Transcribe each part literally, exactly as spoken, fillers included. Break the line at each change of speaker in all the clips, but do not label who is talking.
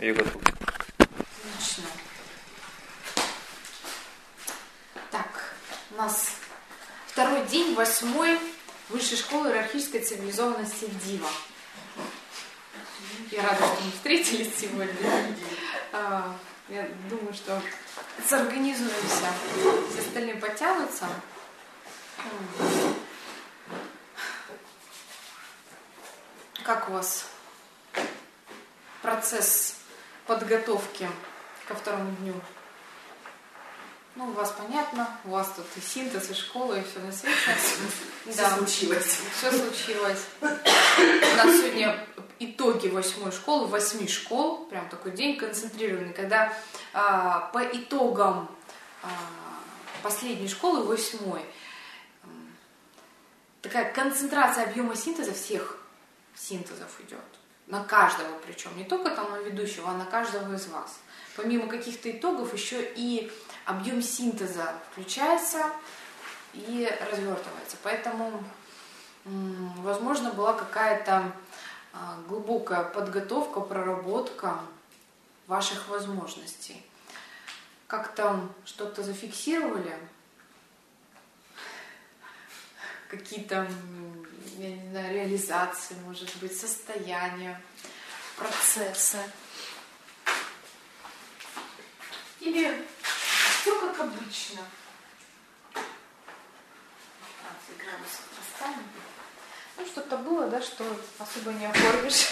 Я готов.
Отлично. Так, у нас второй день восьмой высшей школы иерархической цивилизованности Дива. Я рада, что мы встретились сегодня. Я думаю, что сорганизуемся. Все остальные потянутся. Как у вас процесс подготовки ко второму дню? Ну, у вас понятно, у вас тут и синтез, и школа, и все на свете.
Все случилось.
Все случилось. У нас сегодня итоги восьмой школы, восьми школ, прям такой день концентрированный, когда а, по итогам а, последней школы, восьмой, такая концентрация объема синтеза всех синтезов идет. На каждого причем, не только там на ведущего, а на каждого из вас. Помимо каких-то итогов еще и объем синтеза включается и развертывается. Поэтому, возможно, была какая-то глубокая подготовка, проработка ваших возможностей. Как-то что-то зафиксировали? Какие-то, я не знаю, реализации, может быть, состояния, процессы. Или все как обычно. пятнадцать градусов поставим. Ну, что-то было, да, что особо не оформишь.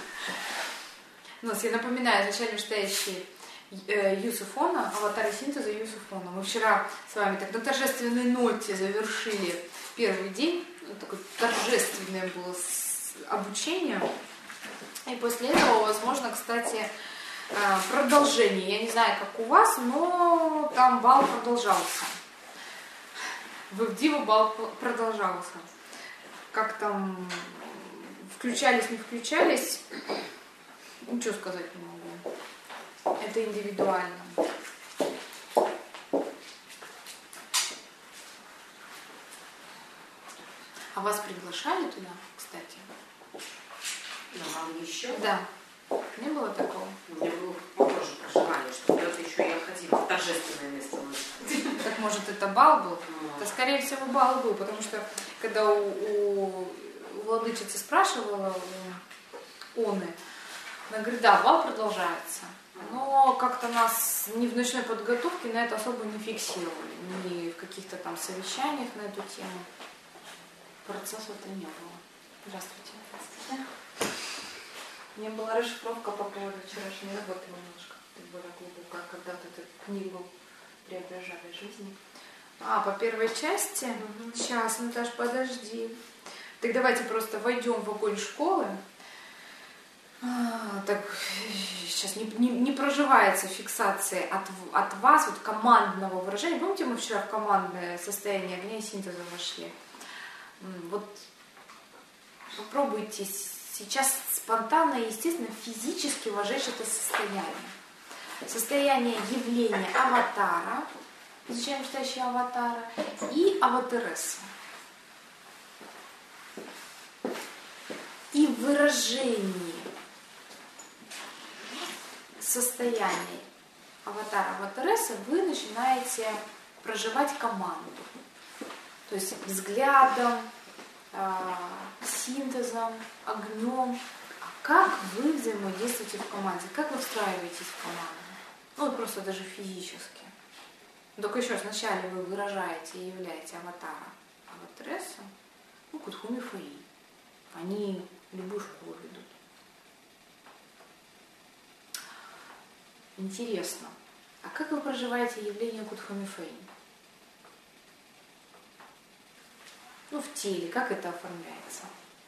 У нас, я напоминаю, изначально стоящий Юсуфона, аватары синтеза Юсуфона. Мы вчера с вами так на торжественной ноте завершили первый день. Такое торжественное было обучение. И после этого, возможно, кстати, продолжение. Я не знаю, как у вас, но там бал продолжался. В Диву бал продолжался. Как там включались, не включались, ничего сказать не могу. Это индивидуально. А вас приглашали туда, кстати?
На вам еще?
Да. Не было такого?
Мне было тоже проживание, что куда-то еще я ходила в торжественное место.
Так может это бал был?
Может.
Это скорее всего бал был, потому что когда у, у владычицы спрашивала у Оны, она говорит, да, бал продолжается. Но как-то нас ни в ночной подготовке на это особо не фиксировали, ни в каких-то там совещаниях на эту тему. Процесса-то не было. Здравствуйте. Здравствуйте.
У меня была расшифровка по поводу вчерашней работы немножко более глубоко, когда вот эту книгу преображали жизни.
А, по первой части?
Угу.
Сейчас, Наташ, подожди. Так давайте просто войдем в огонь школы. А, так, сейчас не, не, не проживается фиксация от, от вас, вот командного выражения. Помните, мы вчера в командное состояние огня и синтеза вошли? Вот попробуйте сейчас спонтанно и, естественно, физически вложить это состояние. Состояние явления аватара, изучаем настоящие аватара, и аватареса. И в выражении состояния аватара, аватареса вы начинаете проживать команду. То есть взглядом, синтезом, огнем. А как вы взаимодействуете в команде? Как вы встраиваетесь в команду? Ну, просто даже физически. Только еще раз, вначале вы выражаете и являете аватара, аватареса, ну, Кутхуми Фаи. Они любую школу ведут. Интересно. А как вы проживаете явление Кутхуми Фаи? Ну, в теле, как это оформляется?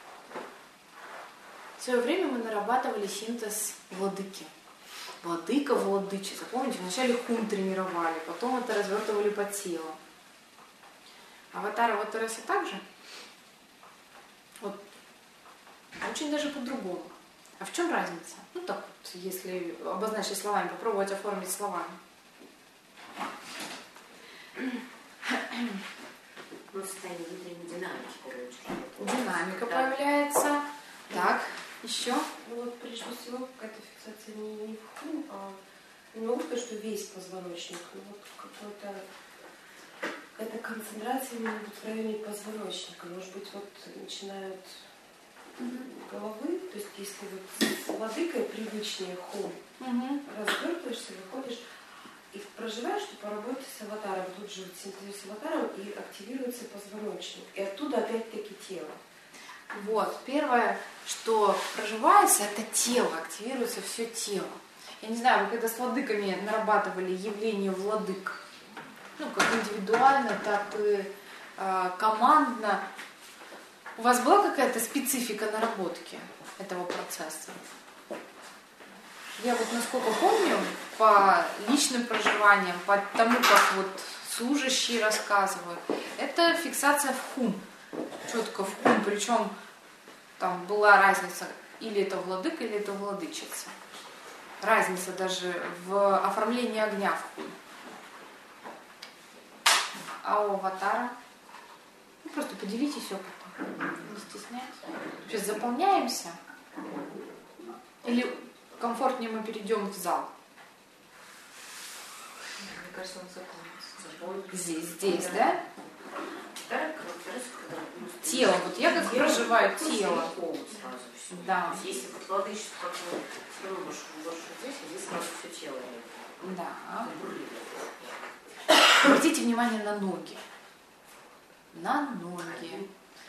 В свое время мы нарабатывали синтез владыки. Владыка, владычица. Помните, вначале хун тренировали, потом это развертывали по телу. Аватар, аватареса также? Вот. Очень даже по-другому. А в чем разница? Ну, так вот, если обозначить словами, попробовать оформить словами.
Ну, состояние внутренней динамики, короче.
Динамика да. Появляется. Так. Еще?
Ну вот прежде всего какая-то фиксация не, не в хум, а не могу сказать, что весь позвоночник, но вот какой-то какая-то концентрация именно вот в районе позвоночника. Может быть, вот начинают mm-hmm. головы, то есть если вот с лодыгой привычнее хум, mm-hmm. развертываешься, выходишь и проживаешь, что поработать с аватаром, тут же синтезируешь с аватаром и активируется позвоночник. И оттуда опять-таки тело.
Вот, первое, что проживается, это тело, активируется все тело. Я не знаю, вы когда с владыками нарабатывали явление владык, ну, как индивидуально, так и э, командно, у вас была какая-то специфика наработки этого процесса? Я вот насколько помню, по личным проживаниям, по тому, как вот служащие рассказывают, это фиксация в хум. Четко в хум, причем там была разница, или это владыка, или это владычица. Разница даже в оформлении огня в хум. А у аватара? Ну, просто поделитесь опытом, не стесняйтесь. Сейчас заполняемся? Или комфортнее мы перейдем в зал?
Мне кажется, он заполнится.
Здесь, здесь, да? Тело. Вот я как проживаю тело. Да.
Если под владычество, как мы все равно больше здесь, а здесь сразу все тело.
Да. Обратите внимание на ноги. На ноги.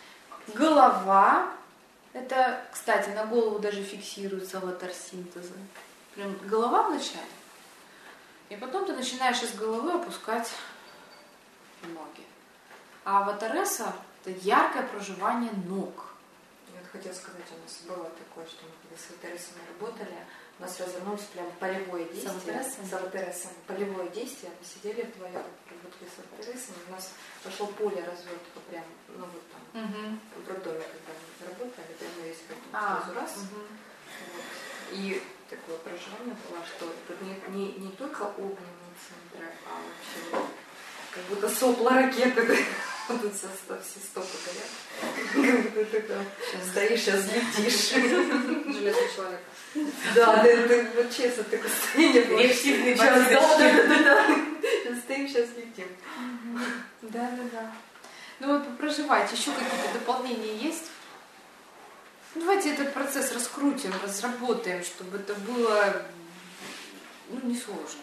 Голова. Это, кстати, на голову даже фиксируется аватар синтеза. Прям голова вначале. И потом ты начинаешь из головы опускать ноги. А аватареса – это яркое проживание ног.
Я вот хотела сказать, у нас было такое, что мы когда с аватаресами работали, у нас развернулось прям полевое действие. С аватаресами. Полевое действие. Мы сидели вдвоем, работали с аватаресами, у нас пошло поле развертка прям, ну вот там, угу. в роддоме, когда мы работали, прямо весь как а, сразу раз. Угу. Вот. И такое проживание было, что тут не, не, не только огненные центры, а вообще как будто сопла ракеты. Тут все стопы горят. Как будто ты стоишь, сейчас летишь.
Железный человек.
Да, ты вот честно такое состояние.
Реактивный человек.
Сейчас стоим, сейчас летим.
Да, да, да. Ну вот проживайте. Еще какие-то дополнения есть? Давайте этот процесс раскрутим, разработаем, чтобы это было ну, несложно.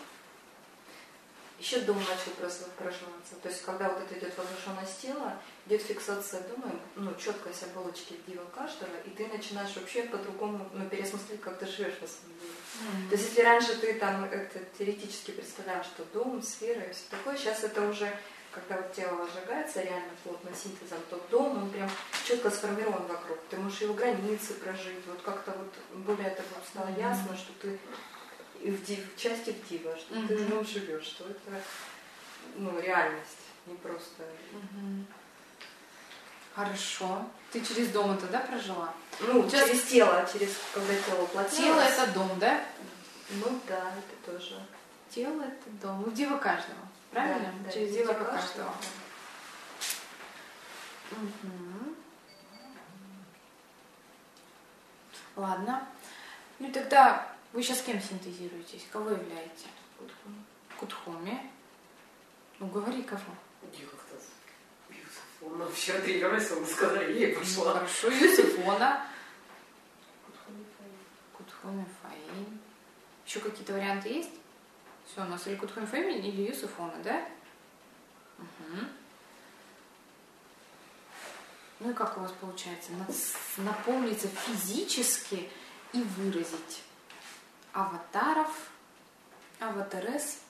Еще дом начал проживаться. То есть, когда вот это идет возвышенность тела, идет фиксация дома, ну, четкость оболочки дива каждого, и ты начинаешь вообще по-другому ну, переосмыслить, как ты живешь в своем деле. Mm-hmm. То есть, если раньше ты там это теоретически представлял, что дом, сфера и все такое, сейчас это уже, когда вот тело ожигается реально плотно синтезом, то дом, он прям четко сформирован вокруг. Ты можешь его границы прожить, вот как-то вот более это вот стало mm-hmm. ясно, что ты и в, див, в части в дива, что mm-hmm. ты в нем живешь, что это ну, реальность, не просто.
Mm-hmm. Хорошо. Ты через дом это, да, прожила?
Ну, Сейчас... через тело, через когда тело плотилось.
Тело это дом, да?
Ну да, это тоже.
Тело это дом. Ну, дива каждого, правильно?
Да,
через
да,
дива
каждого.
каждого. Угу. Ладно. Ну тогда вы сейчас кем синтезируетесь? Кого являете?
Кутхуми.
Кутхуми. Ну говори, кого?
Юсуфона. Вчера тренировались, он сказали, ей пошла.
Ну, хорошо, Юсуфона. Кутхуми Фаин. Еще какие-то варианты есть? Все, у нас или Кутхуми Фаин, или Юсуфона, да? Угу. Ну и как у вас получается? Наполниться физически и выразить аватаров, аватарес.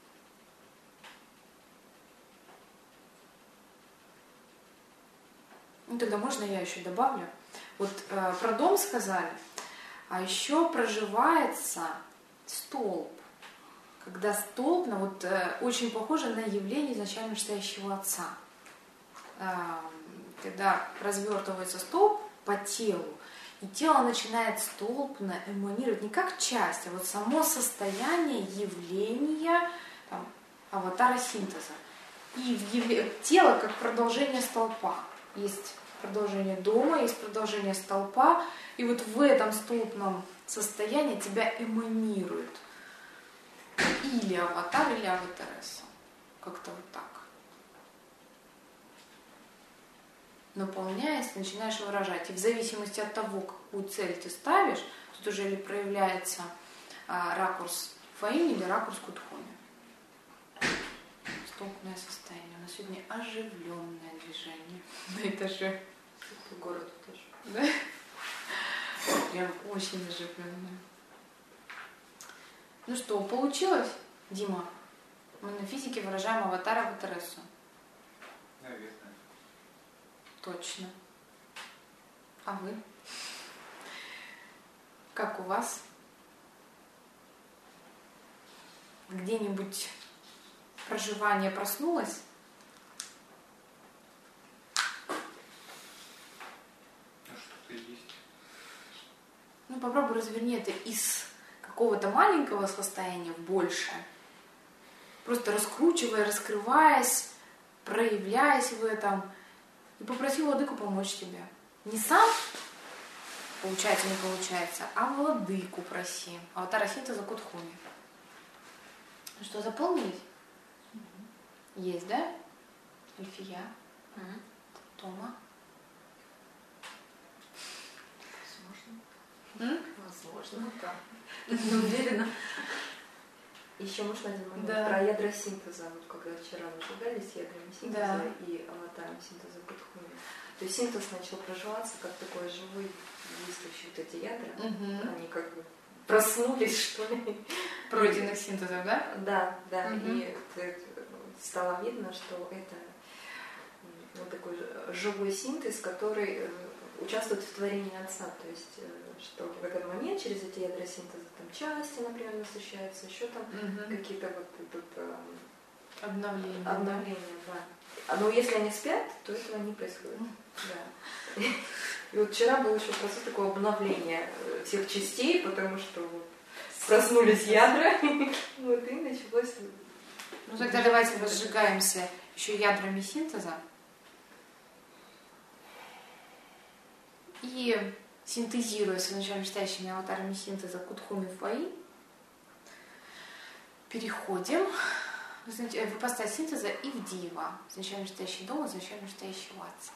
Ну тогда можно я еще добавлю? Вот э, про дом сказали, а еще проживается столб. Когда столб, ну, вот, э, очень похоже на явление изначально стоящего отца. Э, когда развертывается столб по телу, и тело начинает столбно эманировать не как часть, а вот само состояние явления там, аватара синтеза. И в явле... тело как продолжение столпа. Есть продолжение дома, есть продолжение столпа, и вот в этом столпном состоянии тебя эманирует или аватар, или аватаресса. Как-то вот так. Наполняясь, начинаешь выражать. И в зависимости от того, какую цель ты ставишь, тут уже или проявляется а, ракурс фаини или ракурс кудхуни. Столпное состояние. У нас сегодня оживленное движение на этаже.
По городу тоже.
Да? Прям очень оживленное. Ну что, получилось, Дима? Мы на физике выражаем аватар аватарессу.
Наверное.
Точно. А вы? Как у вас? Где-нибудь проживание проснулось?
А что-то есть.
Ну, попробуй разверни это из какого-то маленького состояния в большее. Просто раскручивая, раскрываясь, проявляясь в этом. И попроси владыку помочь тебе. Не сам, получается, не получается, а владыку проси. Аватара синтеза кудхуни. Ну что, заполнились? Угу. Есть, да? Эльфия? Угу. Тома?
Возможно. М? Возможно, да. Не уверена. Еще можно один момент
Да.
про ядра синтеза, вот когда вчера мы шагали с ядрами синтеза
Да.
и аватаром синтеза кудхуни. То есть синтез начал проживаться как такой живой, действующий вот эти ядра.
Угу.
Они как бы проснулись, что ли.
Пройденных синтезов, да?
Да, да.
Угу.
И стало видно, что это вот такой живой синтез, который участвует в творении Отца. То есть, что в этот момент через эти ядра синтеза там части, например, насыщаются, еще там
Угу.
какие-то вот тут, э,
Обновление.
обновления, да. Но если они спят, то этого не происходит. Да. И вот вчера был еще процесс такого обновления всех частей, потому что вот проснулись ядра, вот и началось.
Ну тогда давайте возжигаемся еще ядрами синтеза. И синтезируя с начальными аватарами синтеза кудхуми фаи, переходим в ипостась синтеза и в дива, изначально настоящий дома, изначально настоящего отца.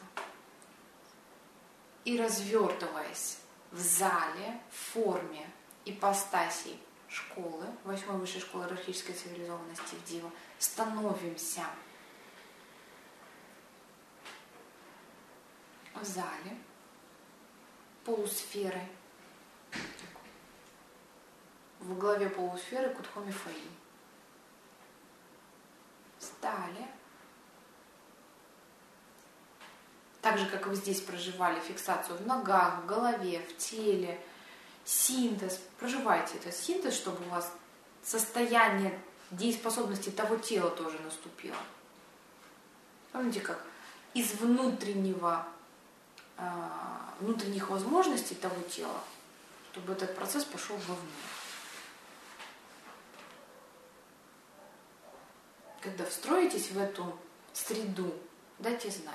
И развертываясь в зале, в форме ипостасей школы, восьмой высшей школы иерархической цивилизованности в дива, становимся в зале, полусферы, в главе полусферы кудхуми фаи. Встали. Так же, как и вы здесь проживали фиксацию в ногах, в голове, в теле, синтез. Проживайте этот синтез, чтобы у вас состояние дееспособности того тела тоже наступило. Помните, как из внутреннего, внутренних возможностей того тела, чтобы этот процесс пошел вовне. Когда встроитесь в эту среду, дайте знать.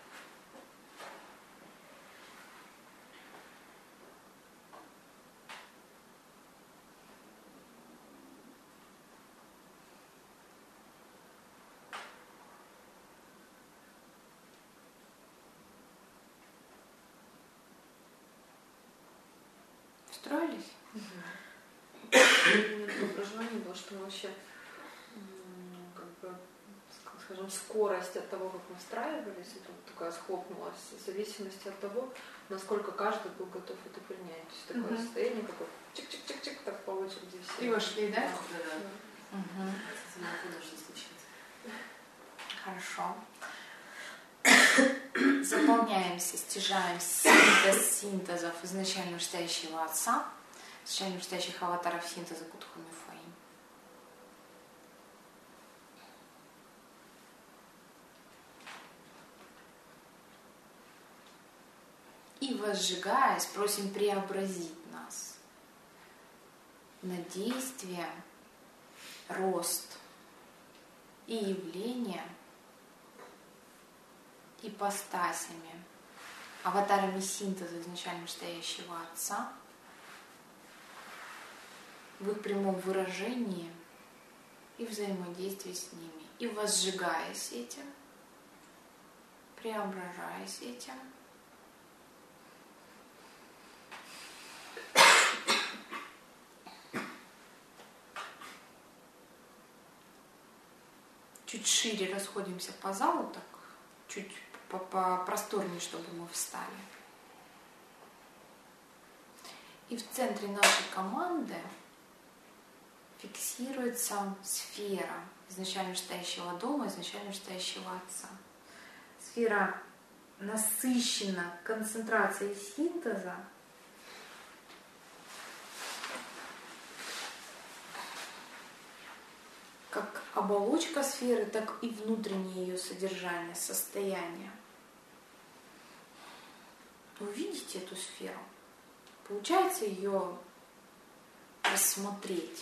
Встроились?
Угу. Проживание было, что вообще как бы, скажем, скорость от того, как мы встраивались, это вот такая схлопнулась, в зависимости от того, насколько каждый был готов это принять. То есть такое
Угу.
состояние, как вот чик-чик-чик-чик, так по очереди все.
И вошли, да?
Да, да.
Угу.
Это должно случиться.
Хорошо. Заполняемся, стяжаем синтез синтезов изначально настоящего отца, изначально настоящих аватаров синтеза кудхуми фаи. И возжигаясь, просим преобразить нас на действие, рост и явление ипостасями аватарами синтеза изначально стоящего Отца, в их прямом выражении и взаимодействии с ними, и возжигаясь этим, преображаясь этим, чуть шире расходимся по залу, так, чуть попросторнее, чтобы мы встали. И в центре нашей команды фиксируется сфера изначально стоящего дома, изначально стоящего Отца. Сфера насыщена концентрацией синтеза, как оболочка сферы, так и внутреннее ее содержание, состояние. Вы видите эту сферу? Получается ее рассмотреть?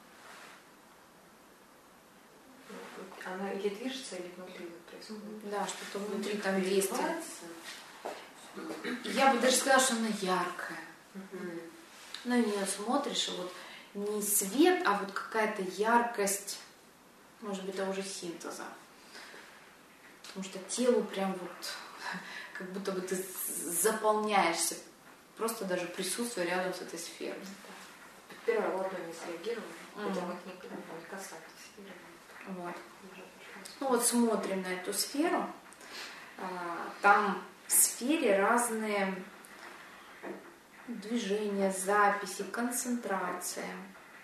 Она или движется, или внутри происходит?
Да, что-то внутри там действует. Я бы даже сказала, что она яркая. Угу. На нее смотришь, и вот не свет, а вот какая-то яркость, может быть, того же синтеза. Потому что телу прям вот, как будто бы ты заполняешься, просто даже присутствуя рядом с этой сферой.
Первая ладонь среагировала, mm. хотя вот не, не касались сферы.
Вот. Ну вот смотрим на эту сферу. Там в сфере разные движения, записи, концентрация,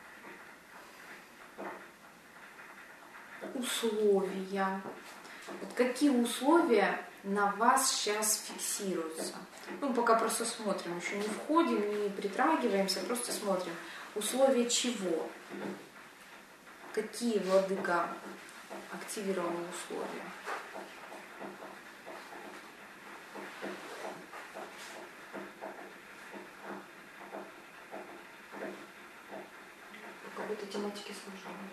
условия. Вот какие условия на вас сейчас фиксируются? Ну, пока просто смотрим, еще не входим, не притрагиваемся, просто смотрим. Условия чего? Какие, владыка, активированы условия?
По какой-то тематике служения.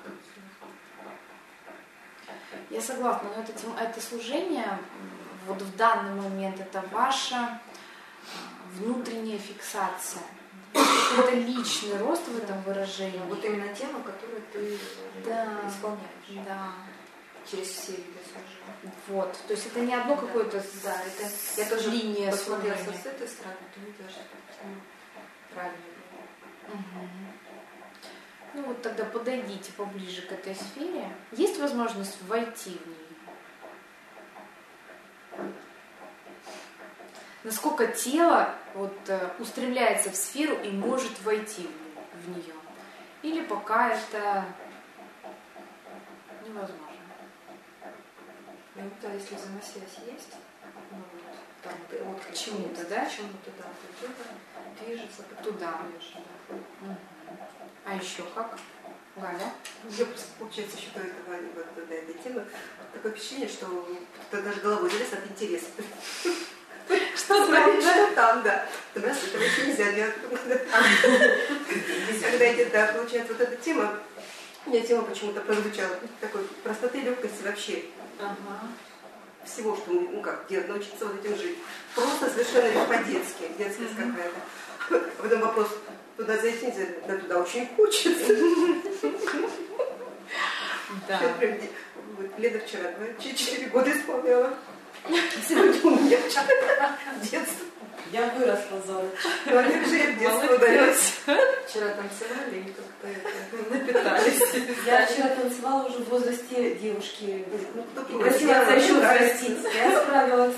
Я согласна, но это, это служение вот в данный момент это ваша внутренняя фиксация. Это личный рост в этом выражении.
Вот именно тема, которую ты
да,
исполняешь.
Да.
Через все виды служения.
Вот. То есть это не одно
да.
какое-то
да, это я тоже
линия
посмотрела
служения.
с этой стороны, то видела, что правильно.
Угу. Ну вот тогда подойдите поближе к этой сфере. Есть возможность войти в нее? Насколько тело вот, устремляется в сферу и может войти в нее? Или пока это невозможно?
Ну да, если взаимосвязь есть, ну вот, там вот
к чему-то, да?
К чему-то, да, то где-то движется,
туда.
Движется, да.
Угу. А еще как? Галя?
Я просто, получается, еще до этого, вот, до этой темы, такое впечатление, что кто-то даже головой залез от интереса.
Что
там, что там, да. Раз, этого еще нельзя делать. Когда идет, да, получается, вот эта тема, у меня тема почему-то прозвучала, такой простоты, легкости вообще. Всего, что, ну как, делать, научиться вот этим жить. Просто совершенно лишь по-детски, детскость какая-то. А потом вопрос, туда зайти нельзя, да туда очень хочется.
Да.
Вот, Лена вчера четыре года исполняла. Сегодня у меня детство.
Я выросла за ночь.
Ну, они же в детство удалились.
Вчера танцевали и как-то это, напитались.
Я вчера танцевала уже в возрасте девушки.
Ну, кто
просила отца еще взрастить. Я справилась.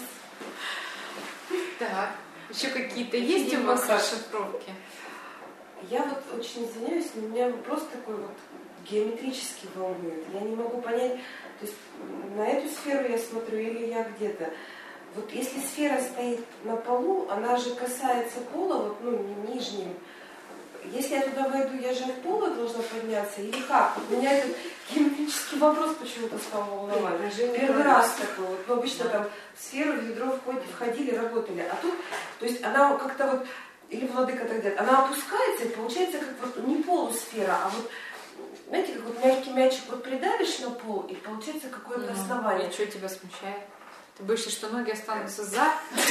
Так, еще какие-то есть у вас расшифровки?
Я вот очень извиняюсь, но у меня вопрос такой вот геометрически волнует. Я не могу понять, то есть на эту сферу я смотрю или я где-то. Вот если сфера стоит на полу, она же касается пола, вот, ну, нижним. Если я туда войду, я же от пола должна подняться или как? Вот меня этот геометрический вопрос почему-то стал волновать. Первый раз такой вот. Ну, обычно да. Там в сферу, в ведро входили, работали. А тут, то есть она как-то вот, или владыка так делает, она опускается и получается как вот не полусфера, а вот, знаете, как вот мягкий мячик вот придавишь на пол и получается какое-то основание.
И что тебя смущает? Ты боишься, что ноги останутся за?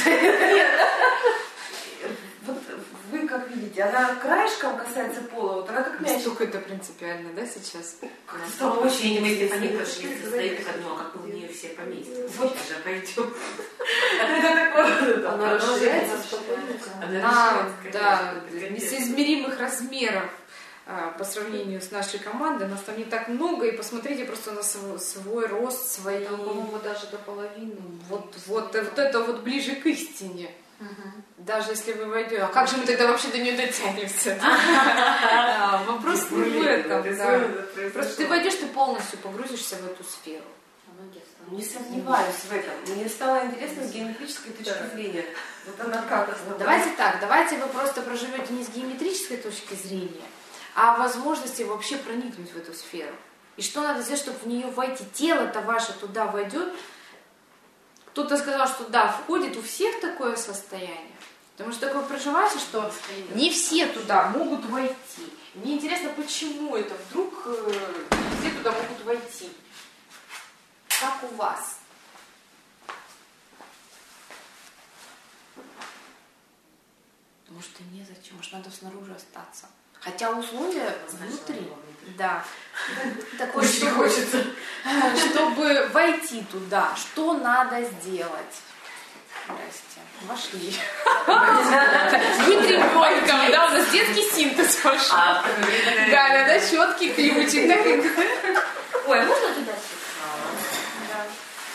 Вот вы как видите, она краешком касается пола, вот она как мяч.
Настолько это принципиально, да, сейчас?
Стало очень
Они
интересно.
пошли, если стоит так одно, как мы в нее все поместим.
Вот.
Сейчас же пойдем.
Это такое.
Она расширяется
Она
спокойненько.
Она,
расширяется,
да,
конечно.
несоизмеримых размеров а, по сравнению с нашей командой. Нас там не так много, и посмотрите просто на свой, свой рост, свои...
Там, по-моему, даже до половины.
Вот, вот, вот это вот ближе к истине.
Мгм.
Даже если вы войдете... А как же мы тогда вообще до нее дотянемся? А, Вопрос не в этом, да. Просто ты войдешь, ты полностью погрузишься в эту сферу.
А ноги останутся.
Не сомневаюсь в этом. Мне стало интересно с геометрической точки зрения. Вот она как основная.
Давайте так, давайте вы просто проживете не с геометрической точки зрения, а о возможности вообще проникнуть в эту сферу. И что надо сделать, чтобы в нее войти? Тело-то ваше туда войдет. Кто-то сказал, что да, входит у всех такое состояние. Потому что такое проживаете, что не все туда могут войти. Мне интересно, почему это вдруг э, не все туда могут войти. Как у вас? Может, и незачем, может, надо снаружи остаться. Хотя условия внутри. Да. Такое,
Очень
чтобы,
хочется.
чтобы войти туда, что надо сделать? Здрасте. Вошли. Быть ребенком, да, у нас детский синтез пошел.
А,
Галя, да, четкий ключик. Так и...
Ой, а можно туда сесть?
Да.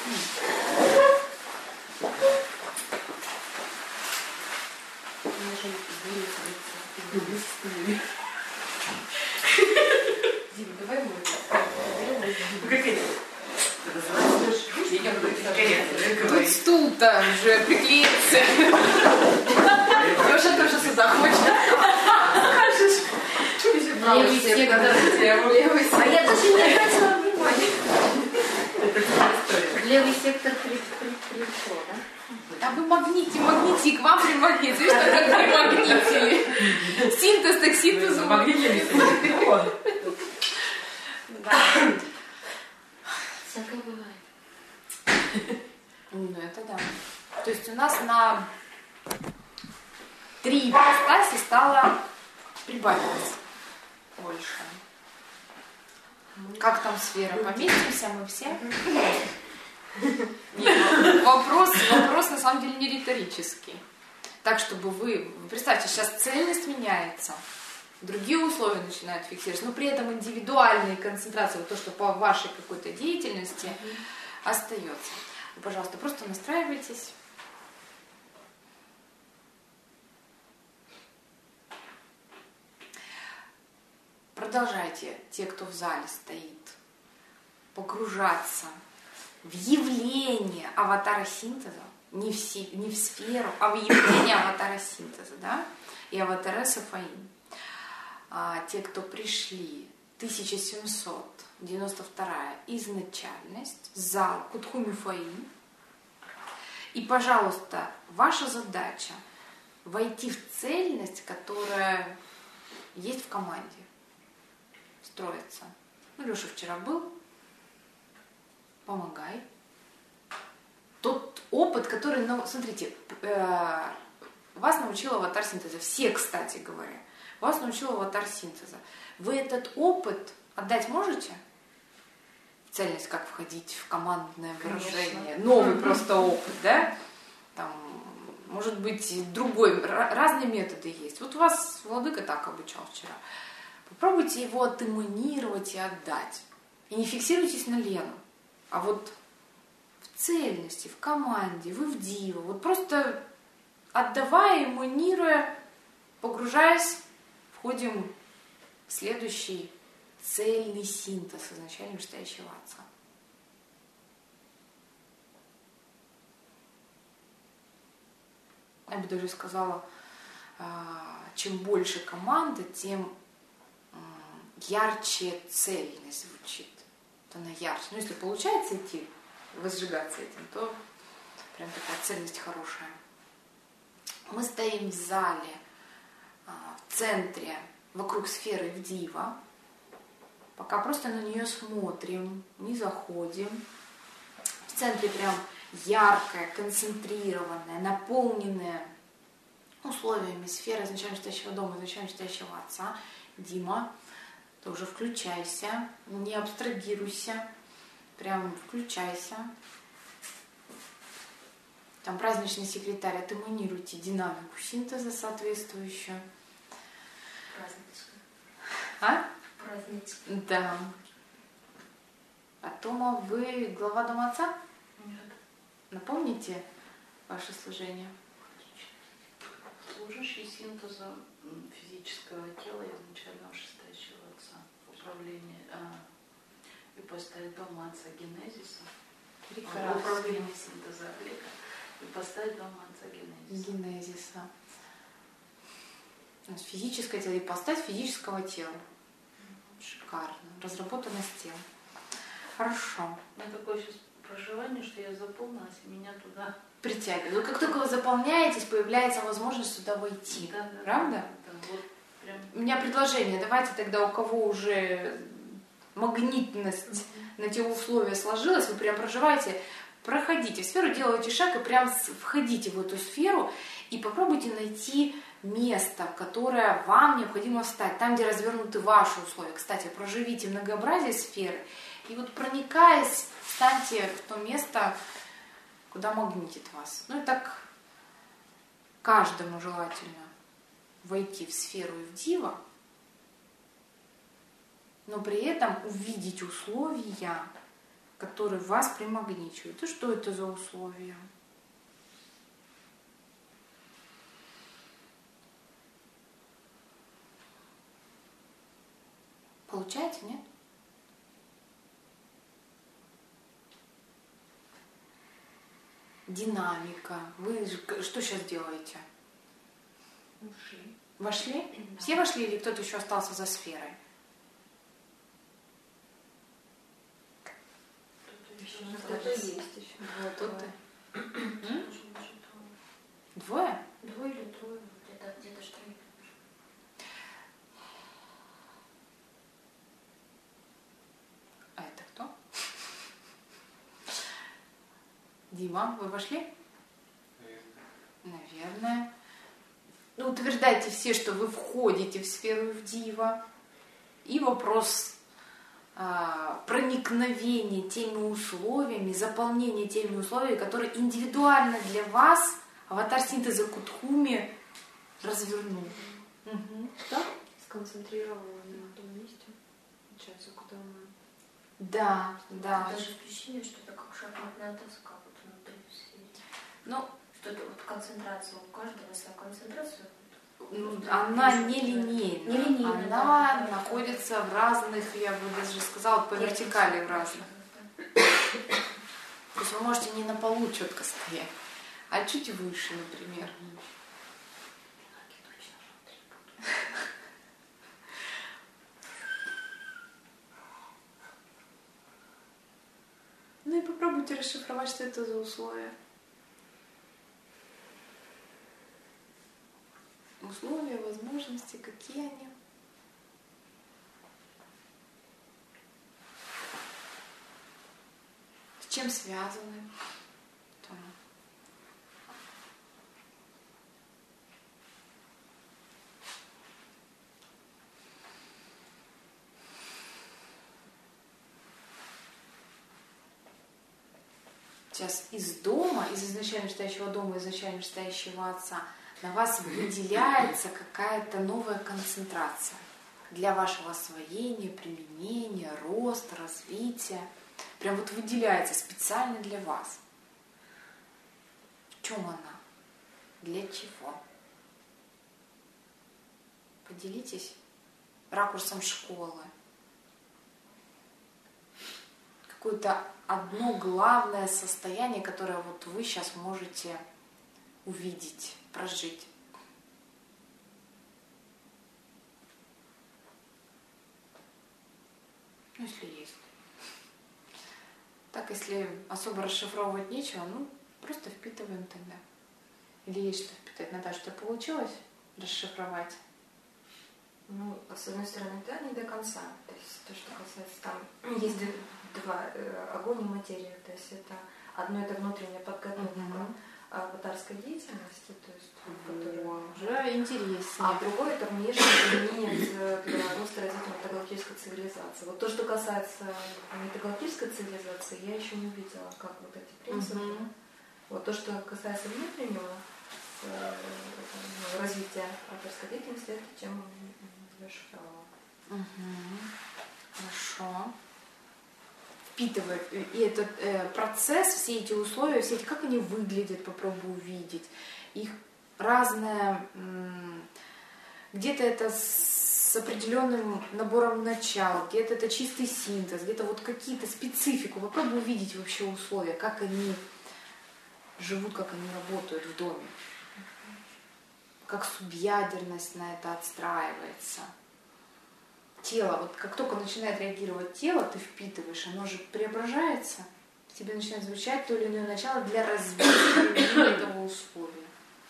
Дима, давай мы.
Как это? Ты называешь? Я не буду
Тут
говорить.
стул-то уже приклеится.
Леша тоже сюда хочет. Скажешь.
Левый сектор. Левый сектор. А я даже не обратила внимания.
Это история.
Левый сектор при- при- пришло, да?
А вы магните, магните, к вам примагните. Видишь, что как примагнитили. Синтез так синтезу магнитили. Да.
Всякое бывает.
Ну, это да. То есть у нас на три ипостаси стало прибавилось больше. Как там сфера? Поместимся мы все? Нет, вопрос, вопрос на самом деле не риторический. Так, чтобы вы... вы представьте, сейчас цельность меняется, другие условия начинают фиксироваться, но при этом индивидуальные концентрации, вот то, что по вашей какой-то деятельности остается. Вы, пожалуйста, просто настраивайтесь. Продолжайте, те, кто в зале стоит, погружаться в явление аватара синтеза, не в, си, не в сферу, а в явление аватара синтеза, да, и аватара Сафаин. А, те, кто пришли, тысяча семьсот девяносто вторая изначальность, зал Кутхуми Фаин. И, пожалуйста, ваша задача войти в цельность, которая есть в команде, строится. Ну, Леша вчера был, помогай. Тот опыт, который, ну, смотрите, э, вас научил аватар синтеза. Все, кстати говоря, вас научил аватар синтеза. Вы этот опыт отдать можете? В цельность, как входить в командное выражение. Новый просто опыт, да? Там, может быть, другой, разные методы есть. Вот вас Владыка так обучал вчера. Попробуйте его отэманировать и отдать. И не фиксируйтесь на Лену, а вот в цельности, в команде, вы в диву. Вот просто отдавая, эманируя, погружаясь, входим в следующий цельный синтез изначально вышестоящего Отца. Я бы даже сказала, чем больше команды, тем ярче цельность звучит. То она ярче. Но если получается идти, возжигаться этим, то прям такая цельность хорошая. Мы стоим в зале, в центре, вокруг сферы в дива. Пока просто на нее смотрим, не заходим. В центре прям яркая, концентрированная, наполненная условиями сферы изначально стоящего дома, изначально стоящего отца. Дима, ты уже включайся, не абстрагируйся, прям включайся. Там праздничный секретарь, отэманируйте динамику синтеза соответствующую.
Праздничный.
А?
Праздничный.
Да. А Тома, вы глава дома отца?
Нет.
Напомните ваше служение?
Служащий синтеза физического тела изначально шестающего отца. Управление, а, ипостась дома отца генезиса.
Прекрасно.
Управление синтеза Олега. Ипостась дома отца генезиса.
Генезиса. Физическое тело, ипостась физического тела. Шикарно. Разработанность тела. Хорошо.
У меня такое сейчас проживание, что я заполнилась, и меня туда
Притягивает. Как только вы заполняетесь, появляется возможность сюда войти.
Да, да,
Правда?
Да, да, вот прям.
У меня предложение. Давайте тогда, у кого уже магнитность mm-hmm. на те условия сложилась, вы прям проживаете, проходите в сферу, делаете шаг и прям входите в эту сферу и попробуйте найти место, в которое вам необходимо встать, там, где развернуты ваши условия. Кстати, проживите многообразие сферы и вот проникаясь, встаньте в то место, куда магнитит вас. Ну и так каждому желательно войти в сферу и в дива, но при этом увидеть условия, которые вас примагничивают. И что это за условия? Получается, нет? Динамика. Вы что сейчас делаете?
Ушли.
Вошли?
Да.
Все вошли или кто-то еще остался за сферой?
Кто-то есть еще.
Вот тут.
М?
Двое?
Двое или трое, где-то где-то что ли.
А это кто? Дима, вы вошли? Наверное. Ну, утверждайте все, что вы входите в сферу в дива. И вопрос а, проникновения теми условиями, заполнения теми условиями, которые индивидуально для вас аватар синтеза Кутхуми развернул. Угу. Да?
Сконцентрировала на том месте, получается, куда мы...
Да, да.
Даже ощущение, что это как шахматная доска вот внутри всей.
Ну,
Что-то вот концентрация, у каждого своя концентрация.
ну, она не линейна.
Не линейна,
Она
да, да.
находится в разных, я бы даже сказала, по вертикали в разных. То есть вы можете не на полу четко стоять, а чуть выше, например. Ну и попробуйте расшифровать, что это за условия. Условия, возможности, какие они. С чем связаны. Там. Сейчас из дома, из изначально стоящего дома, изначально стоящего отца, на вас выделяется какая-то новая концентрация для вашего освоения, применения, роста, развития. Прям вот выделяется специально для вас. В чем она? Для чего? Поделитесь ракурсом школы. Какое-то одно главное состояние, которое вот вы сейчас можете увидеть, прожить. Ну, если есть. Так, если особо расшифровывать нечего, ну, просто впитываем тогда. Или есть что впитать? Наташа, что получилось расшифровать?
Ну, с одной стороны, да, не до конца. То есть то, что касается там, есть два, э, огонь и материя. То есть это Одно это внутренняя подготовка
Мгм.
аватарской деятельности, то есть, которую
Уже интереснее.
а другое это внешнее применение для роста развития метагалактической цивилизации. Вот то, что касается метагалактической цивилизации, я еще не увидела, как вот эти принципы.
Мгм.
Вот то, что касается внутреннего э, ну, развития авторской деятельности, эту тему не расшифровала.
Мгм. Хорошо. Впитывает. И этот э, процесс, все эти условия, все эти, как они выглядят, попробую увидеть. Их разное, м, где-то это с определенным набором начал, где-то это чистый синтез, где-то вот какие-то специфику. Попробую увидеть вообще условия, как они живут, как они работают в доме. Как субъядерность на это отстраивается. Тело, вот как только начинает реагировать тело, ты впитываешь, оно же преображается, тебе начинает звучать то или иное начало для развития этого условия.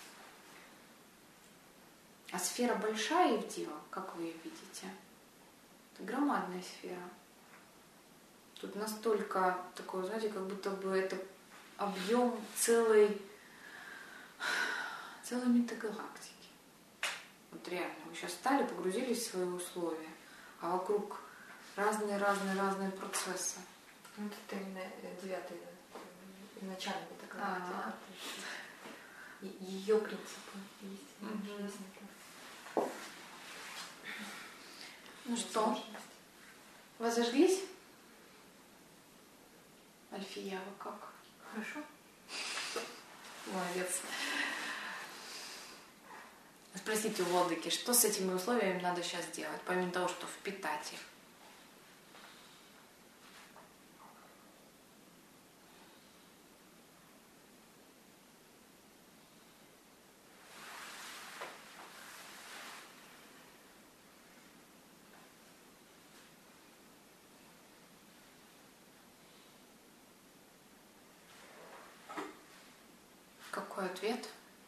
А сфера большая и в тело, как вы ее видите? Это громадная сфера. Тут настолько такое, знаете, как будто бы это объем целой, целой метагалактики. Вот реально, вы сейчас стали, погрузились в свои условия, а вокруг разные-разные-разные процессы.
Ну, это именно э, девятый э, начальник такой.
А.
Ее принципы истинной
Мгм.
жизни.
Ну что, вы зажглись? Альфия, вы как?
Хорошо.
Молодец. Спросите у владыки, что с этими условиями надо сейчас делать, помимо того, что впитать их. Какой ответ?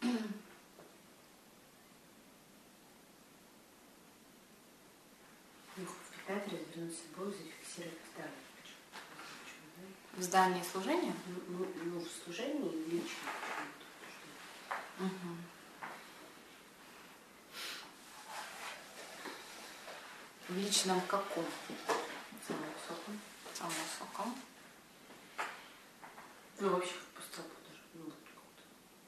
Ну, впитать, развернуть с собой, зафиксировать в здании. Почему, да?
В здании служения?
Ну, ну, ну, в служении и лично. почему-то,
Угу. В личном каком?
что самое высокое.
Самом высоком.
Ну, вообще, в пустоту даже. Ну, вот какую-то.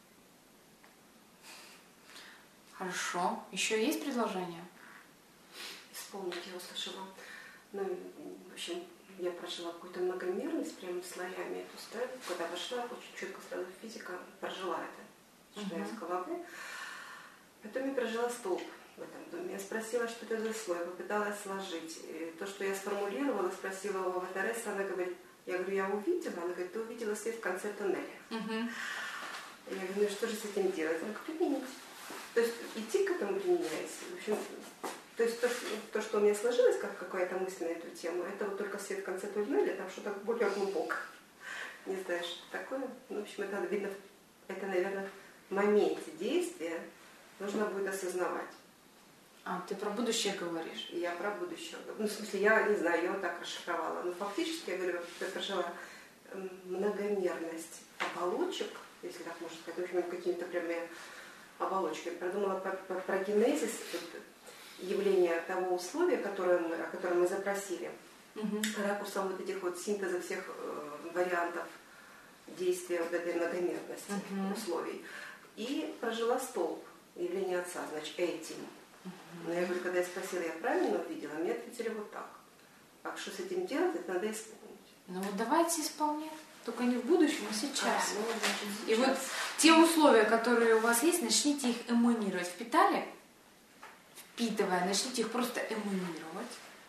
Хорошо. Еще есть предложение?
Исполнить я услышала. Ну, в общем, я прожила какую-то многомерность прямо слоями эту стаю. Когда вошла, очень четко сразу физика прожила это, что я из головы. Потом я прожила столб в этом доме. Я спросила, что это за слой, попыталась сложить. И то, что я сформулировала, спросила у аватарессы, она говорит, я говорю, я увидела, она говорит, ты увидела свет в конце туннеля.
Угу.
Я говорю, ну и что же с этим делать? Она говорит, применить. То есть идти к этому применяясь. В общем, то есть то, что, то, что у меня сложилось, как какая-то мысль на эту тему, это вот только свет в конце туннеля, там что-то более глубокое. Не знаю, что такое. Ну, в общем, это видно, это, наверное, в моменте действия нужно будет осознавать.
А, ты про будущее говоришь?
И я про будущее. Ну, в смысле, я не знаю, я вот так расшифровала. Но фактически, я говорю, я прожила многомерность оболочек, если так можно сказать, в общем, какими-то прямыми оболочками. Продумала про, про, про генезис явления того условия, которое мы, о котором мы запросили,
Угу.
ракурсом вот этих вот синтеза всех э, вариантов действия вот этой многомерности
Мгм.
условий. И прожила столб явления Отца, значит, этим. Но я говорю, когда я спросила, я правильно увидела, мне ответили вот так. А что с этим делать, это надо исполнить.
Ну вот давайте исполнять. Только не в будущем, а сейчас.
А, ну, значит,
И
сейчас.
вот те условия, которые у вас есть, начните их эманировать. Впитали? Впитывая, начните их просто эманировать.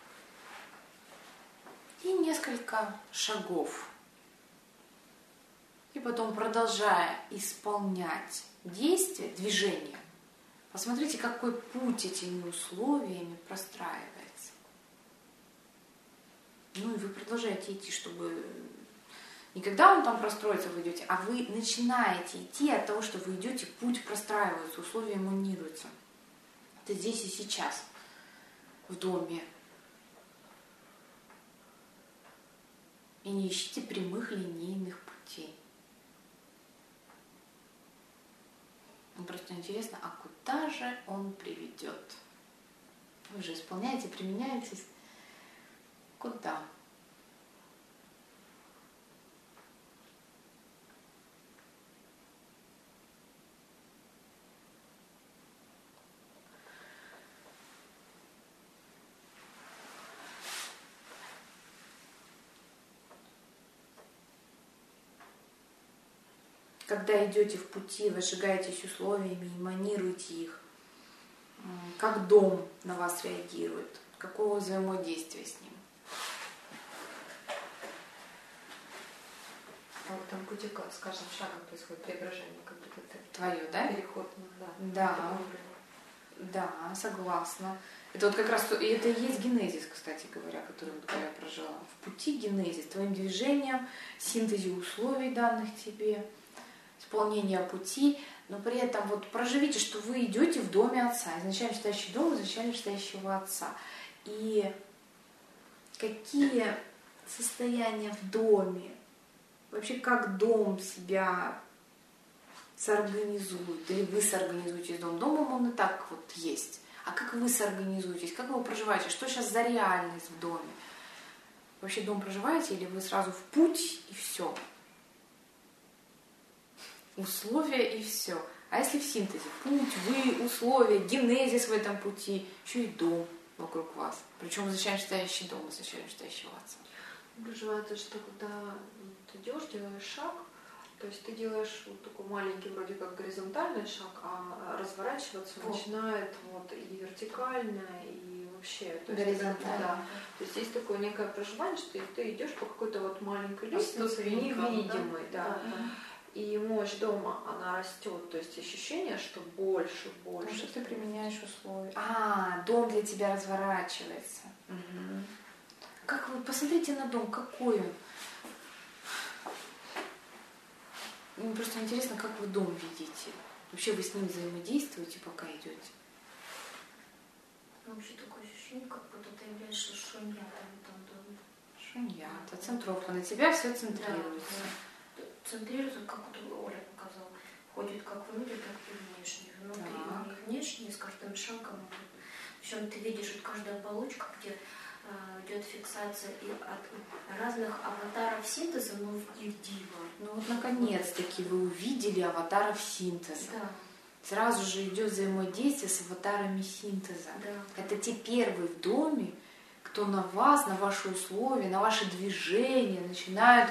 И несколько шагов. И потом, продолжая исполнять действия, движения, посмотрите, какой путь этими условиями простраивается. Ну и вы продолжаете идти, чтобы... Не когда он там простроится, вы идете, а вы начинаете идти от того, что вы идете, путь простраивается, условия эманируются. Это здесь и сейчас, в доме. И не ищите прямых линейных путей. интересно, а куда же он приведет? Вы же исполняете, применяетесь. Куда? Когда идете в пути, вы сжигаетесь условиями, эманируете их, как дом на вас реагирует, какого взаимодействия с ним?
А вот там пути с каждым шагом происходит преображение, как будто это
Твое, да?
переход, ну, да.
Да, да, согласна. Это вот как раз, и это и есть генезис, кстати говоря, который вот я прожила. В пути генезис, твоим движением, синтезе условий, данных тебе, исполнение пути, но при этом вот проживите, что вы идете в доме отца, изначально стоящий дом, изначально стоящего отца. И какие состояния в доме, вообще как дом себя соорганизует, или вы соорганизуетесь дом. Домом он и так вот есть. А как вы соорганизуетесь, как вы проживаете, что сейчас за реальность в доме? Вообще дом проживаете или вы сразу в путь и все? Условия и все. А если в синтезе? Путь, вы, условия, генезис в этом пути, еще и дом вокруг вас. Причем изначально стоящий дом, изначально стоящего отца.
Проживается, что когда ты идешь, делаешь шаг, то есть ты делаешь вот такой маленький вроде как горизонтальный шаг, а разворачиваться
вот.
начинает вот и вертикально, и вообще. То есть,
горизонтально.
Да. То есть есть такое некое проживание, что ты идешь по какой-то вот маленькой лестнице, невидимой, да.
Да, да.
И мощь дома, она растет, то есть ощущение, что больше, больше.
Потому что ты применяешь условия. А, дом для тебя разворачивается.
Угу.
Как вы, посмотрите на дом, какой он. Мне просто интересно, как вы дом видите. Вообще вы с ним взаимодействуете, пока идете?
Ну, вообще такое ощущение, как будто ты являешься шуньятом в этом доме.
Шуньята, центровка. На тебя все центрируется.
Да, да. Центрируется, как вот Оля показала. Ходит как внутрь, так и внешне. Внутри
Так.
и внешне, с каждым шагом. Причем ты видишь вот каждая оболочка, где идет фиксация и от разных аватаров синтеза, но в едино.
Ну вот наконец-таки вы увидели аватаров синтеза.
Да.
Сразу же идет взаимодействие с аватарами синтеза.
Да.
Это те первые в доме, кто на вас, на ваши условия, на ваши движения начинают,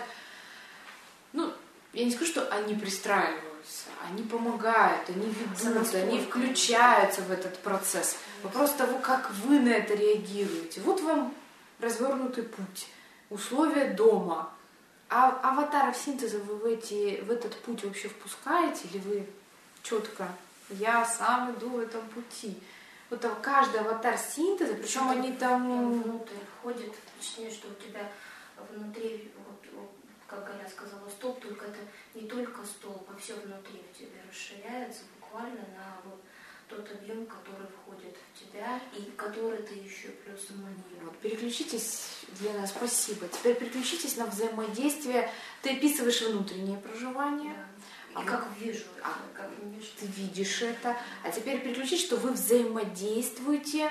ну, я не скажу, что они пристраиваются, они помогают, они ведут, они включаются в этот процесс. Вопрос того, как вы на это реагируете. Вот вам развернутый путь, условия дома. А аватаров синтеза вы в, эти, в этот путь вообще впускаете? Или вы четко, я сам иду в этом пути? Вот там каждый аватар синтеза, причем они там...
Внутрь входит, точнее, что у тебя внутри, вот, вот, как Галя сказала, столб, только это не только столб, а все внутри в тебе расширяется буквально на вот тот объем, который входит в тебя и который ты еще плюс эманируешь.
Вот, переключитесь, Лена, спасибо. Теперь переключитесь на взаимодействие. Ты описываешь внутреннее проживание.
Да. И
а
как
вы...
вижу
а,
это, как внешне.
Ты видишь это. А теперь переключись, что вы взаимодействуете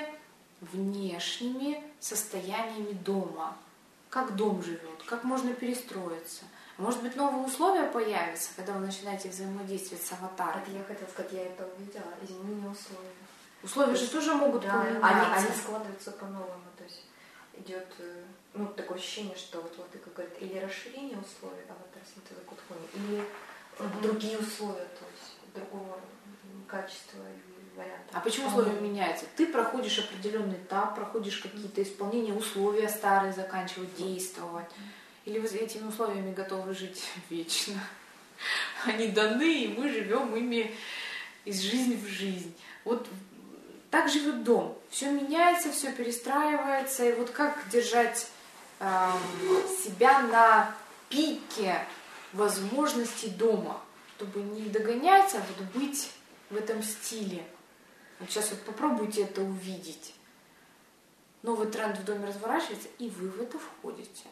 внешними состояниями дома. Как дом живет, как можно перестроиться. Может быть, новые условия появятся, когда вы начинаете взаимодействовать с аватаром.
Это я хотела сказать, я это увидела. Изменение условий.
Условия же тоже могут
Да,
поменяться.
они, они складываются по-новому. То есть идет ну, такое ощущение, что вот Владыка говорит, или расширение условий аватар синтеза Кутхуни, или
Угу.
другие условия, то есть другого качества и варианта.
А почему условия меняются? Ты проходишь определенный этап, проходишь какие-то исполнения, условия старые заканчивают действовать. Или вы этими условиями готовы жить вечно? Они даны, и мы живем ими из жизни в жизнь. Вот так живет дом. Все меняется, все перестраивается. И вот как держать э, себя на пике возможностей дома, чтобы не догонять, а вот быть в этом стиле. Вот сейчас вот попробуйте это увидеть. Новый тренд в доме разворачивается, и вы в это входите.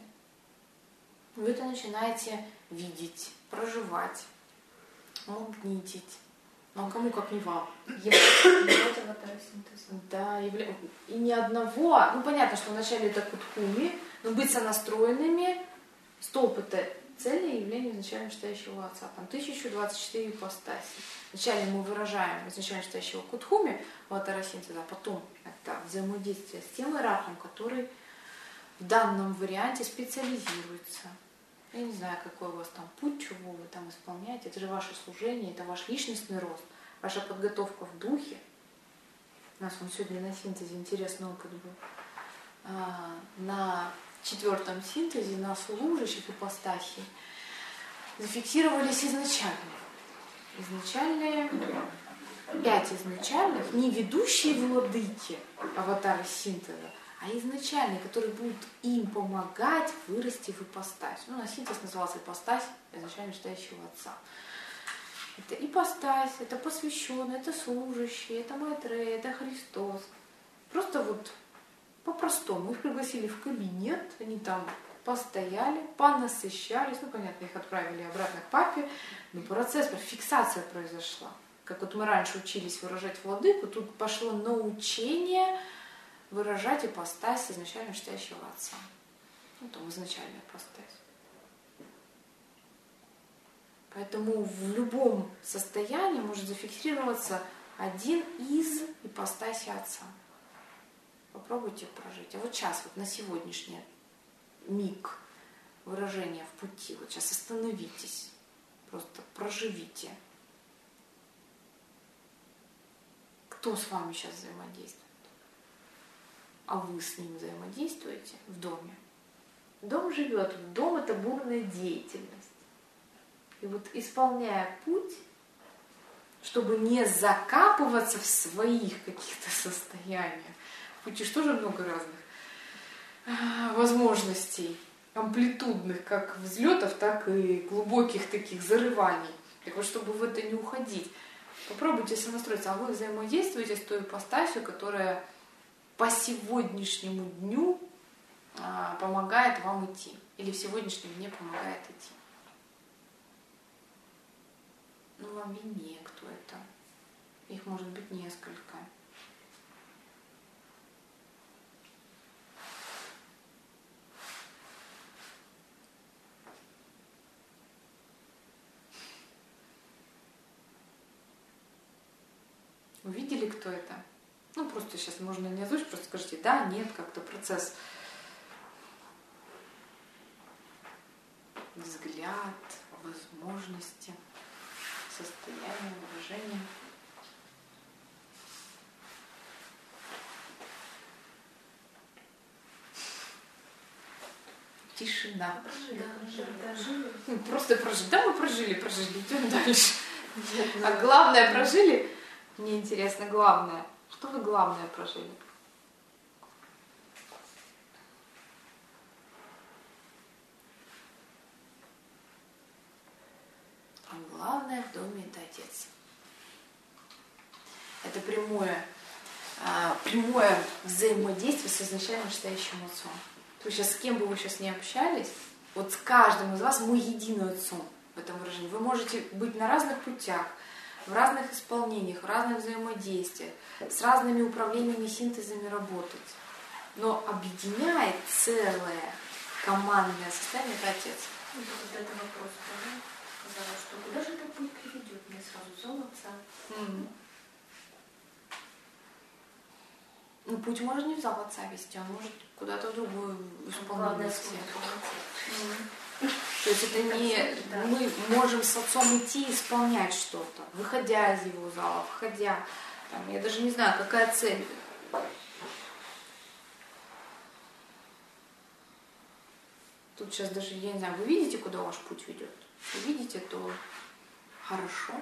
Вы это начинаете видеть, проживать, магнитить. Ну а кому, как не вам?
Являть аватара синтеза.
Да, явля... и ни одного. Ну понятно, что вначале это куткуми, но быть сонастроенными, столб это цели явления изначально стоящего отца. Там тысяча двадцать четыре ипостаси. Вначале мы выражаем изначально стоящего кутхуми, аватара синтеза, а потом это взаимодействие с тем иерархом, который в данном варианте специализируется. Я не знаю, какой у вас там путь, чего вы там исполняете. Это же ваше служение, это ваш личностный рост, ваша подготовка в духе. У нас он сегодня на синтезе интересный опыт был. А, на четвертом синтезе, на служащих ипостасей зафиксировались изначальные. Изначальные, пять изначальных, не ведущие владыки аватара синтеза, а изначальные, которые будут им помогать вырасти в ипостась. Ну, на синтез назывался ипостась изначально стоящего отца. Это ипостась, это посвященный, это служащий, это Майтрея, это Христос. Просто вот по-простому. Их пригласили в кабинет, они там постояли, понасыщались. Ну, понятно, их отправили обратно к папе. Но процесс, фиксация произошла. Как вот мы раньше учились выражать владыку, тут пошло научение выражать ипостась изначально чтящего отца. Ну, там изначальная ипостась. Поэтому в любом состоянии может зафиксироваться один из ипостасей отца. Попробуйте прожить. А вот сейчас, вот на сегодняшний миг выражения в пути, вот сейчас остановитесь, просто проживите. Кто с вами сейчас взаимодействует? А вы с ним взаимодействуете в доме? Дом живет, дом это бурная деятельность. И вот исполняя путь, чтобы не закапываться в своих каких-то состояниях, в пути же тоже много разных возможностей, амплитудных, как взлетов, так и глубоких таких зарываний. Так вот, чтобы в это не уходить, попробуйте сонастроиться, а вы взаимодействуете с той ипостасью, которая по сегодняшнему дню а, помогает вам идти, или в сегодняшнем дне помогает идти. Ну, вам виднее, кто это. Их может быть несколько. Увидели, кто это? Ну, просто сейчас можно не озвучить, просто скажите, да, нет, как-то процесс. Взгляд, возможности, состояние, выражение. Тишина.
Прожили, да, прожили.
Ну, просто прожили. Да, мы прожили, прожили. Идем дальше. А главное прожили? Мне интересно, главное. Что вы главное прожили? А главное в доме это отец. Это прямое, а, прямое взаимодействие с изначально стоящим отцом. То есть сейчас с кем бы вы сейчас не общались, вот с каждым из вас мы единый отцом в этом выражении. Вы можете быть на разных путях, в разных исполнениях, в разных взаимодействиях, с разными управлениями, синтезами работать. Но объединяет целое командное состояние это отец.
Ну, вот это вопрос, да? Сказала, что куда же этот путь приведет? Мне сразу зол отца.
Mm. Ну, путь может не в зал отца вести, а может куда-то в другую исполнение вести. То есть это не
да.
Мы можем с отцом идти и исполнять что-то, выходя из его зала, входя. Там, я даже не знаю, какая цель. Тут сейчас даже, я не знаю, вы видите, куда ваш путь ведет? Если видите, то хорошо.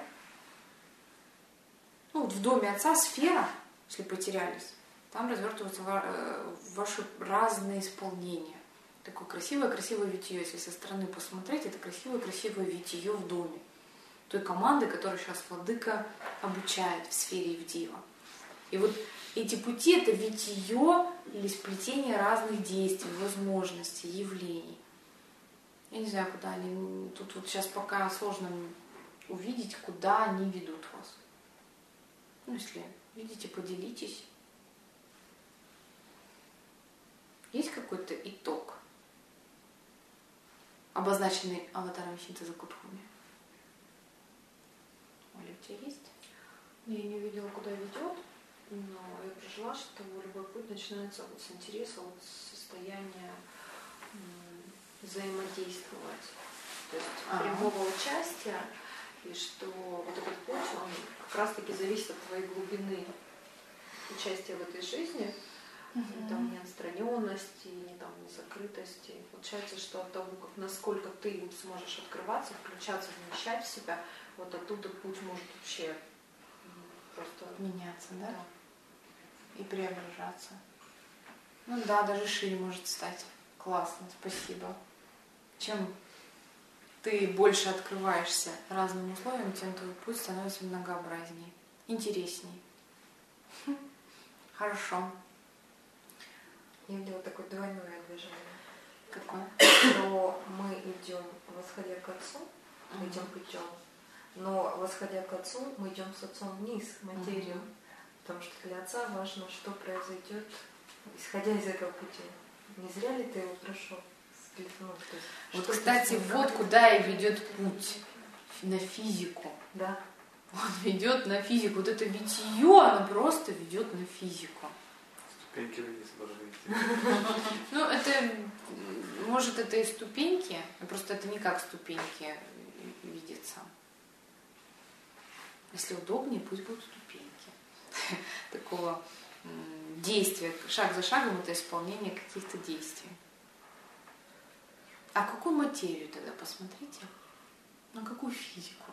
Ну, вот в доме отца сфера, если потерялись, там развертываются ваши разные исполнения. Такое красивое-красивое витье. Если со стороны посмотреть, это красивое-красивое витье в доме. Той команды, которую сейчас владыка обучает в сфере Ивдива. И вот эти пути — это витье или сплетение разных действий, возможностей, явлений. Я не знаю, куда они... Тут вот сейчас пока сложно увидеть, куда они ведут вас. Ну, если видите, поделитесь. Есть какой-то итог, обозначенный аватаром синтеза Кудхуми? Оля, у тебя есть?
Я не увидела, куда ведет, но я прожила, что любой путь начинается вот с интереса, вот с состояния м, взаимодействовать. То есть
Ага.
прямого участия, и что вот этот путь, он как раз-таки зависит от твоей глубины участия в этой жизни,
Мгм.
там не отстраненности, не там не закрытости. Получается, что от того, как насколько ты вот сможешь открываться, включаться, вмещать в себя, вот оттуда путь может вообще м, просто
Меняться, да?
да.
И преображаться. Ну да, даже шире может стать. Классно, спасибо. Чем ты больше открываешься разным условиям, тем твой путь становится многообразнее, интересней. Хм. Хорошо.
Я делаю такое двойное движение.
Какое?
Но мы идем, восходя к Отцу, мы идем путем. Но восходя к Отцу, мы идем с Отцом вниз, в материю.
Мгм.
Потому что для Отца важно, что произойдет, исходя из этого пути. Не зря ли ты его прошел? Ну, то есть,
Вот,
что ты
кстати,
с ним,
вот
как
куда и ведет путь. На физику.
ты- Да.
Он ведет на физику. Вот это битие, оно просто ведет на физику.
Ступеньки вниз должны идти.
Ну, это, м, может, это и ступеньки, просто это не как ступеньки видится. Если удобнее, пусть будут ступеньки. Такого м, действия. Шаг за шагом это исполнение каких-то действий. А какую материю тогда посмотрите? На какую физику?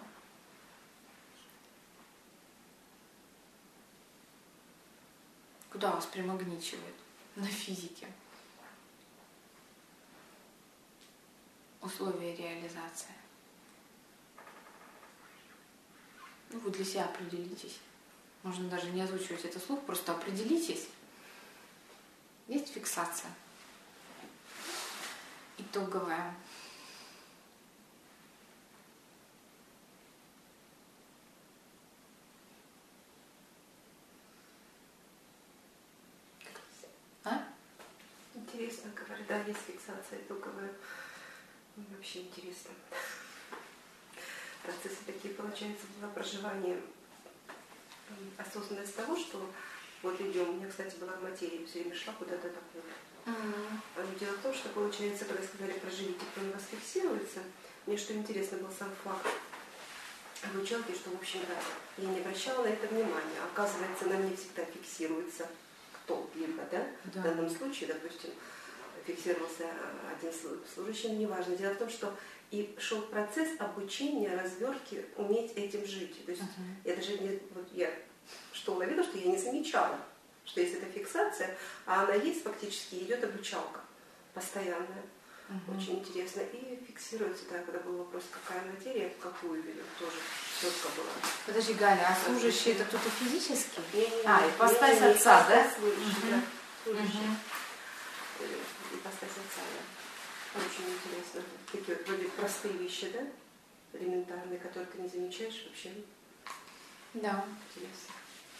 Куда вас примагничивает? На физике. Условия реализации. Ну, вы для себя определитесь. Можно даже не озвучивать это вслух, просто определитесь. Есть фиксация. Итоговая. А?
Интересно, говорят, да, есть фиксация итоговая. Ну, вообще интересно. Процессы такие, получается, было проживание, м, осознанность того, что вот идем, у меня, кстати, была в материи, все время шла куда-то такое. А дело в том, что, получается, когда сказали проживите, кто у вас фиксируется, мне что интересно был сам факт обучалки, что, в общем-то, я не обращала на это внимания. Оказывается, на мне всегда фиксируется кто-либо, да?
Да.
В данном случае, допустим, фиксировался один служащий, но неважно. Дело в том, что и шел процесс обучения, развертки, уметь этим жить. То есть
Мгм.
я даже не, вот я что уловила, что я не замечала, что есть эта фиксация, а она есть фактически, идет обучалка постоянная.
Мгм.
Очень интересно. И фиксируется, да, когда был вопрос, какая материя, какую ведет, тоже четко было.
Подожди, Галя, а служащий это кто-то физический?
Не-не-не,
А, ипостась
не-не-не,
отца, да?
ипостась служащий,
Мгм.
да, служащий.
Мгм.
Э, Ипостась отца, да. Очень интересно. Такие вот вроде простые вещи, да, элементарные, которые ты не замечаешь, вообще
Да.
интересно.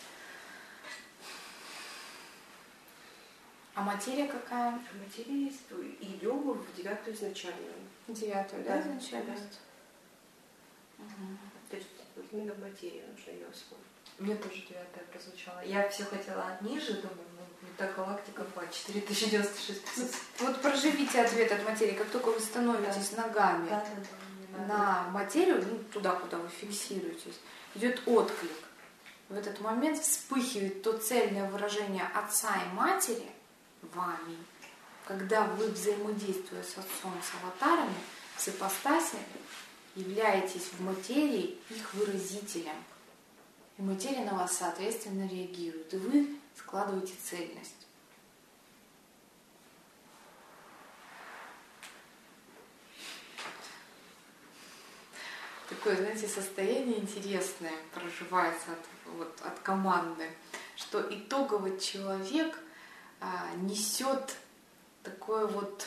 А материя какая?
А материя есть, и йогу в девятую изначальную.
Девятую,
Да,
да, изначальность?
да.
Мгм.
То есть вот именно в материи нужно ее освоить.
Мне тоже девятая прозвучала. Я все хотела ниже, думаю, ну, не так галактика хватит, четыре тысячи девяносто шесть пятьсот.
Вот проживите ответ от материи, как только вы становитесь ногами
Да, да, да, не надо.
на материю, ну, туда, куда вы фиксируетесь, идет отклик. В этот момент вспыхивает то цельное выражение отца и матери вами, когда вы, взаимодействуя с отцом, с аватарами, с ипостасями, являетесь в материи их выразителем. И материя на вас, соответственно, реагирует. И вы складываете цельность. Такое, знаете, состояние интересное проживается от, вот, от команды, что итоговый человек а, несет такое вот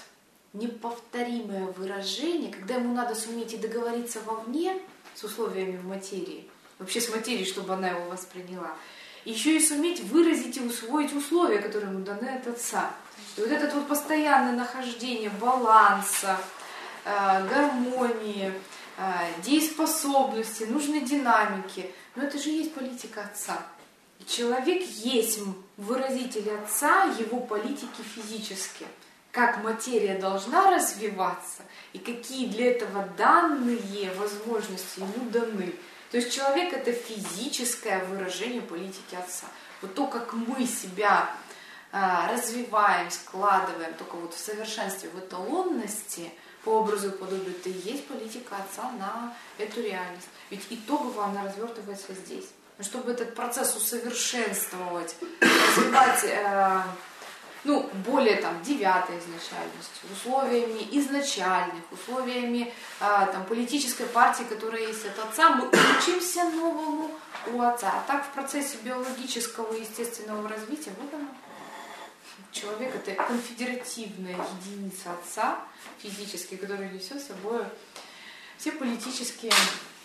неповторимое выражение, когда ему надо суметь и договориться вовне с условиями в материи. вообще с материей, чтобы она его восприняла. Еще и суметь выразить и усвоить условия, которые ему даны от отца. И вот это вот постоянное нахождение баланса, э, гармонии, э, дееспособности, нужной динамики. Но это же и есть политика отца. И человек есть выразитель отца, его политики физические. Как материя должна развиваться и какие для этого данные возможности ему даны. То есть человек — это физическое выражение политики отца. Вот то, как мы себя а, развиваем, складываем, только вот в совершенстве, в эталонности, по образу и подобию, это и есть политика отца на эту реальность. Ведь итогово она развертывается здесь. Но чтобы этот процесс усовершенствовать, развивать э, ну, более там, девятой изначальностью, условиями изначальных, условиями а, там, политической партии, которая есть от отца, мы учимся новому у отца. А так в процессе биологического и естественного развития, вот оно. Человек — это конфедеративная единица отца физически, которая несет с собой все политические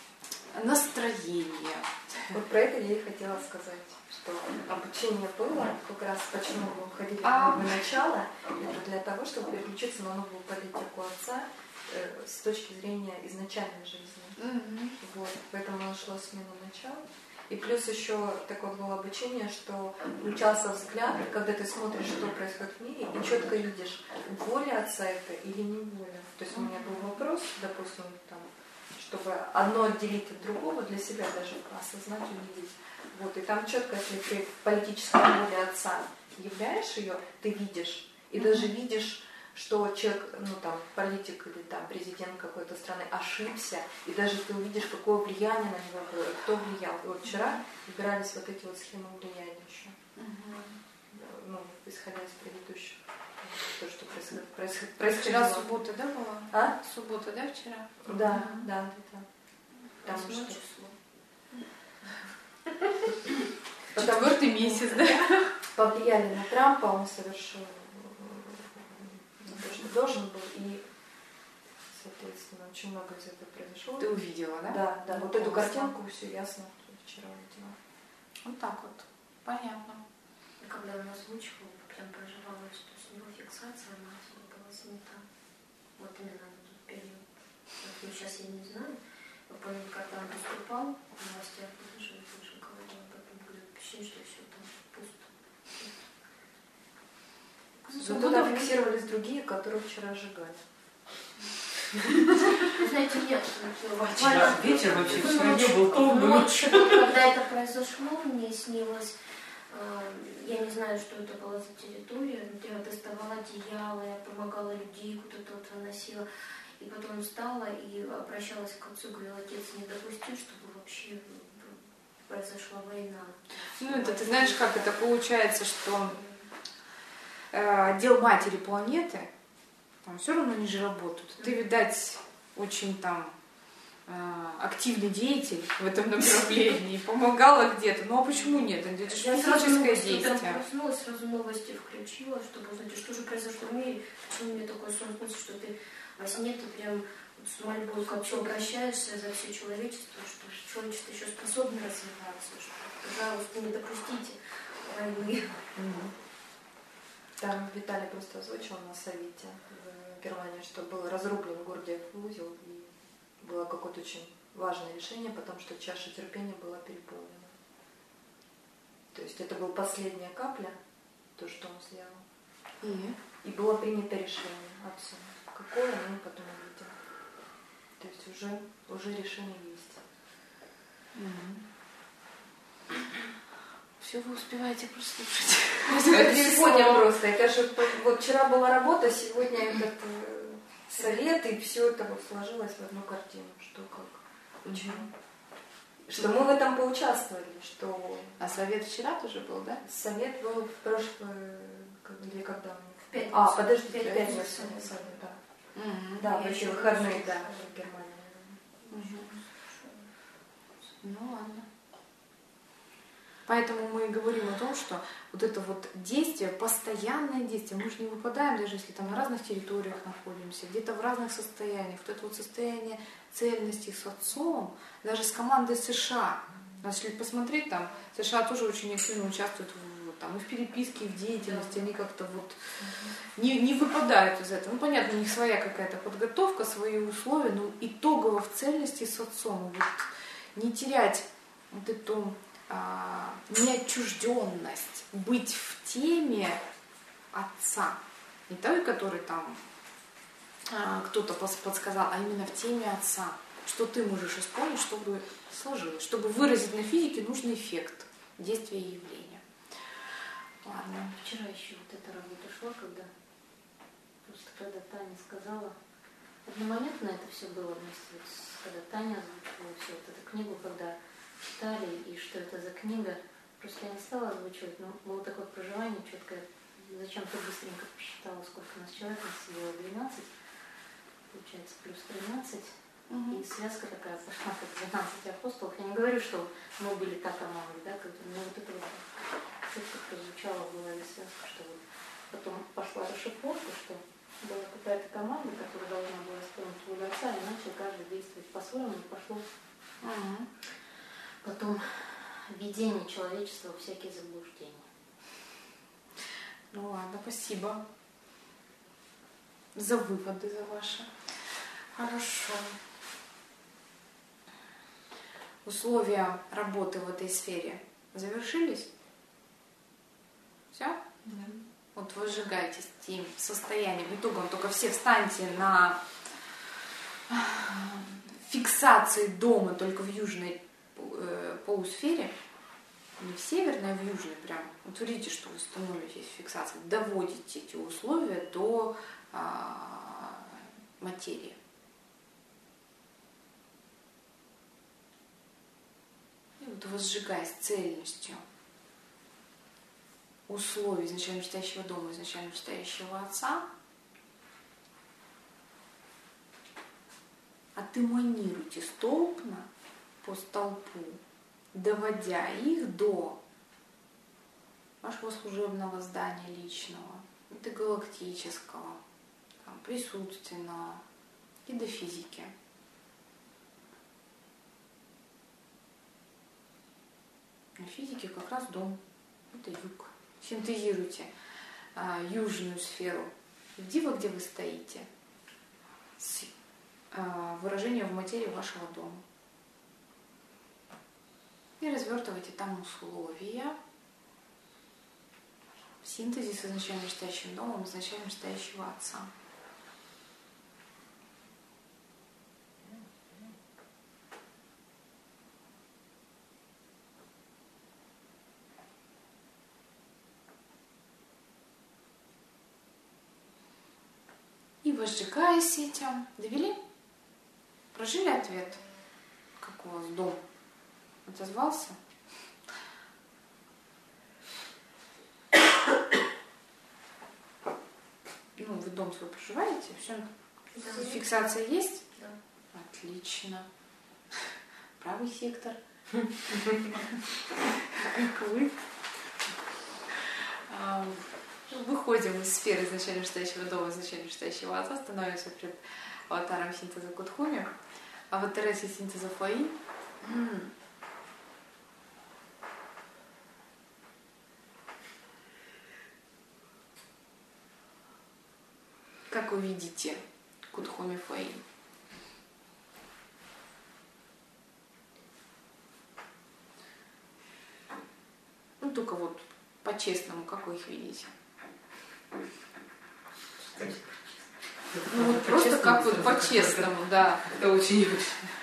настроения.
Вот про это я и хотела сказать, что обучение было, как раз почему мы уходили
А.
в начало, это для того, чтобы переключиться на новую политику отца э, с точки зрения изначальной жизни.
Mm-hmm.
Вот, поэтому нашло смену начала. И плюс еще такое было обучение, что включался взгляд, когда ты смотришь, что происходит в мире, и четко видишь, воля отца это или не воля. То есть у меня был вопрос, допустим, там, чтобы одно отделить от другого для себя даже осознать, увидеть. Вот, и там четко, если ты в политической воле отца являешь ее, ты видишь. И mm-hmm. даже видишь, что человек, ну там, политик или там президент какой-то страны ошибся, и даже ты увидишь, какое влияние на него было, кто влиял. И вот вчера выбирались вот эти вот схемы влияния еще. Mm-hmm. Ну, исходя из предыдущих. То, что происходит, происходит, происходило.
Вчера суббота, да, была?
А?
Суббота, да, вчера?
Да,
Mm-hmm.
да, да. Там
Восьмое
что?
число.
Четвертый месяц, да?
Повлияли на Трампа, он совершил то, что должен был, и, соответственно, очень много из этого произошло.
Ты увидела, да?
Да, да,
Ну,
вот эту
классно.
картинку все ясно вчера увидела.
Вот так вот, понятно.
И когда он озвучивал, прям проживалось, что с него фиксация матери была снята. Вот именно на тот период. Вот, ну, сейчас я не знаю. Я помню, когда он выступал в новостях, я тоже слышал, говорил об этом, говорю, ощущение, что все там пусто.
Но туда фиксировались другие, которые вчера сжигали.
Знаете, нет.
Вчера вечер вообще вчера не был полный.
Ночью, когда это произошло, мне снилось, э, я не знаю, что это была за территория, но я доставала одеяло, я помогала людей, куда-то вот выносила. И потом встала и обращалась к отцу, говорила: отец, не допусти, чтобы вообще произошла война.
Ну, это ты знаешь, как это получается, что э, отдел матери планеты, там все равно они же работают. Ты, видать, очень там э, активный деятель в этом направлении, помогала где-то. Ну а почему нет? Это же
Я сразу
физическое
новости,
действие.
прям проснулась, сразу новости включила, чтобы узнать, что же произошло в мире, почему мне такой сон снится, что ты во сне ты прям вот с мольбой как все обращаешься за все человечество, что человечество еще способно развиваться, что, пожалуйста, не допустите войны.
Там Виталий просто озвучил на совете в Германии, что был разрублен Гордиев узел, и было какое-то очень важное решение, потому что чаша терпения была переполнена. То есть это была последняя капля, то, что он сделал.
И,
и было принято решение отцом. Какое, мы потом увидим. То есть уже, уже решение есть.
Mm-hmm. Все вы успеваете прослушать.
Это сегодня просто. Это же вот вчера была работа, сегодня этот э, совет, и все это вот сложилось в одну картину. Что как, почему. Mm-hmm. Что мы в этом поучаствовали, что...
А совет вчера тоже был, да?
Совет был в прошлое... Или когда?
В пятницу.
А, подожди, в
пятницу
пятницу
совет.
совет, да.
Mm-hmm.
Да,
Я
в эти
еще
выходные,
не
да,
слышала.
в Германии.
Угу. Ну ладно. Поэтому мы и говорим о том, что вот это вот действие, постоянное действие, мы же не выпадаем, даже если там на разных территориях находимся, где-то в разных состояниях. Вот это вот состояние цельности с отцом, даже с командой США, Если посмотреть, там США тоже очень активно участвуют в, там, и в переписке, и в деятельности, они как-то вот не, не выпадают из этого. Ну, понятно, у них своя какая-то подготовка, свои условия, но итогово в цельности с отцом. Вот, не терять вот эту а, неотчужденность, быть в теме отца. Не той, который там а, кто-то подсказал, а именно в теме отца. Что ты можешь исполнить, чтобы сложилось, чтобы выразить на физике нужный эффект действия и явления. Ладно.
Вчера еще вот эта работа шла, когда просто когда Таня сказала, одномоментно это все было вместе, вот, когда Таня озвучивала всю вот эту книгу, когда читали, и что это за книга, просто я не стала озвучивать, но было такое проживание четкое, зачем-то быстренько посчитала, сколько у нас человек, у нас сидело двенадцать, получается плюс тринадцать. И связка такая пошла, как двенадцать апостолов. Я не говорю, что мы были так команды, да, как, но вот это вот четко прозвучало в голове связка, что вот потом пошла расшифровка, что была какая-то команда, которая должна была исполнить волю отца, и начал каждый действовать по-своему, и пошло
Угу.
потом введение человечества во всякие заблуждения.
Ну ладно, спасибо за выводы, за ваши. Хорошо. Условия работы в этой сфере завершились? Все?
Да.
Вот вы сжигаетесь тем состоянием. Итогом только все встаньте на фиксации дома только в южной э, полусфере. Не в северной, а в южной прям. Утвердите, что вы становитесь в фиксации. Доводите эти условия до а, материи. Вот возжигаясь цельностью условий изначально стоящего дома, изначально стоящего отца, отэманируйте столпно по столпу, доводя их до вашего служебного здания личного, до галактического, там, присутственного и до физики. На физике как раз дом. Это юг. Синтезируйте а, южную сферу дива, где вы стоите, с а, выражением в материи вашего дома. И развертывайте там условия в синтезе с изначально стоящим домом, изначально стоящего отца. И возжигаясь этим, довели, прожили ответ. Как у вас дом отозвался? Ну, вы дом свой проживаете, все,
Да.
фиксация есть?
Да.
Отлично. Правый сектор. Как вы. Выходим из сферы изначально стоящего дома, изначально стоящего отца, становимся пред аватаром синтеза Кудхуми, аватаром синтеза Фаи. Как вы видите Кудхуми Фаи? Ну, только вот по-честному, как вы их видите? Ну, вот просто как вот по-честному, да.
Это очень очень.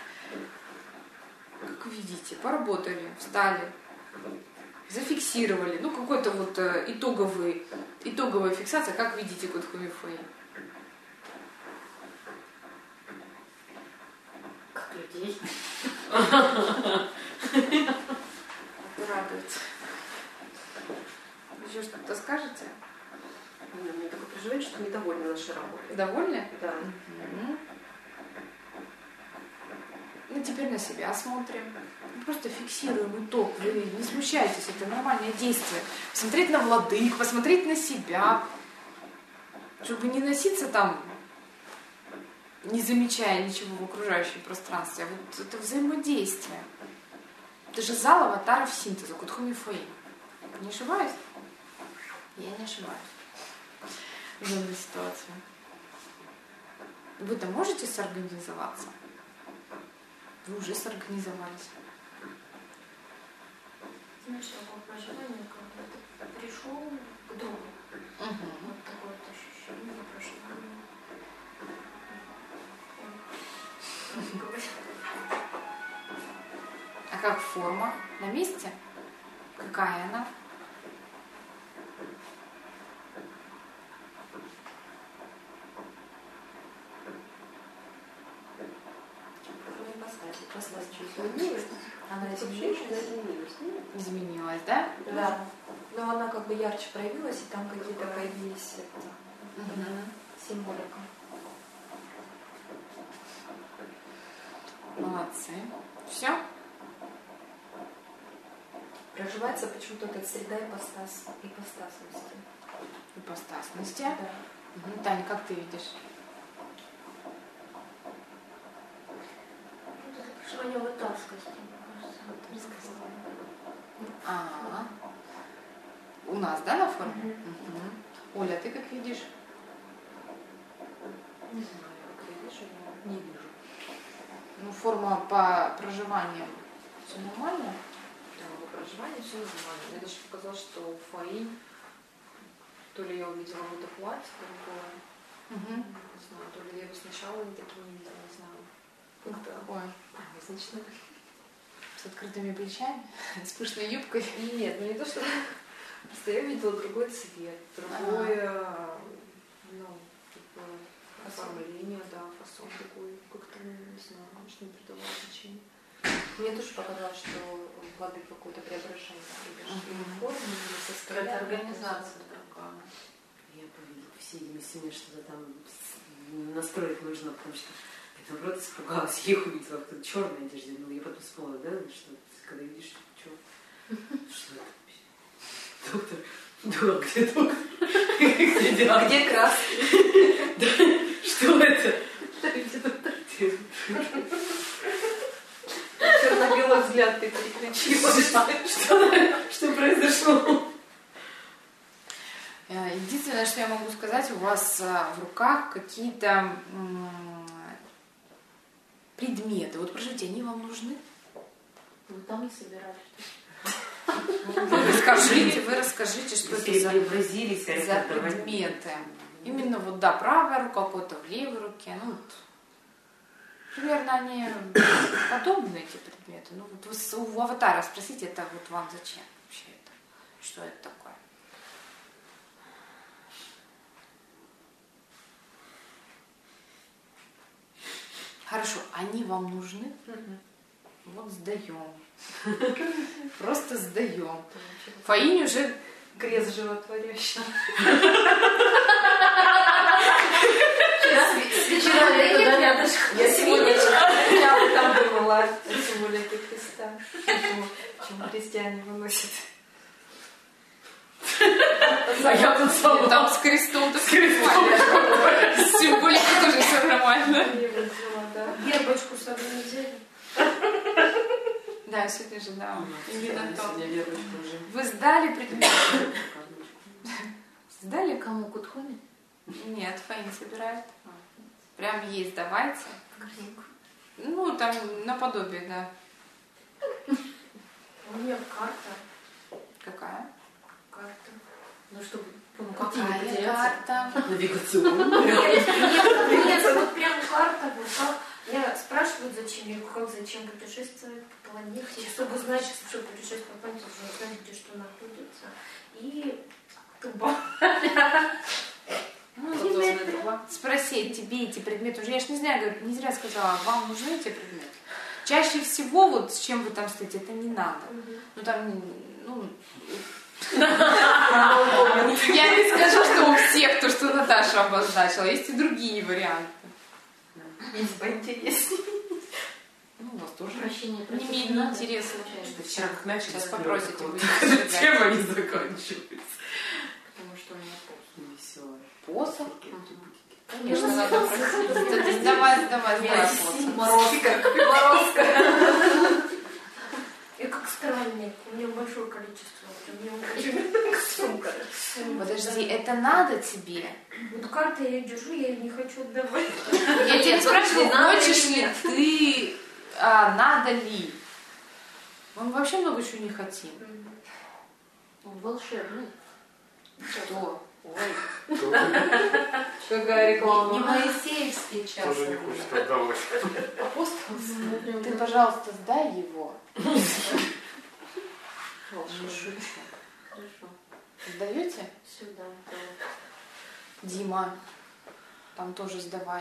Как видите, поработали, встали, зафиксировали. Ну, какой-то вот э, итоговый, итоговая фиксация, как видите Кудхуми Фаи.
Как людей.
Радует. Еще что-то скажете?
Мне такое проживание, что недовольны нашей работой.
Довольны?
Да.
Угу. Ну, теперь на себя смотрим. Просто фиксируем итог. Вы не смущайтесь, это нормальное действие. Посмотреть на владык, посмотреть на себя. Чтобы не носиться там, не замечая ничего в окружающем пространстве. А вот это взаимодействие. Это же зал аватаров синтеза, Кудхуми Фаин. Не ошибаюсь? Я не ошибаюсь в данной ситуации. Вы-то можете сорганизоваться? Вы уже сорганизовались.
Знаешь, такое проживание, когда ты пришел к дому.
Угу.
Вот такое вот ощущение проживания.
А как форма? На месте? Какая она?
Ипостась чуть изменилась. Она изменилась.
Изменилась, да?
Да. Но она как бы ярче проявилась, и там какие-то появились это,
Угу.
символика.
Молодцы. Все?
Проживается почему-то эта среда ипостас, ипостасности.
Ипостасности.
Да.
Угу. Таня, как ты видишь?
Проживание аватарскости.
А, у нас, да, на форме?
Угу.
Угу. Оля, ты как видишь?
Не знаю, как видишь, я не вижу.
Ну, форма по проживанию все нормально?
Да, по проживанию все нормально. Мне даже показалось, что Фаин, то ли я увидела какое-то платье другое,
Угу.
не знаю, то ли я его сначала не таким не видела, не знаю. Как-то
Ой,
празднично.
с открытыми плечами, с пышной юбкой.
Нет, ну не то, что... Просто я видела другой цвет, другое, ну, такое оформление, да, фасон такой, как-то, не знаю, может, не придавала значения.
Мне тоже показалось, что воды какое-то преображение. Или в форме, или в состоянии.
Какая-то организация другая. Я повидела все эти месяцы, что-то там настроить нужно, потому что я наоборот испугалась. Я их увидела в черной одежде. Ну, я потом вспомнила, да, что когда видишь, что, что это? Доктор, да, где доктор? Где дела?
Где краски?
Что это? Где доктор?
Черно-белый взгляд ты переключила.
Что произошло?
Единственное, что я могу сказать, у вас в руках какие-то предметы. Вот скажите, они вам нужны?
Вы там и собирались.
Вы расскажите, вы расскажите, что это за,
преобразились,
за предметы. Именно вот, да, правая рука, какой-то в левой руке. Ну, вот. Примерно они подобны, эти предметы. Ну, вот вы у аватара спросите, это вот вам зачем вообще это? Что это такое? Хорошо, они вам нужны? Вот сдаем. Просто сдаем. Фаинь уже
Крест животворящий. Я сегодня я бы там думала о символике креста. Почему христиане выносят.
А я тут сама. Там с крестом-то все нормально. С символикой тоже все нормально.
Вербочку с собой не взяли?
Да, сегодня же, да. Именно то.
Я верю, что уже.
Вы сдали предмет? Сдали?
Кому? Кудхуми?
Нет, Фаин собирает. Прям есть, давайте. Ну, там наподобие, да.
У меня карта.
Какая?
Карта.
Ну, чтобы
Ну,
Какая карта?
Навигационная.
Нет, нет, вот прям карта, вот как. Я спрашиваю, зачем, я говорю, как зачем путешествовать по планете, чтобы знать, что путешествовать по планете, нужно знать, где что находится. И труба.
Ну, спросить тебе эти предметы уже, я ж не знаю, говорю, не зря сказала, вам нужны эти предметы. Чаще всего, вот с чем вы там стоите, это не надо. Ну там, ну... Я не скажу, что у всех то, что Наташа обозначила, есть и другие варианты.
Есть поинтереснее.
Ну, у вас тоже
Прощение
не
просить
менее
надо.
интересно.
Вчера как начали
Сейчас
с
попросите,
вот
будете
эта
сжигать.
тема не заканчивается.
Потому что у меня пост.
Веселая.
Посох?
Конечно,
Конечно, надо просить. Давай, давай, давай посох.
Морозка. Морозка. И как меня большое количество. У меня очень сумка.
Подожди, это надо тебе?
Вот карты я держу, я их не хочу отдавать.
Я тебя не спрашиваю, хочешь ли ты, а, надо ли? Мы вообще много чего не хотим.
Он волшебный.
Что?
Ой,
Какая реклама.
не Моисеевский час.
Тоже не хочет отдавать.
Апостол.
Ты, пожалуйста, сдай его.
Волшебный. Хорошо.
Сдаете?
Сюда.
Дима, там тоже сдавай.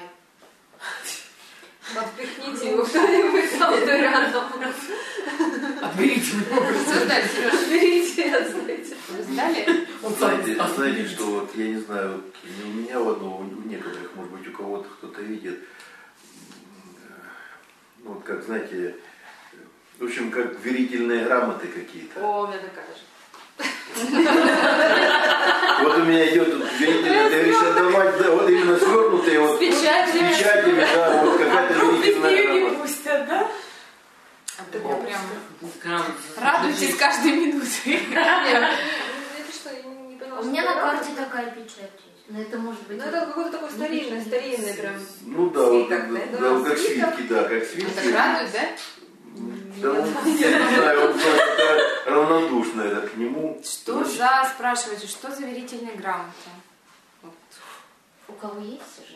Подпихните его кто-нибудь там, кто рядом.
Отберите его.
Все сдали, Сереж?
Отберите и отдайте.
Вы сдали?
Знаете, знаете, что вот, я не знаю, не у меня у одного, у некоторых, может быть, у кого-то кто-то видит, ну, вот как, знаете, в общем, как верительные грамоты какие-то.
О, у меня такая же.
Вот у меня идет тут верительная, ты говоришь, отдавать, да, вот именно свернутые, вот,
С печатями.
с печатями, да, вот какая-то верительная грамота.
пустят, да?
А я прям
Грамота.
радуйтесь каждой минутой.
Это что, я не поняла,
У
что
меня
это
на
грамота?
карте такая печать есть.
Но это может быть...
Ну, это какой-то такой старинный, старинный прям.
Ну да, вот,
Свиток,
да,
да?
да, вот как
Свиток.
свитки, да, как
Это
свитки.
радует, да?
Да, он, я не знаю, он как-то равнодушно это к нему.
Что за, спрашивайте, что за верительные грамоты? Вот.
У кого есть же?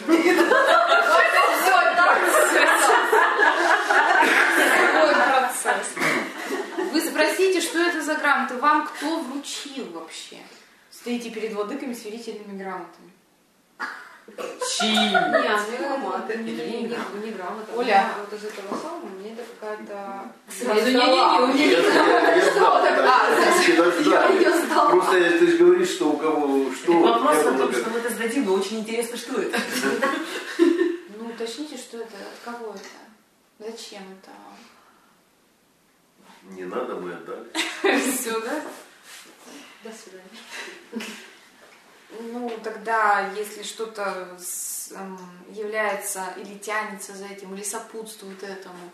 Какой процесс? Вы спросите, что это за грамоты? Вам кто вручил вообще? Стоите перед владыками с верительными грамотами.
Чи.
Не, ну грамота.
Это
Не,
не
не,
грамота.
не грамота.
Оля.
У меня вот из этого самого, мне это какая-то...
Сразу
Я сдала.
Я, я, я знал, да, все
Я
ждали.
ее сдала.
Просто ты же говоришь, что у кого что.
Вопрос
не
о
было
том,
как-
что мы это сдадим, но очень интересно, что это.
Ну, уточните, что это, от кого это? Зачем это?
Не надо, мы отдали.
Все, да?
До свидания.
Ну, тогда, если что-то с- эм, является или тянется за этим, или сопутствует этому,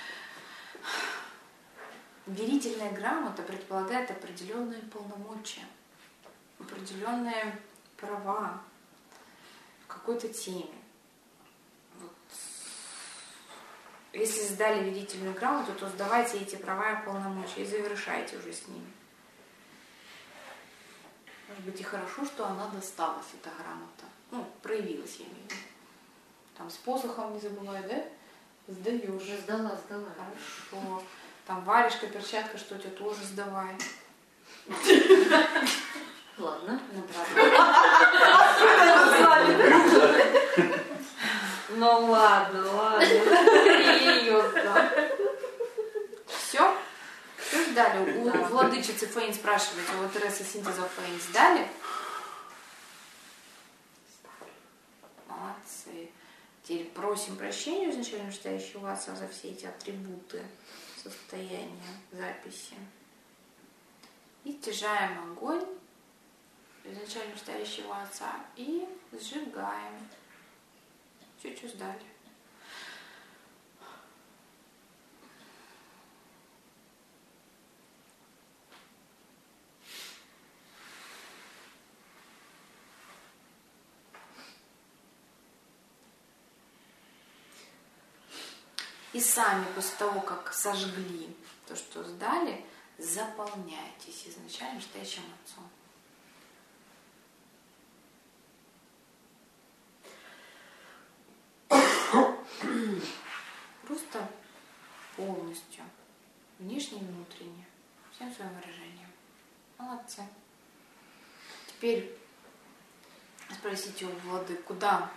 верительная грамота предполагает определенные полномочия, определенные права в какой-то теме. Вот. Если сдали верительную грамоту, то сдавайте эти права и полномочия и завершайте уже с ними. Может быть, и хорошо, что она досталась, эта грамота. Ну, проявилась, я имею в виду. Там с посохом не забывай, да? Сдаешь.
Уже сдала, сдала.
Хорошо. Там варежка, перчатка, что тебе тоже сдавай.
Ладно.
Ну, правда.
Ну ладно, ладно.
Ее сдам. Все? Что сдали? У владычицы Фейн спрашиваете, а вот Тереса синтеза Фейн сдали? Молодцы. Теперь просим прощения у изначально читающего отца за все эти атрибуты состояния записи. И стяжаем огонь изначально читающего отца и сжигаем. Чуть-чуть сдали. И сами после того, как сожгли то, что сдали, заполняйтесь изначально читающим отцом. Просто полностью, внешне и внутренне, всем своим выражением. Молодцы. Теперь спросите у Влады, куда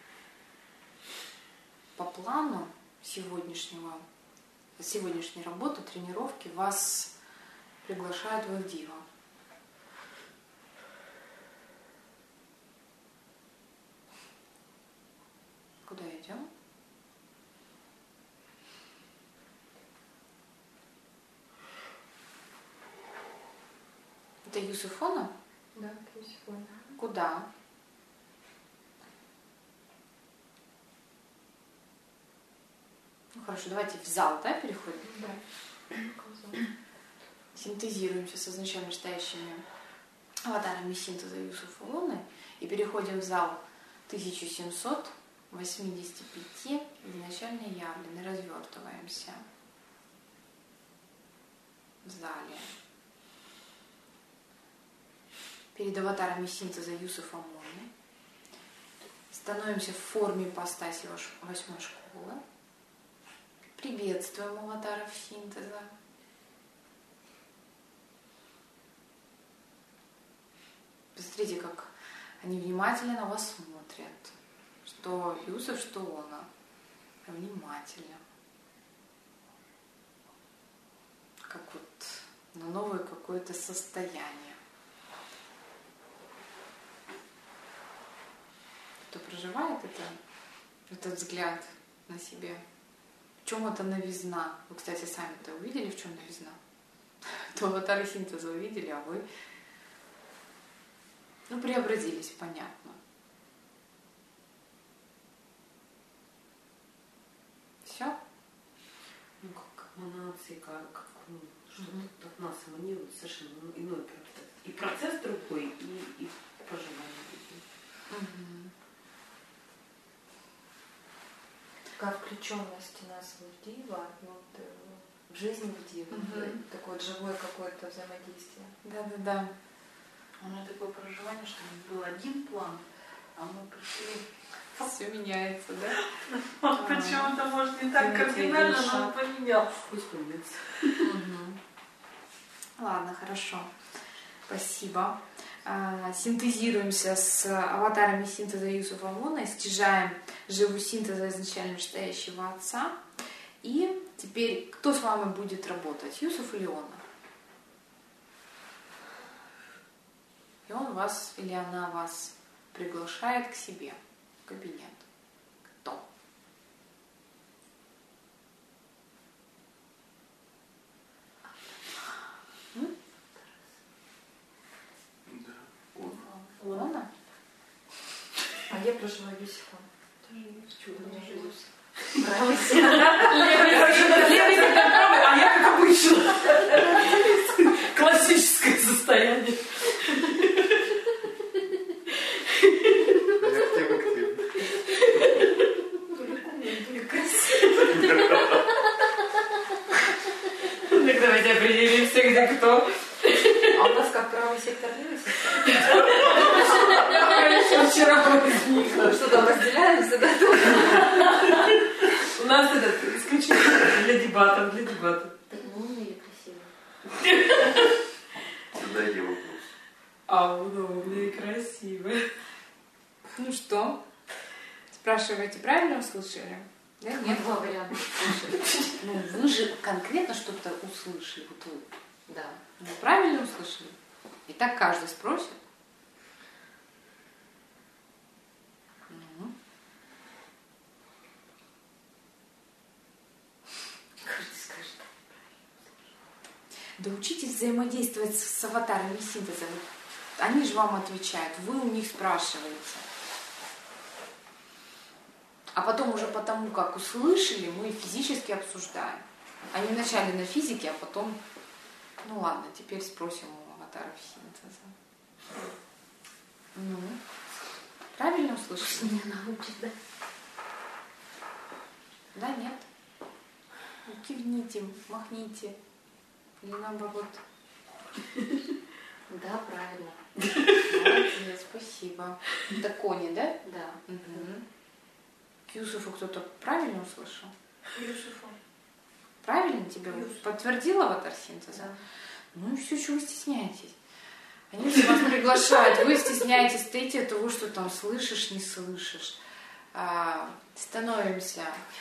по плану сегодняшнего, сегодняшней работы, тренировки вас приглашают в Авдеево. Куда идем? Это Юсуфона?
Да, Юсуфона.
Куда? Ну хорошо, давайте в зал, да, переходим?
Да.
синтезируемся с изначально стоящими аватарами синтеза Юсуфа Луны и переходим в зал тысяча семьсот восемьдесят пять изначально явлены, развертываемся в зале. Перед аватарами синтеза Юсуфа Луны становимся в форме ипостаси восьмой школы, приветствуем аватаров синтеза. Посмотрите, как они внимательно на вас смотрят. Что Юсуф, что Луна. Внимательно. Как вот на новое какое-то состояние. Кто проживает это, этот взгляд на себе. В чем это новизна? Вы, кстати, сами-то увидели, в чем новизна? То аватары синтеза увидели, а вы ну, преобразились, понятно. Все?
Ну, как эманации, как, как ну, что-то mm-hmm. от нас эманирует совершенно иной процесс. И процесс другой, и, и проживание другой.
Mm-hmm.
Такая включенность нас в Дива, вот, в жизнь в Дива, mm-hmm. такое живое какое-то взаимодействие.
Да-да-да.
У меня такое проживание, что был один план, а мы пришли...
Все меняется, да?
Вот почему-то, может, не так кардинально, но он поменялся.
Пусть поменяется.
Ладно, хорошо. Спасибо. Синтезируемся с аватарами синтеза Юсуфа Луны, стяжаем живу синтеза изначально стоящего отца. И теперь кто с вами будет работать, Юсуф или Луна? И он вас или она вас приглашает к себе в кабинет. Кто? М?
Да, он.
Луна?
А я проживаю Юсифом.
Тоже чудо не живет.
А я как обычно. Классическое состояние. Так давайте определимся, где кто.
А у нас как правый сектор, левый сектор?
Еще вчера возникло.
Что там, разделяемся, да?
У нас этот исключительно для дебатов, для дебатов.
Так умный или красивый?
Задайте вопрос.
А удобно и красиво.
Ну что? Спрашиваете, правильно услышали? Да? Нет?
Два варианта.
Ну, вы же конкретно что-то услышали. Вот вы.
Да.
Вы правильно услышали? И так каждый спросит. Ну.
Каждый скажет.
Да учитесь взаимодействовать с, с аватарами синтеза. Они же вам отвечают, вы у них спрашиваете. А потом уже потому, как услышали, мы физически обсуждаем. А не вначале на физике, а потом... Ну ладно, теперь спросим у аватаров синтеза. Ну, правильно услышали?
Не научит, да?
Да, нет? Ну, кивните, махните. Или наоборот.
Да, правильно.
Молодец, спасибо. Это Кони, да?
Да.
Угу. К Юсуфу кто-то правильно услышал?
Юсуфу.
Правильно тебя
Юсуф.
подтвердил аватар синтеза?
Да.
Ну и все, чего вы стесняетесь? Они же вас приглашают, вы стесняетесь, стоите от того, что там слышишь, не слышишь. А, становимся.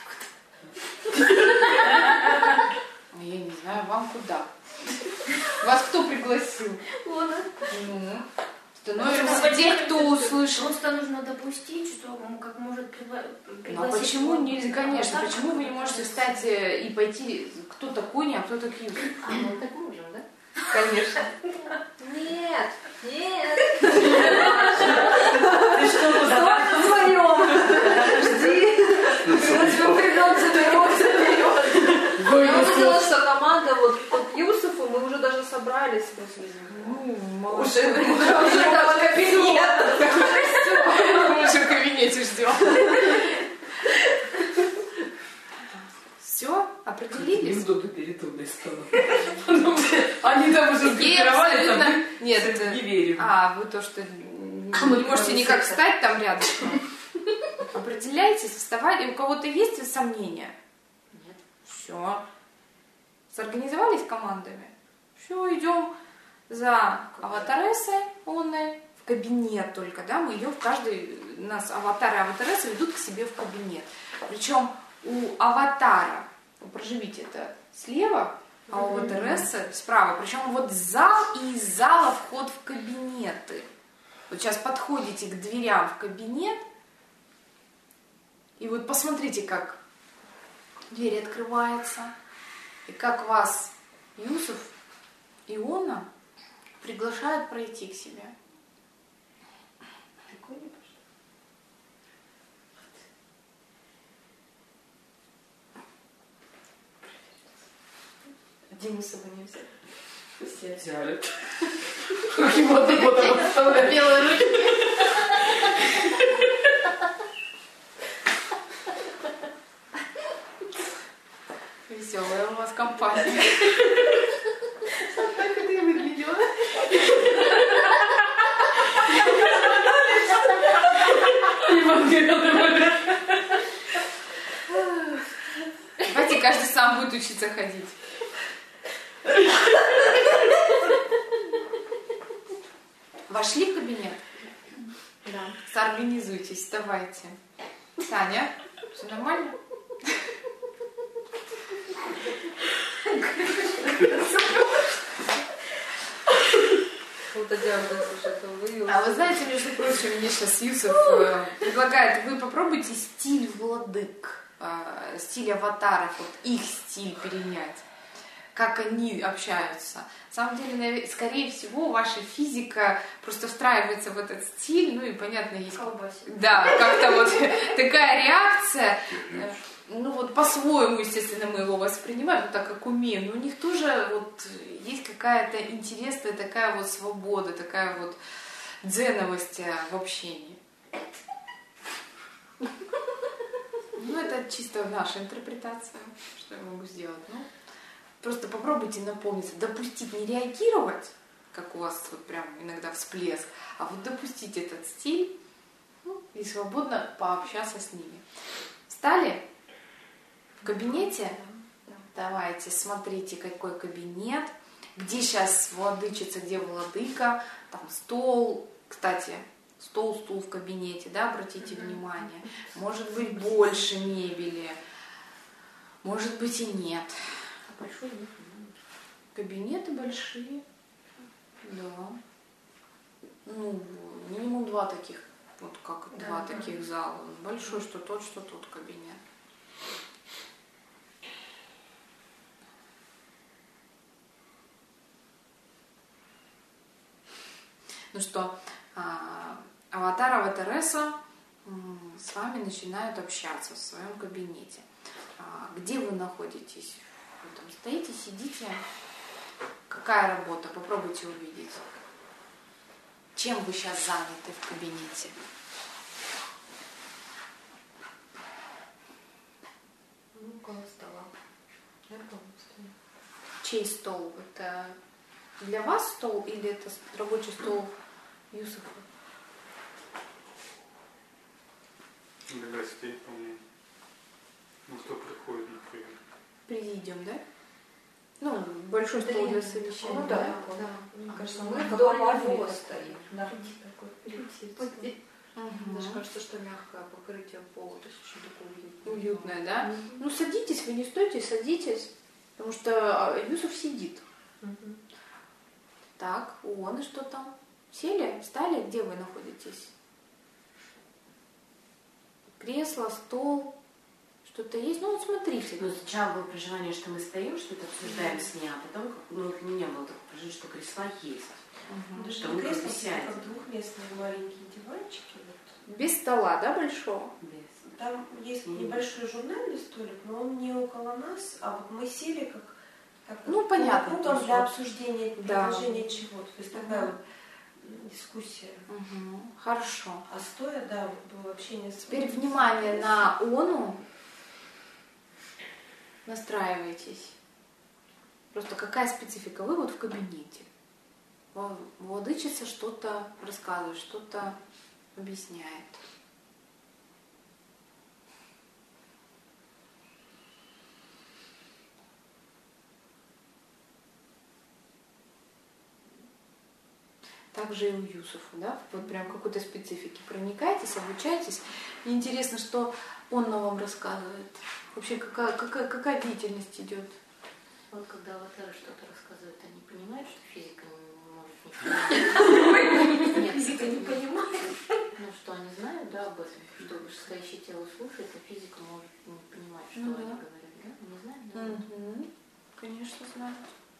Я не знаю, вам куда? Вас кто пригласил?
Луна.
Ну, становимся те, кто услышал.
Просто нужно допустить, что он как может пригла-
Ну а
пригласить.
почему
его.
нельзя, конечно,
Так,
почему вы не можете встать э, и пойти, кто-то Кони, а кто-то Кьюс?
А, мы так можем, да?
Конечно.
Нет, нет.
Ты что,
Давай вдвоем. Жди. Когда придется вернуться вперед. Я увидела, что команда вот по Юсуфу, мы уже даже с
собрались возле него.
Ну, молодцы.
Уже в кабинет.
Мы уже в кабинете ждем. Все, определились?
Неудобно перед умной столом.
Они там уже
группировались, а мы
Нет,
всё-таки
это...
не верим.
А, вы то, что не
мы
можете
не
никак
можем
встать там рядом. Определяйтесь, вставайте. У кого-то есть сомнения?
Нет.
Все. Сорганизовались командами? Все, идем за аватарессой, онной, в кабинет только, да, мы идем в каждый, нас аватары и аватарессы ведут к себе в кабинет. Причем у аватара, вы проживите это слева, а у аватарессы справа. Причем вот зал и из зала вход в кабинеты. Вот сейчас подходите к дверям в кабинет, и вот посмотрите, как дверь открывается, и как вас Юсуф и Она приглашают пройти к себе.
Дениса вы не взяли.
Все взяли.
Белые руки. Веселая у вас компания.
Так это и выглядело.
Давайте каждый сам будет учиться ходить. Вошли в кабинет?
Да.
Соорганизуйтесь, вставайте. Таня, все нормально?
Вот Диана, слушай, это вы...
А вы знаете, между прочим, мне сейчас Юсуф э, предлагает, вы попробуйте стиль владык, э, стиль аватаров, вот их стиль перенять, как они общаются. На самом деле, скорее всего, ваша физика просто встраивается в этот стиль, ну и понятно, есть...
Колбасит.
Да, как-то вот такая реакция. Ну вот по-своему, естественно, мы его воспринимаем, так как умеем, но у них тоже вот есть какая-то интересная такая вот свобода, такая вот дзеновость в общении. Ну это чисто наша интерпретация, что я могу сделать. Ну, просто попробуйте наполниться, допустить не реагировать, как у вас вот прям иногда всплеск, а вот допустить этот стиль, ну, и свободно пообщаться с ними. Встали? В кабинете? Давайте, смотрите, какой кабинет, где сейчас владычица, где владыка, там стол, кстати, стол, стул в кабинете, да, обратите внимание, может быть больше мебели, может быть и нет.
Большой нет.
Кабинеты большие, да, ну, минимум два таких, вот как
Да,
два
да.
таких зала, большой, что тот, что тот кабинет. Ну что, аватар, аватаресса с вами начинают общаться в своем кабинете. Где вы находитесь? Вы там стоите, сидите? Какая работа? Попробуйте увидеть. Чем вы сейчас заняты в кабинете?
Ну, около стола. Я дома стою.
Чей стол? Это для вас стол или это рабочий стол Юсуфа?
Для гостей, по-моему. Ну, кто приходит, например.
Президиум, да? Ну, большой стол для совещания.
Ну да, да. Мне кажется, мы
в
вдоль
доме
него
нет.
стоим. Да. Такой перед.
Мгм.
Даже кажется, что мягкое покрытие пола, то есть очень такое уютное.
Уютное, да? Ну, садитесь, вы не стойте, садитесь, потому что Юсуф сидит.
Мгм.
Так, он и что там? Сели? Встали? Где вы находитесь? Кресло, стол, что-то есть? Ну, вот смотрите.
Ну, сначала было проживание, что мы стоим, что-то обсуждаем с ней, а потом, как, ну, у меня было такое проживание, что кресла есть.
Мгм.
Даже
Что
не
мы
кресло,
как бы сядем.
как двухместные маленькие диванчики. Вот.
Без стола, да, большого?
Без.
Там есть
Мгм.
небольшой журнальный столик, но он не около нас, а вот мы сели как как
Ну, понятно.
Кругом
то,
для
что-
обсуждения
Да.
предложения чего-то. То есть такая вот дискуссия.
Мгм. Хорошо.
А стоя, да, вот было общение с...
Теперь внимание на ону. Настраивайтесь. Просто какая специфика? Вы вот в кабинете. Вам владычица что-то рассказывает, что-то объясняет. Также и у Юсуфа, да, вот прям какой-то специфики. Проникайтесь, обучайтесь. Мне интересно, что он нам вам рассказывает. Вообще, какая, какая, какая деятельность идет?
Вот когда аватары что-то рассказывают, они понимают, что физика не может не понимать. Нет,
Физика не понимает.
Ну, что они знают, да, об этом, что вышестоящее тело слушает, а физика может не понимать, что
Ну
они
да.
говорят, да? Они знают, да?
Угу. Конечно, знаю.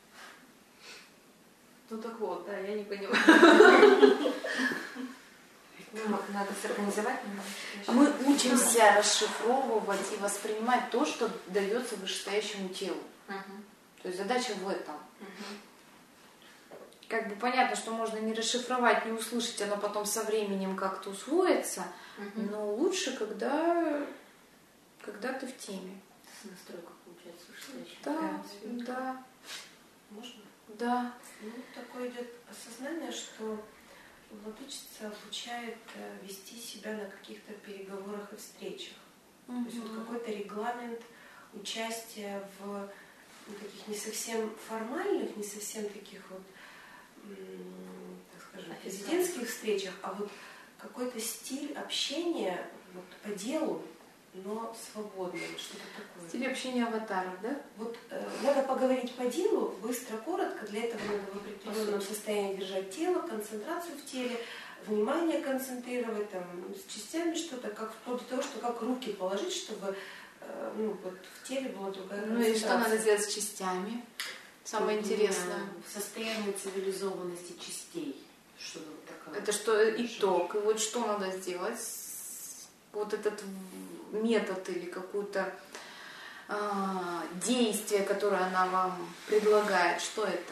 Ну так вот, да, я не понимаю.
Ну, надо сорганизовать.
Мы учимся расшифровывать и воспринимать то, что дается вышестоящему телу.
Мгм.
То есть задача в этом.
Мгм.
Как бы понятно, что можно не расшифровать, не услышать, оно потом со временем как-то усвоится,
Мгм.
но лучше, когда, когда ты в теме.
Это настройка получается вышестоящая.
Да,
Да,
да,
Можно?
да.
Ну, такое идет осознание, что владычица обучает э, вести себя на каких-то переговорах и встречах. То есть вот
Мгм.
какой-то регламент участия в ну, таких не совсем формальных, не совсем таких вот, м, так скажем,
Официальных.
президентских встречах, а вот какой-то стиль общения вот, по делу, но свободный, вот что-то такое.
Стиль общения аватаров, да?
Вот э, надо поговорить по делу, быстро, коротко, для этого надо в определенном состоянии держать тело, концентрацию в теле, внимание концентрировать, там, с частями что-то, как вплоть до того, что как руки положить, чтобы э, ну, вот в теле была другая
Ну
концентрация.
и что надо сделать с частями? Самое
Вот
интересное.
именно в состоянии цивилизованности частей. Что вот такое?
Это что итог. И вот что надо сделать? Вот этот метод или какое-то а, действие, которое она вам предлагает, что это?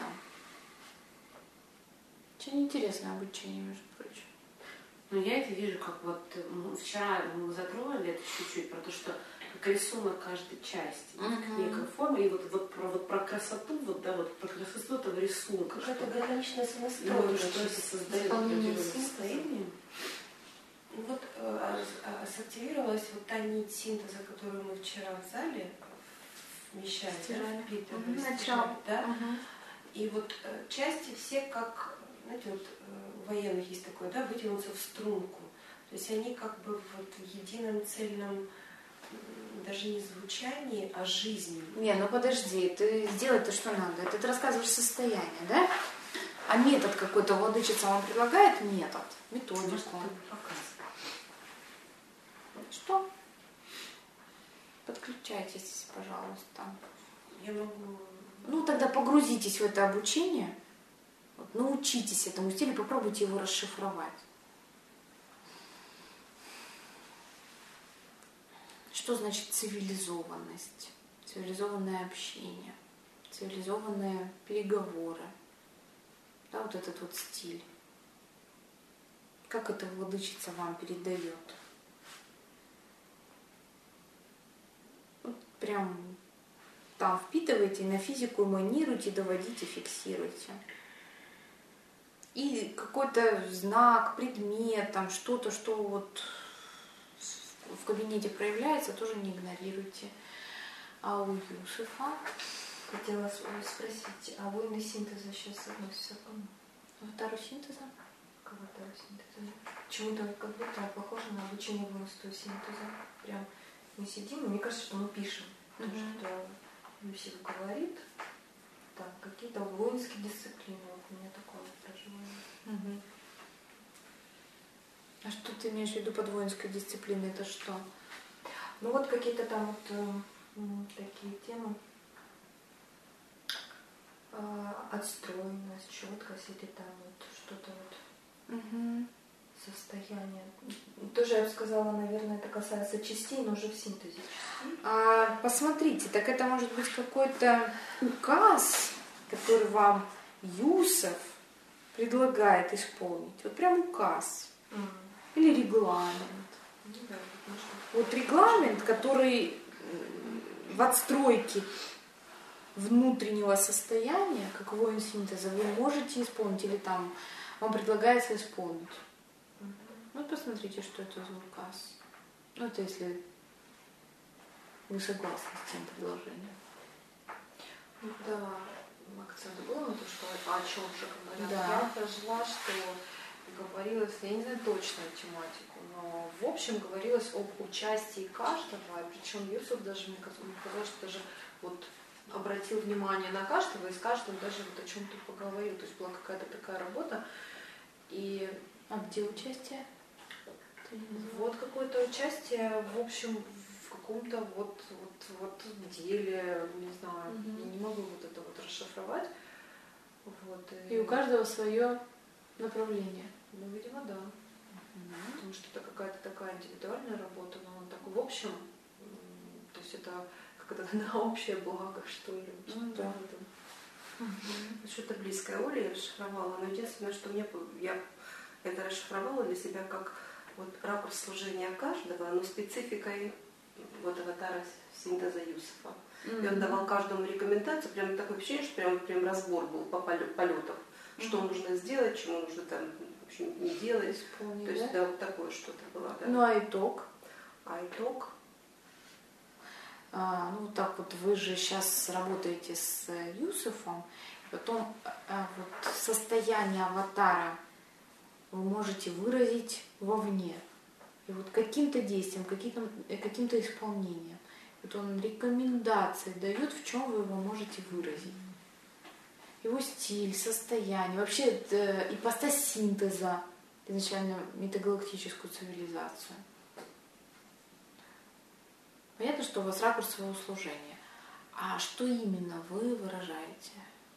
Очень интересное обучение, между прочим.
Ну, я это вижу, как вот ну, вчера мы затронули это чуть-чуть, про то, что как рисунок каждой части,
Мгм.
как некая форма, и вот, вот, про, вот про красоту, вот, да, вот про красоту этого рисунка.
Какая-то
что-
гармоничная
и
сонастройка.
вот что это создает
Дополнение
определенное
синтеза.
состояние.
Вот э, а- а- сактивировалась вот та нить синтеза, которую мы вчера в зале вмещали, да,
Стирали.
впитывали,
Мгм,
стирали,
начало.
да?
Мгм.
И вот э, части все как, знаете, вот э, у военных есть такое, да, вытянуться в струнку. То есть они как бы вот в едином цельном, м, даже не звучании, а жизни.
Не, ну подожди, ты сделать-то что надо? Это ты рассказываешь состояние, да? А метод какой-то владычица вам предлагает? Метод, методику.
Показывает.
Что? Подключайтесь, пожалуйста.
Я могу...
Ну, тогда погрузитесь в это обучение, вот, научитесь этому стилю, попробуйте его расшифровать. Что значит цивилизованность? Цивилизованное общение, цивилизованные переговоры. Да, вот этот вот стиль. Как это владычица вам передает? Вот прям там впитывайте, на физику эманируйте, доводите, фиксируйте. И какой-то знак, предмет, там что-то, что вот в кабинете проявляется, тоже не игнорируйте. А у Юсуфа?
Хотела с- спросить, а войны синтеза сейчас относятся к кому?
Аватару синтеза?
К аватару синтеза? Почему-то как будто похоже на обучение воинству синтеза. Прям мы сидим, и мне кажется, что мы пишем. То,
Мгм.
что Юсиф говорит, так, какие-то воинские дисциплины. Вот у меня такое проживание.
Мгм. А что ты имеешь в виду под воинской дисциплиной? Это что?
Ну вот какие-то там вот э, м, такие темы. Э, отстроенность, четкость или там вот что-то вот
Угу.
состояние. Тоже я бы сказала, наверное, это касается частей, но уже в синтезе частей.
А, посмотрите, так это может быть какой-то указ, который вам Юсов предлагает исполнить. Вот прям указ. Mm. Или регламент. Mm, да, вот регламент, который в отстройке внутреннего состояния, как воин синтеза, вы можете исполнить, или там вам предлагается исполнить. Mm-hmm. Вот посмотрите, что это за указ. Ну, это если вы согласны с тем предложением.
Да, акцент был на то, что о чем же говорят.
Да.
Я прожила, что говорилось, я не знаю точную тематику, но в общем говорилось об участии каждого, причем Юсуф даже мне казалось, что даже вот обратил внимание на каждого и с каждым даже вот о чем-то поговорил. То есть была какая-то такая работа. И
а где участие?
Вот какое-то участие, в общем, в каком-то вот, вот, вот деле, не знаю, угу. Я не могу вот это вот расшифровать. Вот,
и... и у каждого свое направление.
Ну, видимо, да. Угу. Потому что это какая-то такая индивидуальная работа, но так в общем, то есть это как-то на общее благо, что ли.
Ну, да.
Угу. Что-то близкое Оле я расшифровала, но единственное, что мне я это расшифровала для себя как вот ракурс служения каждого, но спецификой вот аватара синтеза Юсуфа. Mm-hmm. И он давал каждому рекомендацию, прям такое ощущение, что прям, прям разбор был по полетам, mm-hmm. что нужно сделать, чему нужно там в общем, не делать.
Исполнить,
то есть,
да?
да, вот такое что-то было. Да.
Ну а итог?
А итог?
А, ну так вот вы же сейчас работаете с Юсуфом, потом а, вот состояние аватара вы можете выразить вовне. И вот каким-то действием, каким-то, каким-то исполнением. Вот он рекомендации дает, в чем вы его можете выразить. Его стиль, состояние, вообще это ипостась синтеза, изначально метагалактическую цивилизацию. Понятно, что у вас ракурс своего служения. А что именно вы выражаете?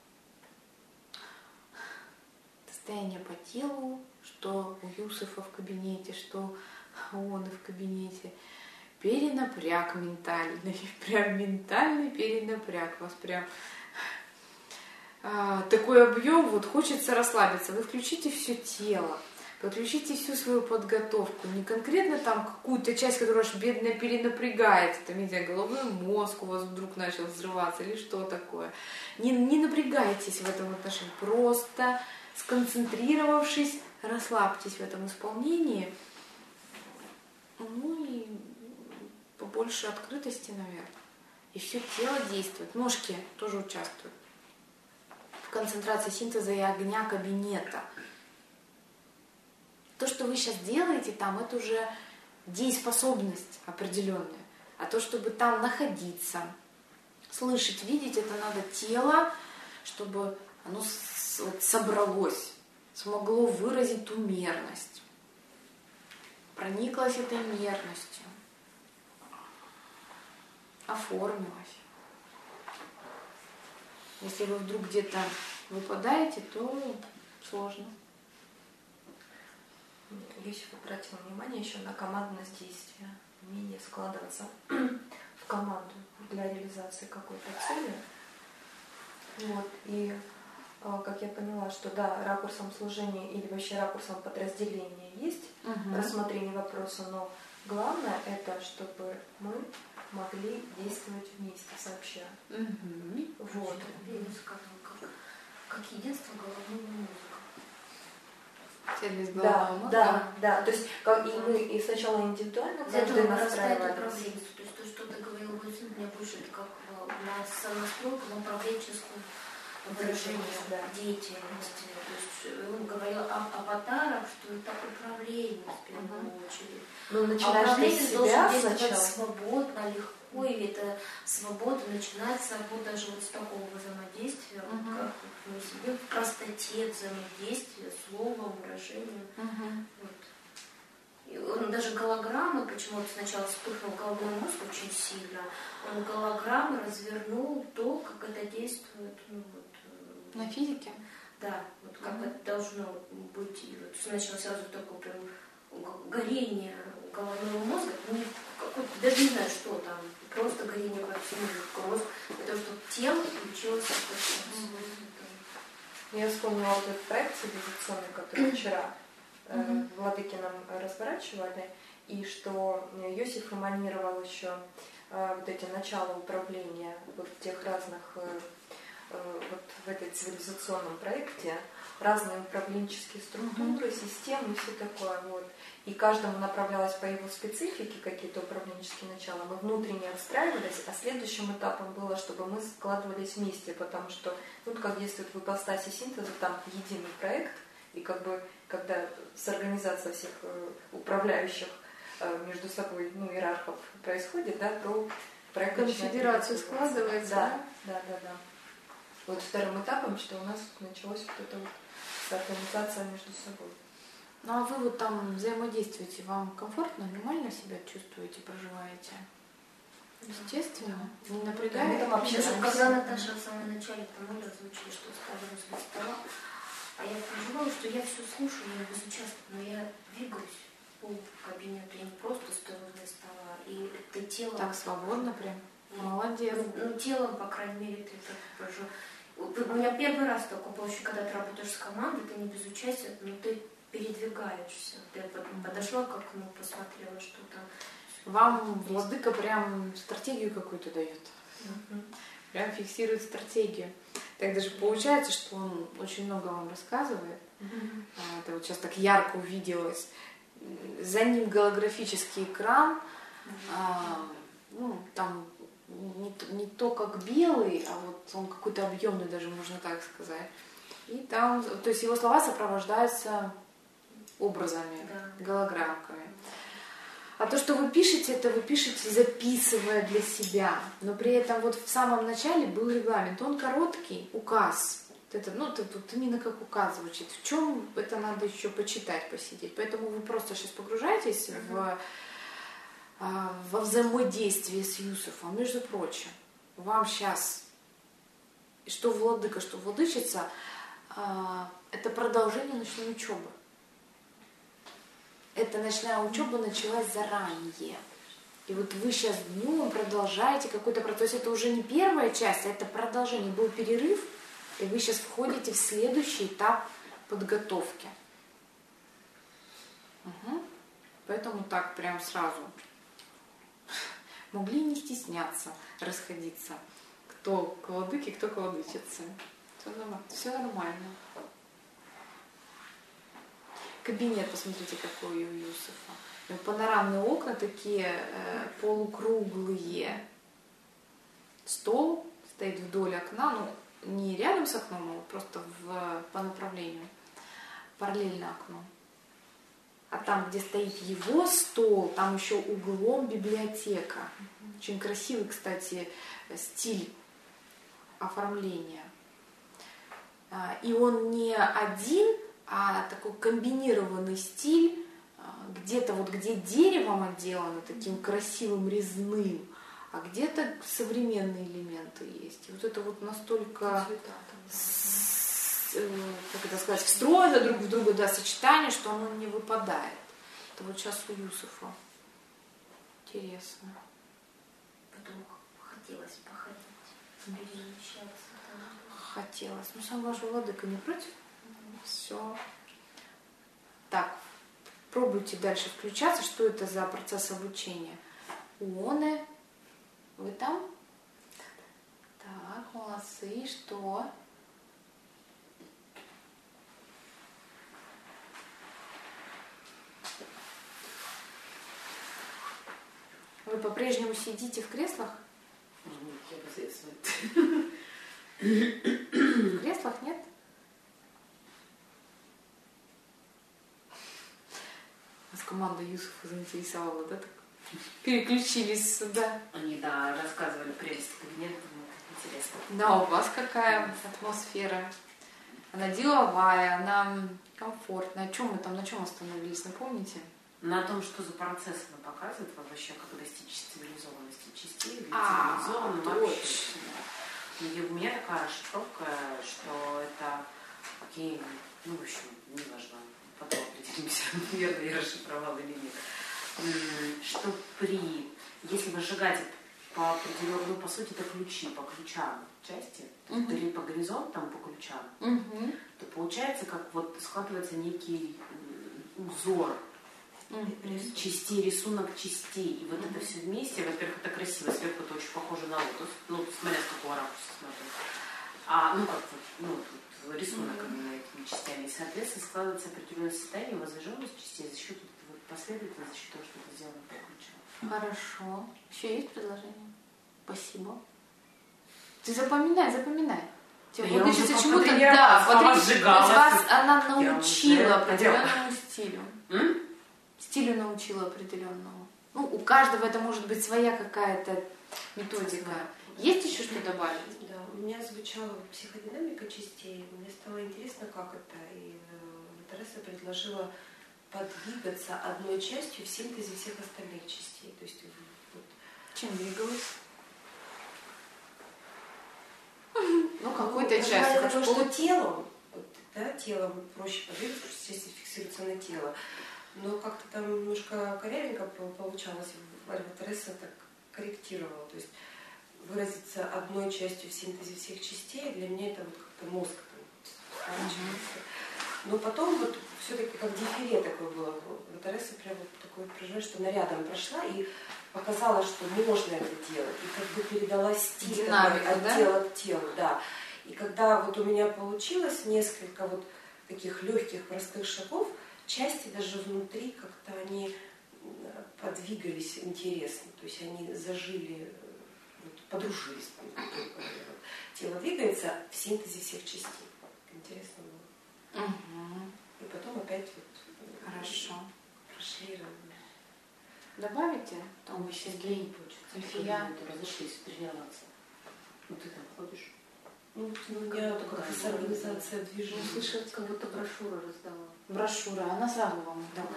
Состояние по телу, что у Юсуфа в кабинете, что он и в кабинете. Перенапряг ментальный, прям ментальный перенапряг. Вас прям а, такой объем, вот хочется расслабиться. Вы включите все тело, подключите всю свою подготовку. Не конкретно там какую-то часть, которая аж бедно перенапрягается, там, не знаю, головной мозг у вас вдруг начал взрываться или что такое. Не, не напрягайтесь в этом отношении, просто сконцентрировавшись, расслабьтесь в этом исполнении. Ну и побольше открытости, наверное. И все тело действует. Ножки тоже участвуют в концентрации синтеза и огня кабинета. То, что вы сейчас делаете там, это уже дееспособность определенная. А то, чтобы там находиться, слышать, видеть, это надо тело, чтобы оно вот собралось, смогло выразить ту мерность. Прониклась этой мерностью, оформилась. Если вы вдруг где-то выпадаете, то сложно.
Юсиф обратил внимание еще на командность действия, умение складываться в команду для реализации какой-то цели. Вот. И как я поняла, что да, ракурсом служения или вообще ракурсом подразделения есть угу. рассмотрение вопроса, но главное это, чтобы мы могли действовать вместе сообща.
Угу.
Вот.
Как, как единство головного мозга.
Цельность
да,
головного мозга?
Да, да. То есть как и мы и сначала индивидуально каждый настраивались.
То есть то, что ты говорил, мне больше это как на сонастройку, на управленческую выражение да. деятельности. То есть он говорил об аватарах, что это управление в первую uh-huh. очередь.
Ну,
а
управление
должен действовать свободно, легко, или это свобода начинается вот даже вот с такого взаимодействия, uh-huh. вот как мы себе в простоте взаимодействия, словом, выражением.
Uh-huh.
Вот. И он даже голограммы, почему-то сначала вспыхнул головной мозг очень сильно, он голограммы развернул то, как это действует, ну вот.
На физике?
Да, вот как mm-hmm. это должно быть. И вот сначала сразу такой прям горение головного мозга, не какой-то, даже не знаю, что там, просто горение во всему мозгу, потому что тело включилось в процесс.
Я вспомнила вот этот проект цивилизационный, который вчера э, владыки нам разворачивали, и что Иосиф эманировал еще э, вот эти начала управления вот тех разных, э, э, вот в этой цивилизационном проекте, разные управленческие структуры, mm-hmm. системы и все такое. Вот. И каждому направлялось по его специфике какие-то управленческие начала. Мы внутренне встраивались, а следующим этапом было, чтобы мы складывались вместе, потому что, ну, как действует в ипостаси синтеза, там единый проект, и как бы, когда с организацией всех э, управляющих э, между собой, ну, иерархов происходит, да, то проект
конфедерация складывается.
Да, да, да, да. Вот вторым этапом, что у нас началось вот это вот организация между собой.
Ну а вы вот там взаимодействуете, вам комфортно, нормально себя чувствуете, проживаете? Естественно, не напрягаете?
Да, вообще, когда Наташа в самом начале по-моему озвучила, что стала возле стола, а я проживала, что я все слушаю, я безучастна, но я двигаюсь по кабинету, я не просто стою возле стола, и это тело...
Так свободно прям? Молодец.
Ну, ну, телом, по крайней мере, ты это прожил. У меня первый раз такое было, когда ты работаешь с командой, ты не безучастен, но ты передвигаешься. Ты подошла к окну, посмотрела, что там.
Вам владыка прям стратегию какую-то дает.
Mm-hmm.
Прям фиксирует стратегию. Так даже получается, что он очень много вам рассказывает. Mm-hmm. Это вот сейчас так ярко увиделось. За ним голографический экран. Mm-hmm. А, ну, там не, не то как белый, а вот он какой-то объемный, даже можно так сказать. И там, то есть его слова сопровождаются образами, да. Голограммками. А то, что вы пишете, это вы пишете, записывая для себя. Но при этом вот в самом начале был регламент. Он короткий, указ. Это, ну, это вот именно как указ звучит. В чем это надо еще почитать, посидеть. Поэтому вы просто сейчас погружаетесь uh-huh. в, во взаимодействие с Юсуфом. Между прочим, вам сейчас, что владыка, что владычица, это продолжение ночной учебы. Эта ночная учеба началась заранее. И вот вы сейчас днем продолжаете какой-то процесс. Это уже не первая часть, а это продолжение. Был перерыв, и вы сейчас входите в следующий этап подготовки. Угу. Поэтому так прям сразу могли не стесняться расходиться. Кто к владыке, кто к владычице. Все нормально. Все нормально. Кабинет, посмотрите, какой у Юсуфа. Панорамные окна такие э, полукруглые. Стол стоит вдоль окна, ну не рядом с окном, а просто в, по направлению, параллельно окну. А там, где стоит его стол, там еще углом библиотека. Очень красивый, кстати, стиль оформления. И он не один, а такой комбинированный стиль, где-то вот где деревом отделано, таким красивым резным, а где-то современные элементы есть. И вот это вот настолько, с, как это сказать, встроено друг в друга, да, сочетание, что оно не выпадает. Это вот сейчас у Юсуфа. Интересно.
Потом хотелось походить, перемещаться.
Хотелось. Ну, сам ваш владыка не против? Все. Так, пробуйте дальше включаться. Что это за процесс обучения? Уоне. Вы там? Так, молодцы. И что? Вы по-прежнему сидите в креслах?
Я посредствую.
В креслах нет? Нас команда Юсуфа заинтересовала, да? Так? Переключились сюда.
Они, да, рассказывали прелесть кабинета, интересно.
Да, у вас какая атмосфера? Она деловая, она комфортная. О чем мы там, на чем остановились, напомните?
На том, что за процесс она показывает, вообще, как достичь цивилизованности частей, или
а,
цивилизованным
точно.
И у меня такая штука, что это, окей, ну, в общем, не важно. потом определимся, верно я расшифровала или нет, что при, если выжигать по определенному, ну, по сути, это ключи, по ключам части, uh-huh. или по горизонтам, по ключам, uh-huh. то получается, как вот складывается некий узор, uh-huh. частей, рисунок частей. И вот uh-huh. это все вместе, во-первых, это красиво, сверху это очень похоже на лотос, ну, смотря с какого ракурса смотреть. А, ну, как вот, ну, вот рисунок uh-huh. именно этими частями. И, соответственно, складывается определенное состояние, возраженность частей за счет вот, последовательности, за счет того, что это сделано по ключам.
Хорошо. Еще есть предложение? Спасибо. Ты запоминай, запоминай. Тебе
я
вот
уже
чему-то,
да,
вот
сжигала.
Вас она научила
уже...
определенному стилю.
М?
Стилю научила определенному. Ну, у каждого это может быть своя какая-то методика. Есть еще что добавить?
Да, у меня звучала психодинамика частей. Мне стало интересно, как это. И Тереса предложила подвигаться одной частью в синтезе всех остальных частей. То есть, вот.
Чем двигалась? Ну, какой-то ну, частью.
Потому что телом, вот, да, телом проще подвигаться, потому что части фиксируются на тело. Но как-то там немножко корявенько получалось. Тереса так корректировала. То есть выразиться одной частью в синтезе всех частей, для меня это вот как-то мозг там uh-huh. Но потом вот все-таки как дефиле такое было. Тереса прям вот такое проживает, что она рядом прошла и показала, что можно это делать. И как бы передала стиль такой, от
да?
тела к телу. Да. И когда вот у меня получилось несколько вот таких легких, простых шагов, части даже внутри как-то они подвигались интересно. То есть они зажили, вот, подружились. Тело двигается в синтезе всех частей. Интересно было.
Угу.
И потом опять вот
хорошо.
Прошли разные.
Добавите?
Там мы сейчас для не получится.
Я
разошлись тренироваться. Ну ты там ходишь?
Ну, у меня такая организация движения.
Слышать, как будто брошюры раздавала.
Брошюра, она сразу вам дала.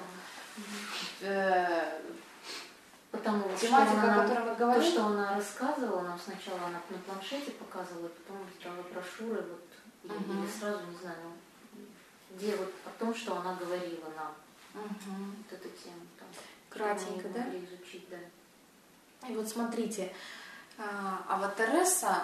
Да. Потому
тематика,
она,
о которой вы говорили,
то, что она рассказывала, нам сначала она на планшете показывала, потом раздала брошюры, вот, угу. или сразу, не знаю, где вот о том, что она говорила нам. Угу. Вот эту тему. Там,
кратенько, да?
Могли изучить, да.
И вот смотрите, а вот Тереса,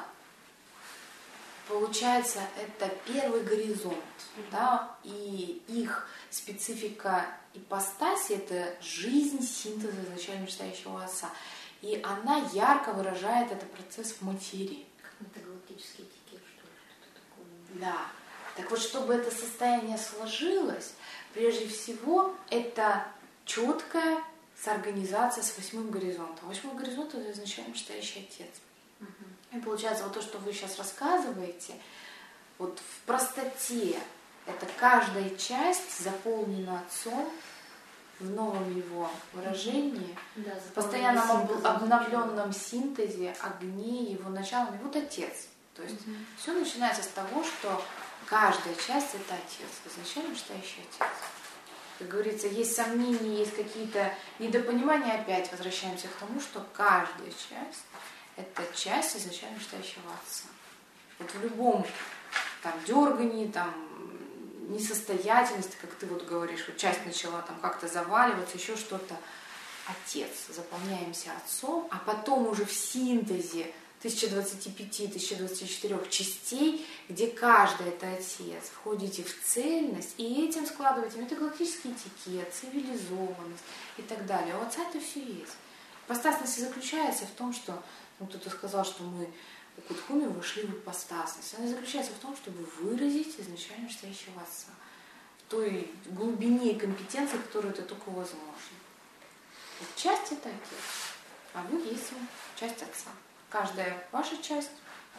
получается, это первый горизонт, mm-hmm. да, и их специфика ипостаси – это жизнь синтеза изначально мечтающего отца. И она ярко выражает этот процесс в материи.
Какой-то галактический этикет, что ли, что-то такое.
Да. Так вот, чтобы это состояние сложилось, прежде всего, это четкая организация с восьмым горизонтом. Восьмой горизонт – это изначально мечтающий отец. И получается, вот то, что вы сейчас рассказываете, вот в простоте, это каждая часть заполнена отцом в новом его выражении,
да,
в постоянном об, обновленном синтезе огней, его началом. И вот отец. То есть угу. все начинается с того, что каждая часть это отец, изначально мечтающий отец. Как говорится, есть сомнения, есть какие-то недопонимания, опять возвращаемся к тому, что каждая часть это часть изначально мечтающего отца. Вот в любом там дергании, там несостоятельности, как ты вот говоришь, вот часть начала там как-то заваливаться, еще что-то. Отец, заполняемся отцом, а потом уже в синтезе тысяча двадцати пяти - тысяча двадцати четырёх частей, где каждый это отец, входите в цельность, и этим складываете метагалактический этикет, цивилизованность и так далее. У отца это все есть. Ипостасность заключается в том, что ну, кто-то сказал, что мы у Кутхуми вошли в ипостасность. Она заключается в том, чтобы выразить изначально мечтающего отца в той глубине и компетенции, которую это только возможно. Вот часть это отец, а вы есть часть отца. Каждая ваша часть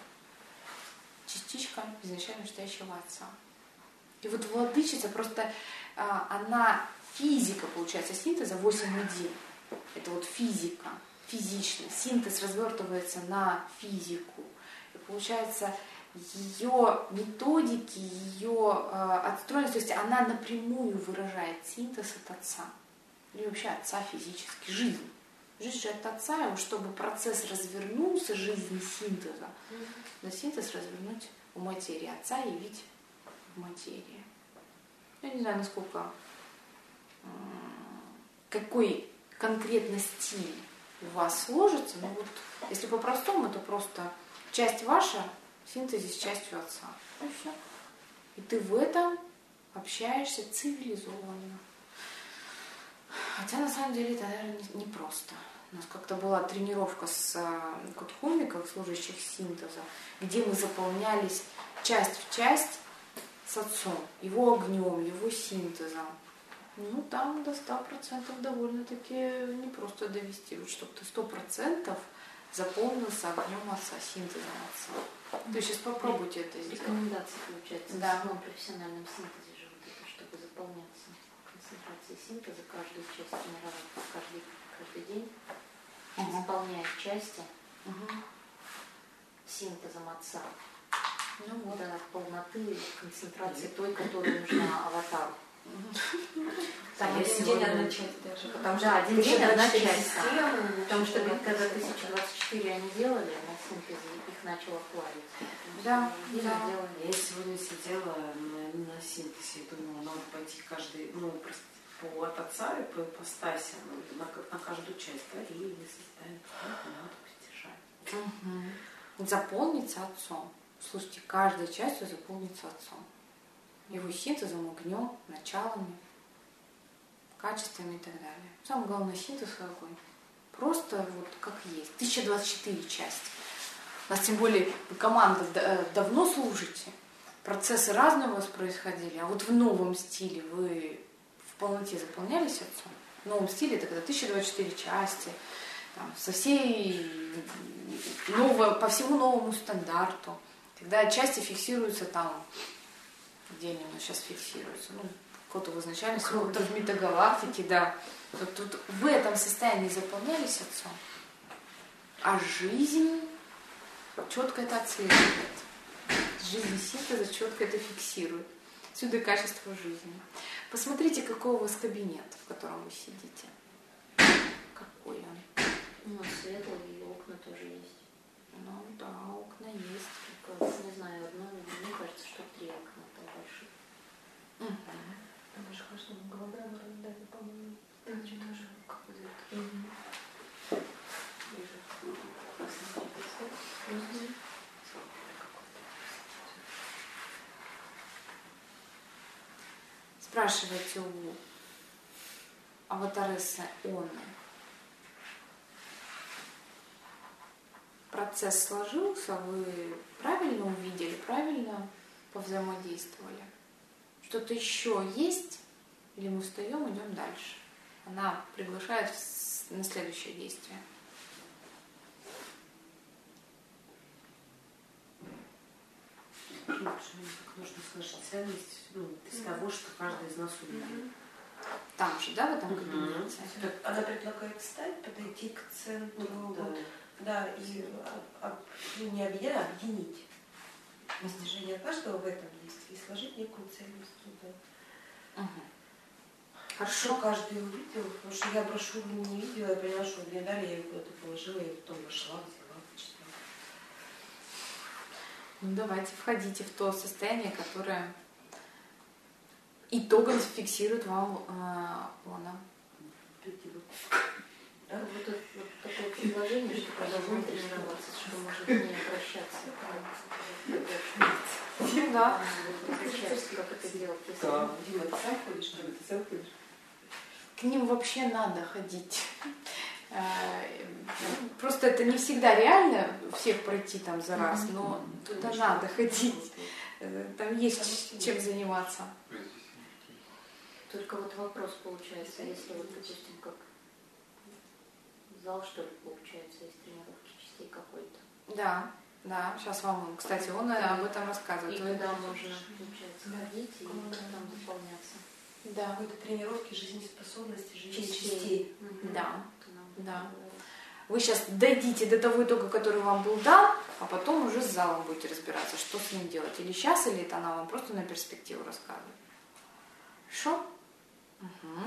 частичка изначально мечтающего отца. И вот владычица просто а, она физика, получается, синтеза восемь один. Это вот физика. Физичность. Синтез развертывается на физику. И получается, ее методики, ее э, отстроенность, то есть она напрямую выражает синтез от отца. Или вообще отца физически, жизнь. Жизнь же от отца, и чтобы процесс развернулся, жизнь синтеза, на синтез развернуть в материи. Отца явить в материи. Я не знаю, насколько какой конкретно стиль у вас сложится, ну вот, если по-простому, то просто часть ваша в синтезе с частью отца. И все. И ты в этом общаешься цивилизованно. Хотя на самом деле это, наверное, непросто. У нас как-то была тренировка с кутхумиков, служащих синтеза, где мы заполнялись часть в часть с отцом, его огнем, его синтезом. Ну, там до ста процентов довольно-таки непросто довести. Вот чтобы ты сто процентов заполнился огнем отца, синтезом отца. То есть сейчас попробуйте это сделать.
Рекомендации, получается,
да.
в самом профессиональном синтезе же вот это, чтобы заполняться концентрацией синтеза, каждую часть тренировать каждый, каждый день, угу. заполняя части угу. синтезом отца. Ну вот, до полноты концентрации той, которая нужна аватару.
Там
а
один день одна часть даже, потому
да,
что
один день одна часть.
Потому что
когда тысяча двадцать четыре они делали на синтезе, их начало плавить.
Да,
да. Я сегодня сидела на, на синтезе и думала, надо пойти каждый, ну, просто по от отца и по ипостаси, на, на каждую часть, да, и не составить, надо поддержать.
Угу. Заполнится отцом. Слушайте, каждой частью заполнится отцом. Его синтезом, огнем, началами, качествами и так далее. Самое главное, синтез какой. Просто вот как есть. тысяча двадцать четыре части. У нас тем более команда давно служите, процессы разные у вас происходили, а вот в новом стиле вы в полноте заполнялись отцом. В новом стиле это когда тысяча двадцать четыре части, там, со всей новой, по всему новому стандарту. Когда части фиксируются там, где они у нас сейчас фиксируются, ну, кого-то в изначальности, кого-то в метагалактике, да. Вот тут в этом состоянии заполнялись отцом, а жизнь четко это отслеживает. Жизнь синтеза четко это фиксирует. Отсюда качество жизни. Посмотрите, какой у вас кабинет, в котором вы сидите. Какой он?
Ну, светлый, и окна тоже есть.
Ну да, окна есть.
Только, не знаю, одно, мне кажется, что три окна там больших.
Угу.
Там же каждому голограмму раздали, по-моему.
Да, что-то же какой-то.
Угу.
Вижу. Посмотрите.
Спрашивайте у аватарессы Оны. Процесс сложился, вы правильно увидели, правильно повзаимодействовали? Что-то еще есть? Или мы встаем, идем дальше? Она приглашает на следующее действие.
Нужно сложить ценность, ну, из того, что каждый из нас увидел.
Там же, да, в этом кабинете?
Она предлагает встать, подойти к центру,
Ну, да.
вот, да, и об, ну, не объединять, а объединить. Достижение каждого в этом действии и сложить некую ценность туда.
Угу.
Хорошо,
Хорошо.
каждый увидел, потому что я брошюру не видела, я поняла, что мне дали, я ее куда-то положила, и потом вошла, взяла, почитала.
Ну, давайте входите в то состояние, которое итогом зафиксирует вам э, Она.
Да, вот, это, вот такое предложение, что продолжаем тренироваться, что может не обращаться.
Ну да.
Обращаться, как это делать, если...
Да, Дима, ты сам ходишь, Дима, ты сам ходишь?
К ним вообще надо ходить. Просто это не всегда реально всех пройти там за раз, но туда надо ходить. Там есть чем заниматься.
Только вот вопрос получается, если вот, допустим, как зал, что ли, получается, из тренировки частей какой-то.
Да, да. Сейчас вам, кстати, он об этом рассказывает.
И туда можно, получается, ходить и там заполняться.
Да.
Какой-то тренировки жизнеспособности, жизни
Частей.
частей.
Да, да. Вы сейчас дойдите до того итога, который вам был дан, а потом уже с залом будете разбираться, что с ним делать. Или сейчас, или это она вам просто на перспективу рассказывает. Хорошо? Угу.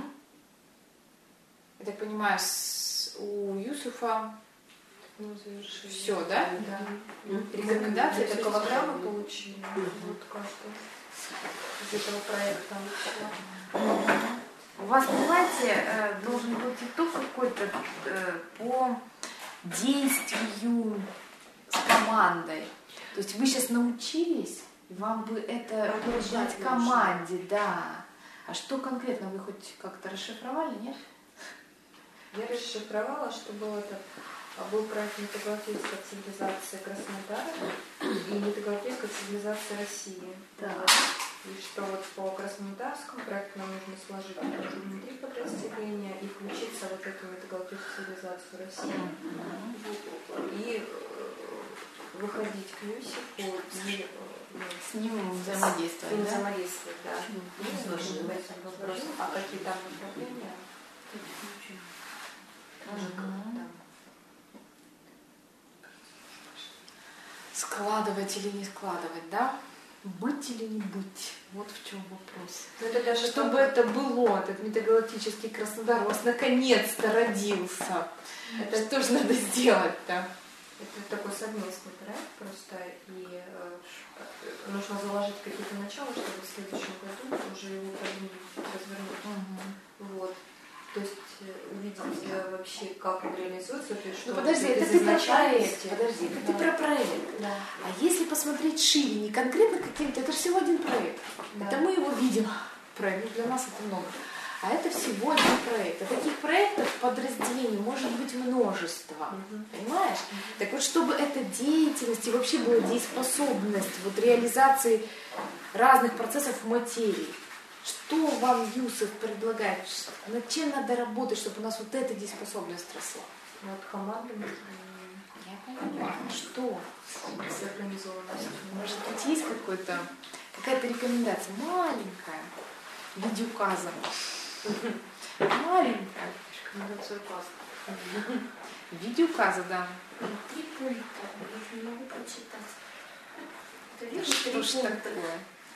Я так понимаю, с, у Юсуфа
Ну,
все, да?
Да.
Рекомендации
Это
всё
голограмму
сделали.
получили. Вот как-то из этого проекта.
У вас, понимаете, должен быть итог какой-то по действию с командой. То есть вы сейчас научились, и вам бы это продолжать команде, да. А что конкретно вы хоть как-то расшифровали, нет?
Я расшифровала, что был этот был проект метагалактическая цивилизация Краснодара и метагалактическая цивилизация России. Да. И что вот по краснодарскому проекту нам нужно сложить внутри подразделения и включиться в вот эту метагалактическую цивилизацию России. И выходить к Юсику и
с ним взаимодействовать.
Да? Взаимодействовать, да. Вопрос, а какие там направления?
Складывать или не складывать, да? Быть или не быть? Вот в чем вопрос.
Это даже
Чтобы как... это было, этот метагалактический Краснодар у вас наконец-то родился. Это что же надо сделать-то?
Это такой совместный проект просто, и э, нужно заложить какие-то начала, чтобы в следующем году уже его развернуть. Угу. Вот. То есть увидеть вообще, как он реализуется. То есть, что
ну подожди, это ты про проект. Подожди, это да. ты про проект. Да. А если посмотреть шире, не конкретно каким-то, это же всего один проект. Да. Это мы его видим. Проект, для нас это много. А это всего один проект. А таких проектов подразделений может быть множество. Угу. Понимаешь? Угу. Так вот, чтобы эта деятельность и вообще была дееспособность вот, реализации разных процессов в материи. Что вам Юсов предлагает? Над чем надо работать, чтобы у нас вот эта дееспособность росла?
Вот команда.
Я понимаю. Что?
Сорганизованность.
Может быть, есть какой-то, какая-то рекомендация? Маленькая. В виде указа. Маленькая.
Рекомендация указа.
В виде указа, да.
Три пункта. Я не могу прочитать. Это
да что ж такое?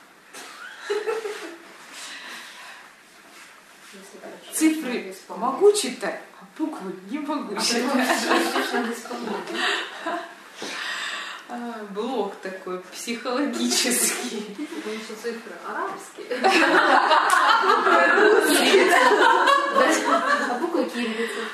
Цифры могу читать, а буквы не могу читать. А, блок такой психологический.
Еще цифры арабские. А буквы кириллицы.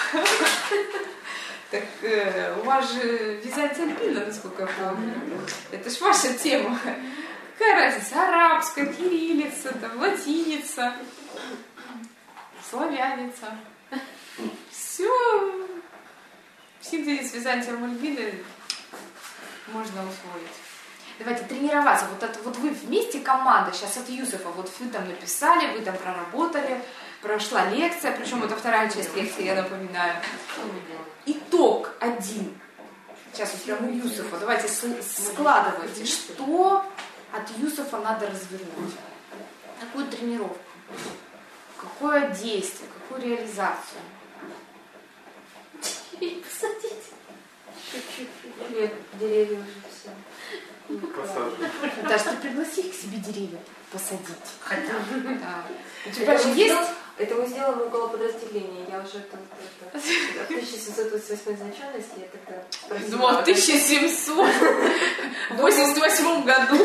Так э, у вас же Византия Альбина, насколько я помню. Это ж ваша тема. Какая разница? Арабская, кириллица, там, латиница. Славяница. Все. В синтезе с Византием Альбиной можно усвоить. Давайте тренироваться. Вот, это, вот вы вместе команда сейчас от Юсефа. Вот вы там написали, вы там проработали. Прошла лекция, причем это вторая часть лекции, я напоминаю. Итог один. Сейчас вот прямо у Юсефа. Давайте складывайте. Что от Юсефа надо развернуть? Какую тренировку? Какое действие, какую реализацию?
Посадить.
Чуть-чуть. Нет, деревья уже все.
Посаживать.
Даже ты пригласи их к себе деревья посадить.
Хотя бы.
Да. У тебя же есть...
Это мы сделаем около подразделения. Я уже это, это, в тысяча семьсот восемьдесят восьмой изначальности я тогда спросила.
Ну, в тысяча семьсот восемьдесят восьмом году.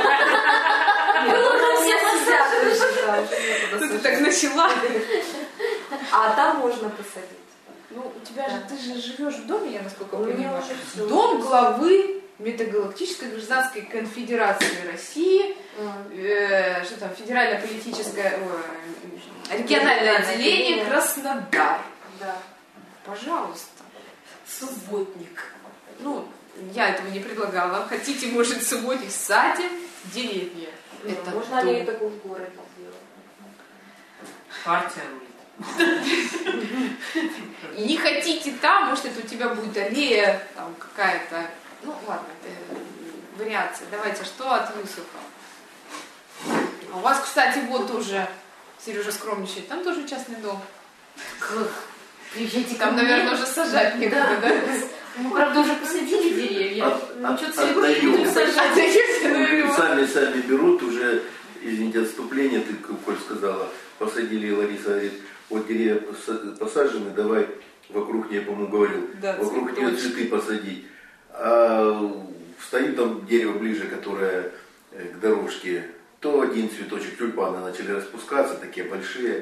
Ну, ты так начала.
А там можно посадить.
Ну, у тебя же, ты же живешь в доме, я насколько понимаю.
Уже
Дом главы Метагалактической гражданской конфедерации России, э, что там, федерально-политическое, э, региональное отделение Краснодар.
Да.
Пожалуйста.
Субботник.
Ну, я этого не предлагала. Хотите, может, субботник, садим деревья.
Ну,
это
можно ли такое в городе сделать?
Партия.
Не хотите там, может, это у тебя будет аллея, там какая-то. Ну, ладно, это вариация. Давайте, что от Юсефа? А у вас, кстати, вот уже, Сережа скромничает, там тоже частный дом.
Приезжайте
там, наверное, уже сажать некуда, да?
Мы, правда, уже посадили деревья.
Ну, что цветы будем сажать. Сами, сами берут уже, извините, отступление, ты, Коль, сказала, посадили, Лариса говорит, вот деревья посажены, давай вокруг нее, по-моему, говорил,
да,
вокруг нее цветы посадить. А стоит там дерево ближе, которое к дорожке, то один цветочек, тюльпаны начали распускаться, такие большие,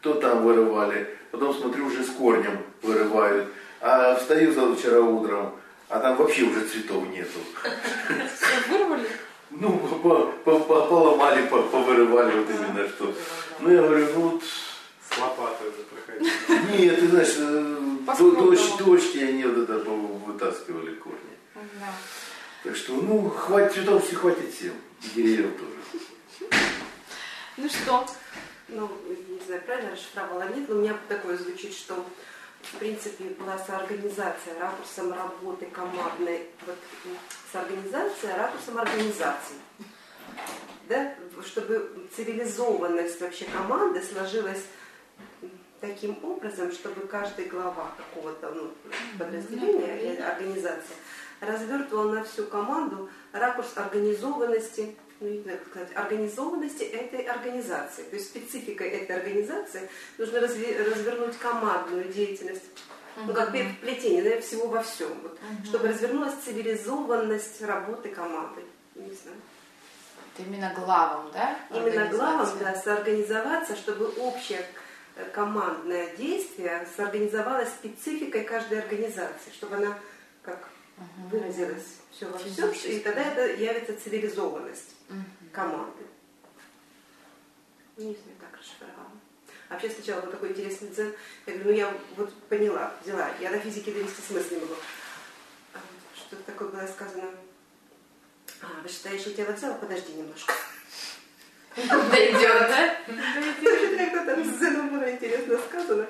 то там вырывали, потом смотрю, уже с корнем вырывают. А встаю завтра утром, а там вообще уже цветов нету.
Вырвали?
Ну, поломали, повырывали, вот именно что. Ну, я говорю, ну вот...
С лопатой запроходили.
Нет, ты знаешь, дождь, дождь, и они вот это вытаскивали корни.
Да.
Так что, ну, хватит цветов, все хватит всем. И деревьев тоже.
Ну что?
Ну, не знаю, правильно расшифровала, нет, но у меня такое звучит, что в принципе была соорганизация ракурсом работы командной, вот, соорганизация ракурсом организации. Да? Чтобы цивилизованность вообще команды сложилась таким образом, чтобы каждая глава какого-то ну, подразделения или организации развертывала на всю команду ракурс организованности, ну, не знаю, как сказать, организованности этой организации. То есть спецификой этой организации нужно разве, развернуть командную деятельность, uh-huh. ну, как плетение, наверное, всего во всем, вот, uh-huh. чтобы развернулась цивилизованность работы команды. Не знаю.
Это именно главам, да?
Именно главам, да, соорганизоваться, чтобы общее командное действие соорганизовалось спецификой каждой организации, чтобы она как uh-huh. выразилась все во всем, и тогда это явится цивилизованность uh-huh. команды. Не знаю, так расшифровала. А вообще сначала был такой интересный дзен. Я говорю, ну я вот поняла, взяла. Я на физике довести смысл не могу. Что-то такое было сказано. А, вышестоящее тело взяло, подожди немножко.
Дойдет, да?
Как-то там с дзеном было интересно сказано.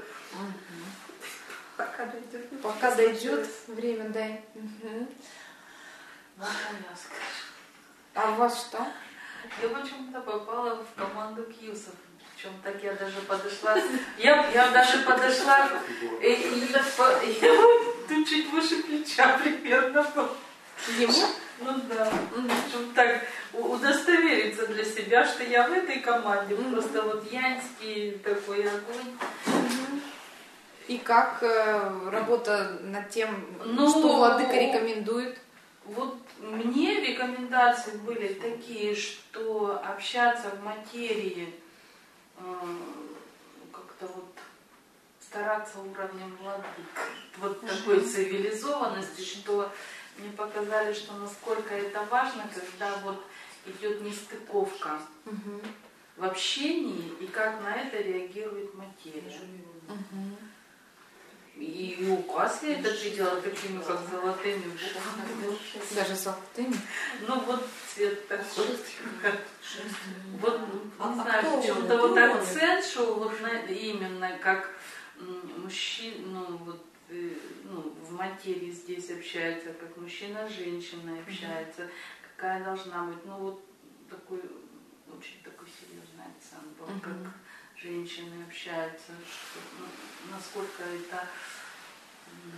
Пока дойдет.
Пока дойдет, время дай.
Можно я скажу?
А у вас что?
Я почему-то попала в команду к Юсуфу. Причем так я даже подошла. Я, я даже подошла. И, и, и, я тут чуть выше плеча примерно был.
Ему?
Ну да. Причем так удостовериться для себя, что я в этой команде. Mm-hmm. Просто вот янский такой огонь.
Mm-hmm. И как э, работа над тем,
ну,
что владыка рекомендует?
Вот мне рекомендации были такие, что общаться в материи, э, как-то вот стараться уровнем владык. Вот mm-hmm. такой цивилизованности, что мне показали, что насколько это важно, когда вот идет нестыковка mm-hmm. в общении и как на это реагирует материя. Mm-hmm. И указ я это видела такими, как золотыми буквами.
Даже золотыми?
Ну вот цвет такой. Вот, не знаю, в чем-то вот акцент шел вот на, именно как мужчина, ну вот, ну, в материи здесь общается, как мужчина с женщиной общается, какая должна быть, ну вот такой, очень такой серьезный акцент был, как женщины общаются, что, ну, насколько это ну,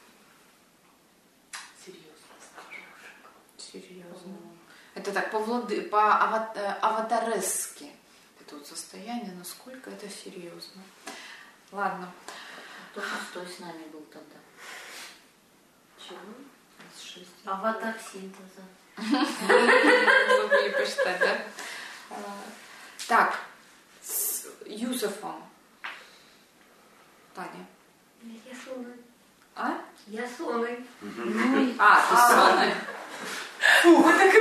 серьезно, скажем.
Серьезно. Это так по-влады, по-аватарески. Это вот состояние, насколько это серьезно. Ладно.
Кто шестой с нами был тогда?
Чего?
С шести.
Аватар синтеза.
Вы были посчитать, да? Так. С Юсуфом. Таня.
Я сонная.
А?
Я сонная.
А, ты сонная? Фу, вы так и...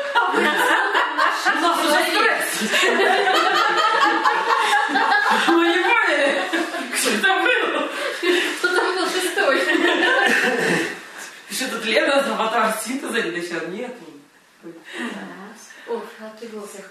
Мы не поняли, что там было.
Кто там был шестой?
Что тут Лена за аватар синтеза не дочер? Нет.
Ох, а ты был всех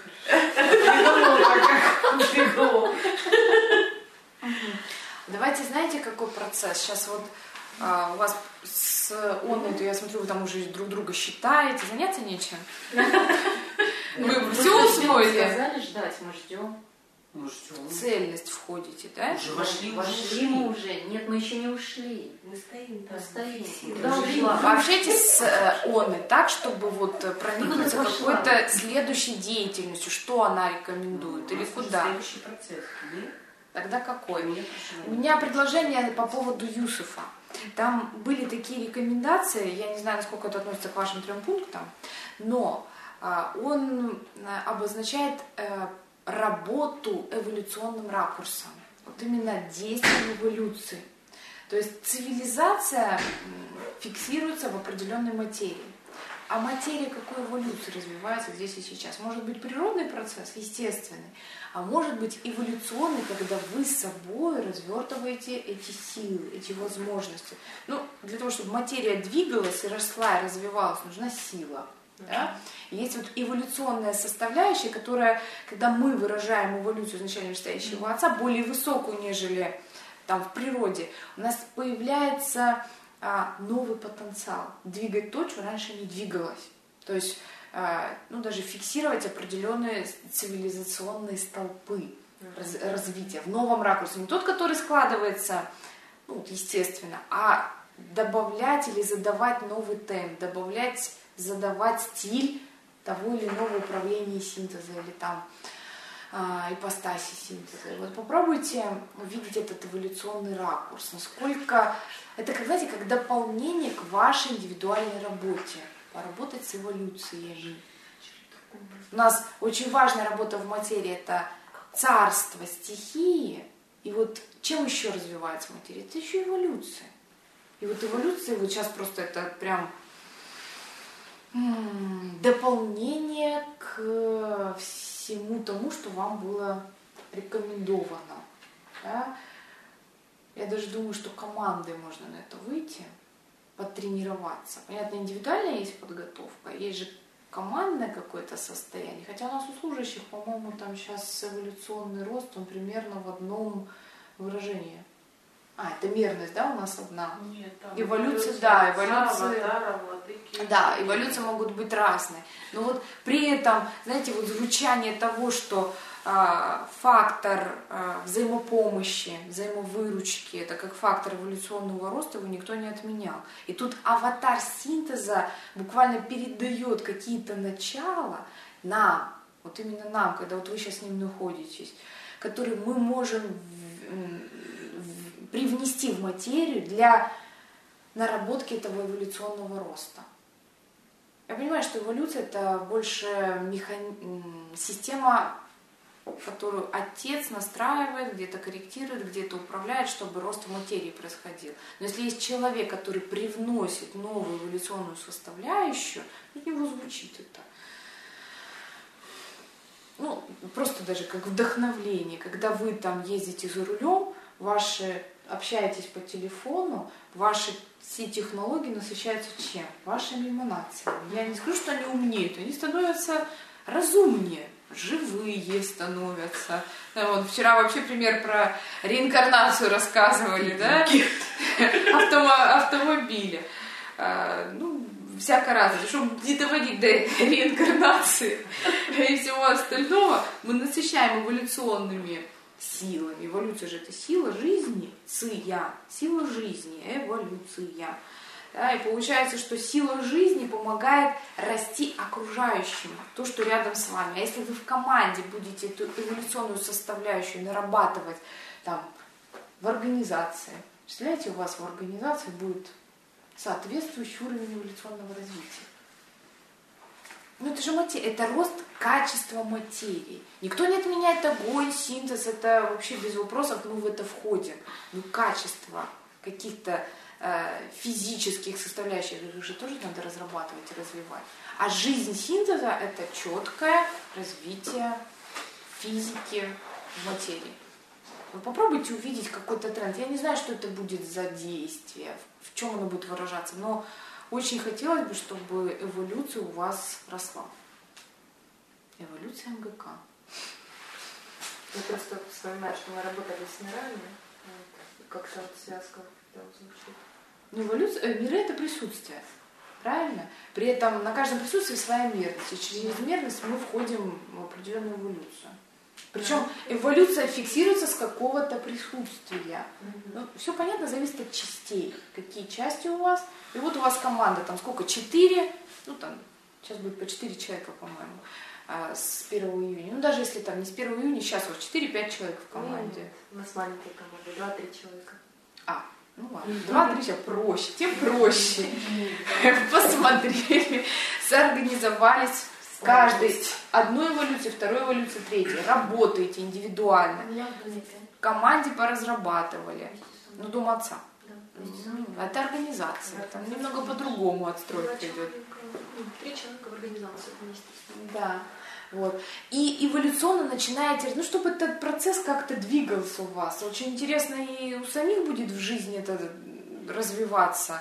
Давайте, знаете, какой процесс? Сейчас вот а, у вас с Онной, я смотрю, вы там уже друг друга считаете, заняться нечем. Вы все усвоили?
Сказали ждать, мы ждем.
Мы ждем.
Цельность входите, да?
Уже вошли,
Вошли мы уже. Нет, мы еще не ушли.
Мы стоим,
Мы стоим.
Да,
Пообщайтесь с Онной так, чтобы вот проникнуться какой-то следующей деятельностью, что она рекомендует или куда.
Следующий процесс.
Тогда какой? У меня предложение по поводу Юсуфа. Там были такие рекомендации, я не знаю, насколько это относится к вашим трем пунктам, но он обозначает работу эволюционным ракурсом. вот именно действием эволюции. То есть цивилизация фиксируется в определенной материи. А материя какой эволюции развивается здесь и сейчас? Может быть природный процесс, естественный, а может быть эволюционный, когда вы с собой развертываете эти силы, эти возможности. Ну, для того, чтобы материя двигалась и росла, и развивалась, нужна сила. Да? Есть вот эволюционная составляющая, которая, когда мы выражаем эволюцию изначально настоящего отца, более высокую, нежели там в природе, у нас появляется а, новый потенциал двигать то, что раньше не двигалось. То есть, а, ну, даже фиксировать определенные цивилизационные столпы раз, развития в новом ракурсе. Не тот, который складывается, ну, естественно, а добавлять или задавать новый темп, добавлять, задавать стиль того или иного управления синтеза или там ипостаси синтеза. И вот попробуйте увидеть этот эволюционный ракурс, насколько это, как, знаете, как дополнение к вашей индивидуальной работе, поработать с эволюцией. У нас очень важная работа в материи — это царство стихии, и вот чем еще развивается материя? Это еще эволюция. И вот эволюция, вот сейчас просто это прям м-м, дополнение к всему тому, что вам было рекомендовано. Да? Я даже думаю, что командой можно на это выйти, потренироваться. Понятно, индивидуальная есть подготовка, есть же командное какое-то состояние. Хотя у нас у служащих, по-моему, там сейчас эволюционный рост, он примерно в одном выражении. А, это мерность, да, у нас одна?
Нет, там
эволюция, да, эволюция.
Аватара, владыки.
Да, эволюции могут быть разные. Но вот при этом, знаете, вот звучание того, что э, фактор э, взаимопомощи, взаимовыручки, это как фактор эволюционного роста, его никто не отменял. И тут аватар синтеза буквально передает какие-то начала нам, вот именно нам, когда вот вы сейчас с ним находитесь, которые мы можем привнести в материю для наработки этого эволюционного роста. Я понимаю, что эволюция — это больше механи... система, которую отец настраивает, где-то корректирует, где-то управляет, чтобы рост в материи происходил. Но если есть человек, который привносит новую эволюционную составляющую, от него звучит это. Ну, просто даже как вдохновление, когда вы там ездите за рулем, ваши общаетесь по телефону, ваши все технологии насыщаются чем? Вашими эманациями. Я не скажу, что они умнеют, они становятся разумнее, живые становятся. Да, вот вчера вообще пример про реинкарнацию рассказывали, да? Автомо- автомобиля. А, ну, всяко разное. Чтобы не доводить до реинкарнации и всего остального, мы насыщаем эволюционными силами. Эволюция же — это сила жизни, ция, сила жизни, эволюция. Да, и получается, что сила жизни помогает расти окружающим, то, что рядом с вами. А если вы в команде будете эту эволюционную составляющую нарабатывать там, в организации, представляете, у вас в организации будет соответствующий уровень эволюционного развития. Ну это же материя, это рост качества материи. Никто не отменяет огонь, синтез, это вообще без вопросов, мы в это входим. Но качество каких-то э, физических составляющих их же тоже надо разрабатывать и развивать. А жизнь синтеза — это четкое развитие физики в материи. Вы попробуйте увидеть какой-то тренд. Я не знаю, что это будет за действие, в чем оно будет выражаться, но очень хотелось бы, чтобы эволюция у вас росла. Эволюция эм гэ ка.
Я просто вспоминаю, что мы работали с мирами, как-то вот связка звучит.
Ну, эволюция, миры — это присутствие, правильно? При этом на каждом присутствии своя мерность, и через мерность мы входим в определенную эволюцию. Причем эволюция фиксируется с какого-то присутствия. Ну, все понятно, зависит от частей. Какие части у вас. И вот у вас команда, там сколько? Четыре, ну там, сейчас будет по четыре человека, по-моему, с первого июня. Ну даже если там не с первого июня, сейчас у вас четыре-пять человек в команде.
Нет, у нас маленькая команда, два-три человека.
А, ну ладно, два-три человека проще, тем проще. Посмотрели, соорганизовались. Каждый одной эволюции, второй эволюции, третьей. Работаете индивидуально.
У меня в доме пять.
команде поразрабатывали. Ну, Дом Отца.
Да,
Ну, это организация. Там немного по-другому отстройка идет.
Три человека в организации вместе.
Да. Вот. И эволюционно начинаете, ну, чтобы этот процесс как-то двигался у вас. Очень интересно и у самих будет в жизни это развиваться.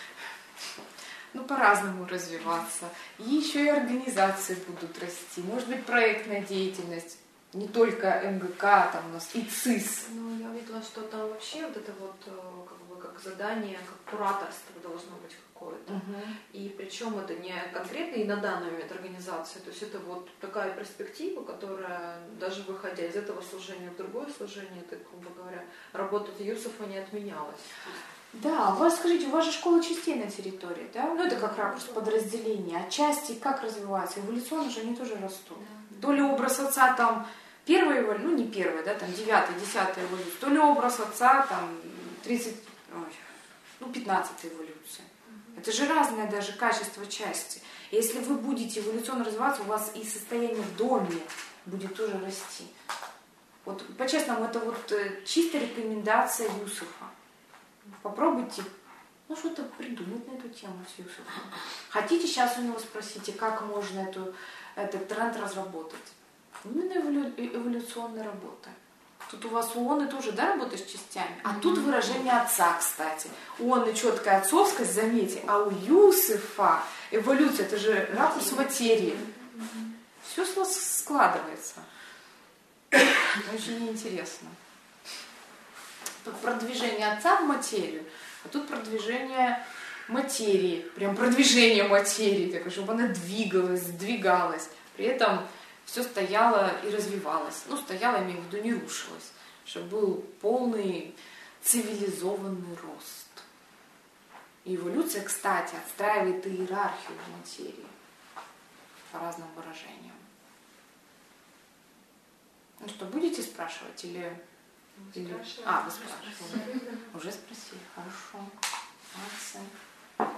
Ну, по-разному развиваться. И еще и организации будут расти. Может быть, проектная деятельность. Не только эм гэ ка, там у нас и ЦИС.
Ну, я видела, что там вообще вот это вот как бы как задание, как кураторство должно быть какое-то.
Угу.
И причем это не конкретно и на данный момент организации, то есть это вот такая перспектива, которая даже выходя из этого служения в другое служение, это, грубо говоря, работа Юсуфа не отменялась.
Да, у вас, скажите, у вас же школа частей на территории, да? Ну, это как ракурс подразделения. А части как развиваются? Эволюционно же они тоже растут. Да. То ли образ отца там первая эволюция, ну, не первая, да, там девятая, десятая эволюция, то ли образ отца там тридцать, ой, ну, пятнадцатая эволюция. Это же разное даже качество части. И если вы будете эволюционно развиваться, у вас и состояние в доме будет тоже расти. Вот, по-честному, это вот чистая рекомендация Юсуфа. Попробуйте, ну, что-то придумать на эту тему с Юсуфом. Хотите, сейчас у него спросите, как можно эту, этот тренд разработать. Именно эволю, эволюционная работа. Тут у вас у Оны тоже, да, работа с частями? А mm-hmm. тут выражение отца, кстати. У Оны четкая отцовскость, заметьте, а у Юсуфа эволюция, это же ракурс материи. Mm-hmm. Все складывается. Очень интересно. Тут продвижение отца в материю, а тут продвижение материи, прям продвижение материи, такое, чтобы она двигалась, сдвигалась. При этом все стояло и развивалось. Ну, стояло, я имею в виду, не рушилось. Чтобы был полный цивилизованный рост. И эволюция, кстати, отстраивает иерархию в материи по разным выражениям. Ну что, будете спрашивать или... или... А, вы спрашивали. Уже спросили, хорошо. Молодцы.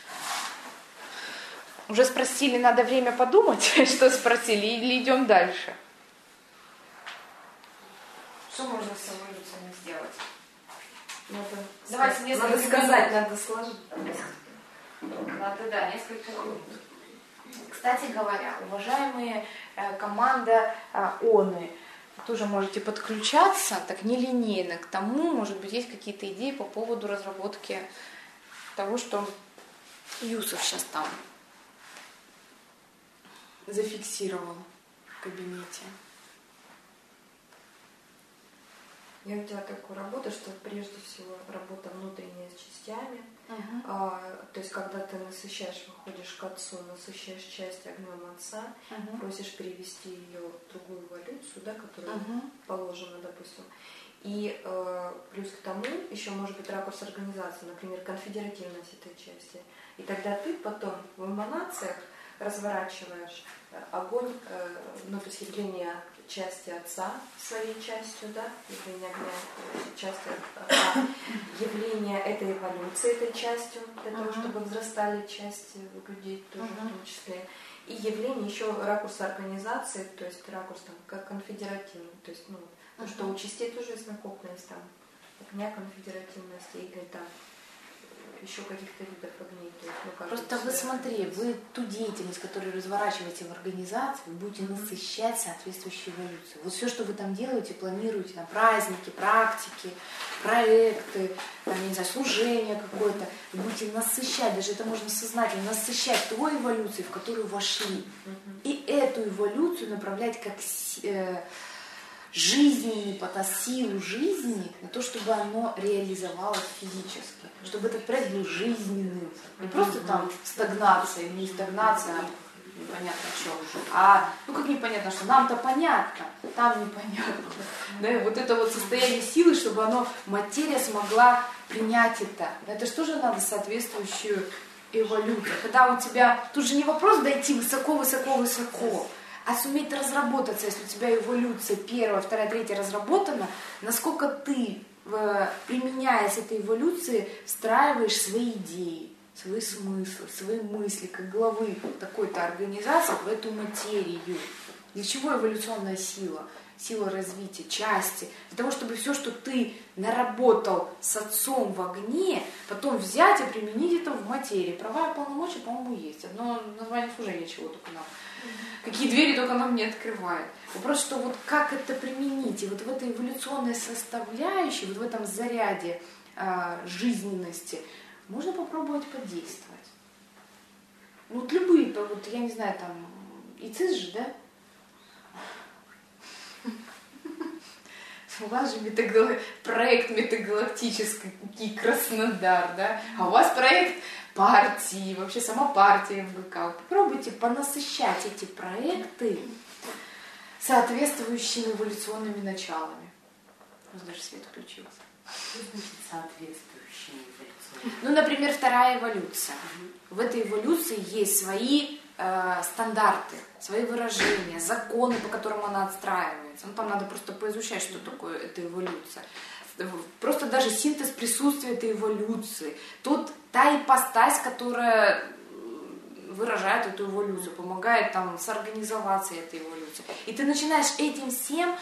Уже спросили, надо время подумать, что спросили, или идем дальше? Что можно с эволюцией сделать?
Надо,
Давайте несколько
надо сказать, надо сложить.
Надо, да, несколько минут. Кстати говоря, уважаемые э, команда э, ОНы, тоже можете подключаться так нелинейно к тому, может быть, есть какие-то идеи по поводу разработки того, что Юсуф сейчас там зафиксировал в кабинете.
Я видела такую работу, что прежде всего работа внутренняя с частями.
Uh-huh.
А, то есть, когда ты насыщаешь, выходишь к отцу, насыщаешь часть огнем отца, uh-huh. просишь перевести ее в другую эволюцию, да, которая uh-huh. положена, допустим. И э, плюс к тому еще может быть ракурс организации, например, конфедеративность этой части. И тогда ты потом в эманациях разворачиваешь огонь, э, ну, то есть явление части отца своей частью, да, явление огня частью отца, явление этой эволюции этой частью, для того, uh-huh. чтобы возрастали части у людей тоже uh-huh. в том числе. И явление еще ракурса организации, то есть ракурс там как конфедеративный, то есть, ну, потому uh-huh. что у частей тоже есть накопленность там огня конфедеративности или там еще каких-то видов огней. То есть, ну,
просто вы смотри, вы ту деятельность, которую разворачиваете в организации, вы будете mm-hmm. насыщать соответствующей эволюцией. Вот все, что вы там делаете, планируете на праздники, практики, проекты, там, я не знаю, служение какое-то, вы будете насыщать, даже это можно сознательно, насыщать той эволюцией, в которую вошли. Mm-hmm. И эту эволюцию направлять как э, жизненный поток, силу жизни на то, чтобы оно реализовалось физически, чтобы этот проект был жизненным. Не просто там стагнация, не стагнация, а непонятно что. А, ну как непонятно что, нам-то понятно, там непонятно. Да, вот это вот состояние силы, чтобы оно, материя смогла принять это. Это же тоже надо соответствующую эволюцию. Когда у тебя, тут же не вопрос дойти высоко-высоко-высоко, а суметь разработаться, если у тебя эволюция первая, вторая, третья разработана, насколько ты, применяясь этой эволюции, встраиваешь свои идеи, свои смыслы, свои мысли, как главы такой-то организации в эту материю. Для чего эволюционная сила? сила развития, части, для того, чтобы все, что ты наработал с отцом в огне, потом взять и применить это в материи. Права и полномочия, по-моему, есть. Одно название служения чего только нам. Какие двери только нам не открывает. Вопрос, что вот как это применить, и вот в этой эволюционной составляющей, вот в этом заряде э, жизненности можно попробовать подействовать. Ну вот любые, вот я не знаю, там, ИЦИС же, да? У вас же метагал... проект метагалактический Краснодар, да? А у вас проект партии, вообще сама партия эм гэ ка. Вот попробуйте понасыщать эти проекты соответствующими эволюционными началами. У нас даже свет включился.
Что значит соответствующими эволюционными?
Ну, например, вторая эволюция. В этой эволюции есть свои э, стандарты, свои выражения, законы, по которым она отстраивается. Ну, там надо просто поизучать, что такое эта эволюция. Просто даже синтез присутствия этой эволюции. Тут та ипостась, которая выражает эту эволюцию, помогает там с организацией этой эволюции. И ты начинаешь этим всем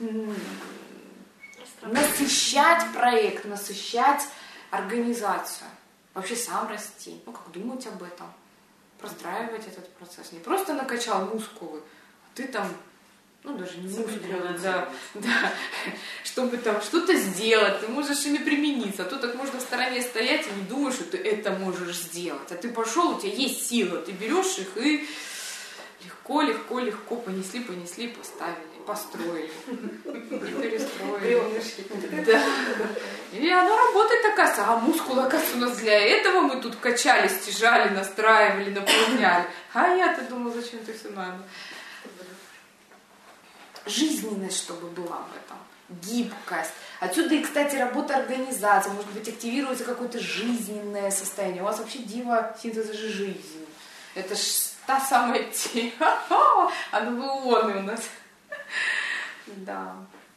насыщать проект, насыщать организацию. Вообще сам расти. Ну, как думать об этом. Простраивать этот процесс. Не просто накачал мускулы, а ты там, ну, даже не мускулы, да, да, чтобы там что-то сделать, ты можешь ими примениться. А то так можно в стороне стоять и не думаешь, что ты это можешь сделать. А ты пошел, у тебя есть сила, ты берешь их и легко, легко, легко понесли, понесли, поставили, построили, перестроили. Да. И оно работает, оказывается. А мускулы, оказывается, у нас для этого мы тут качали, стяжали, настраивали, наполняли. А я-то думала, зачем это все надо. Жизненность, чтобы была в этом. Гибкость. Отсюда и, кстати, работа организации. Может быть, активируется какое-то жизненное состояние. У вас вообще дива синтеза же жизни. Это ж та самая тема. Анабионы у нас. Да.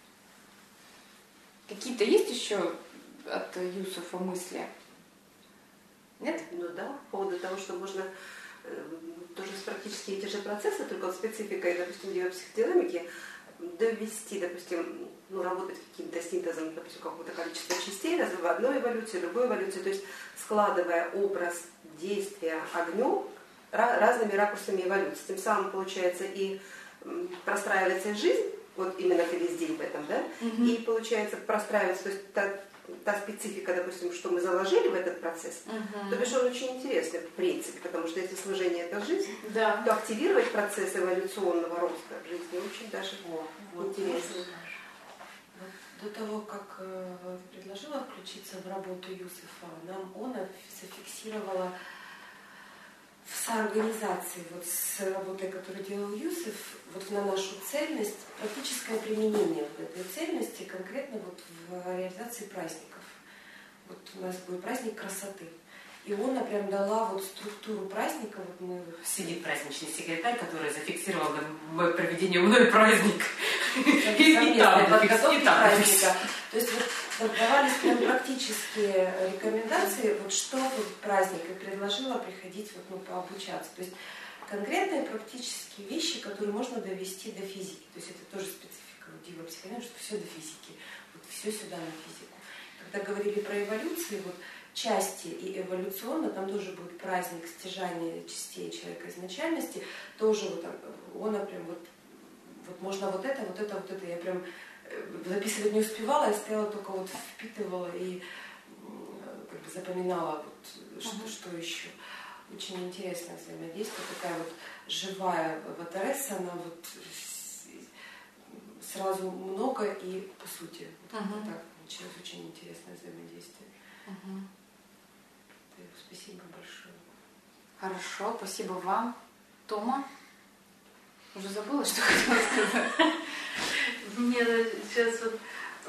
Какие-то есть еще от Юсуфа мысли? Нет?
Ну да, по поводу того, что можно э, тоже практически эти же процессы, только вот спецификой, допустим, биопсиходинамики, довести, допустим, ну, работать каким-то синтезом, допустим, какого-то количества частей, в одной эволюции, другой эволюции, то есть складывая образ действия огнем разными ракурсами эволюции. Тем самым, получается, и простраивается жизнь, вот именно ты весь день в этом, да, угу. И, получается, простраивается, то есть та, та специфика, допустим, что мы заложили в этот процесс, угу. То бишь он очень интересный, в принципе, потому что если служение – это жизнь, да. То активировать процесс эволюционного роста в жизни очень даже О, интересно.
Вот до того, как э, предложила включиться в работу Юсуфа, нам она зафиксировала в соорганизации вот с работой, которую делал Юсуф, вот на нашу цельность, практическое применение вот этой цельности конкретно вот в реализации праздников. Вот у нас был праздник красоты. И она прям дала вот структуру праздника. Вот мы...
Сидит праздничный секретарь, который зафиксировал мое проведение мной праздник. И там
подготовки праздника. То есть вот давались прям практические рекомендации, вот что вот праздник, и предложила приходить вот, ну, пообучаться. То есть конкретные практические вещи, которые можно довести до физики. То есть это тоже специфика дива психоанализа, что все до физики. Вот все сюда на физику. Когда говорили про эволюцию, вот части и эволюционно, там тоже будет праздник стяжания частей человека изначальности, тоже вот он прям вот, вот можно вот это, вот это, вот это. Я прям записывать не успевала, я стояла только вот впитывала и как бы запоминала вот, что, uh-huh. что еще. Очень интересное взаимодействие, такая вот живая ВТРС, она вот сразу много и по сути. Вот uh-huh. так получилось очень интересное взаимодействие. Uh-huh. Спасибо большое.
Хорошо, спасибо вам. Тома? Уже забыла, что хотела сказать.
Мне сейчас вот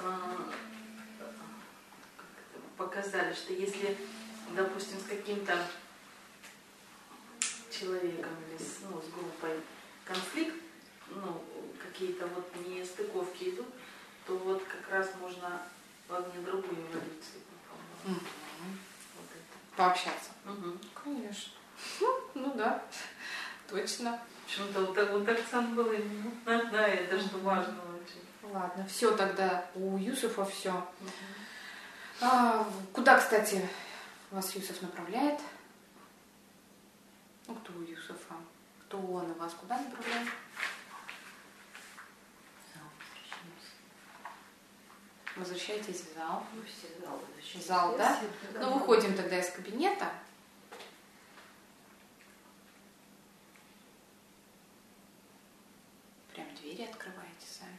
показали, что если, допустим, с каким-то человеком или с, ну, с группой конфликт, ну, какие-то вот нестыковки идут, то вот как раз можно в огне другую эволюцию попробовать.
Mm-hmm. Вот это. Пообщаться.
Угу.
Конечно. Ну, ну да. Точно.
Почему-то вот, так- вот акцент был именно на это, что важно очень.
Ладно, все тогда. У Юсуфа все. А, куда, кстати, вас Юсуф направляет? Ну, кто у Юсуфа? Кто он и вас куда направляет? Возвращайтесь в зал.
Ну, все в зал.
В зал, да? Ну, выходим тогда из кабинета. Прям двери открываете сами.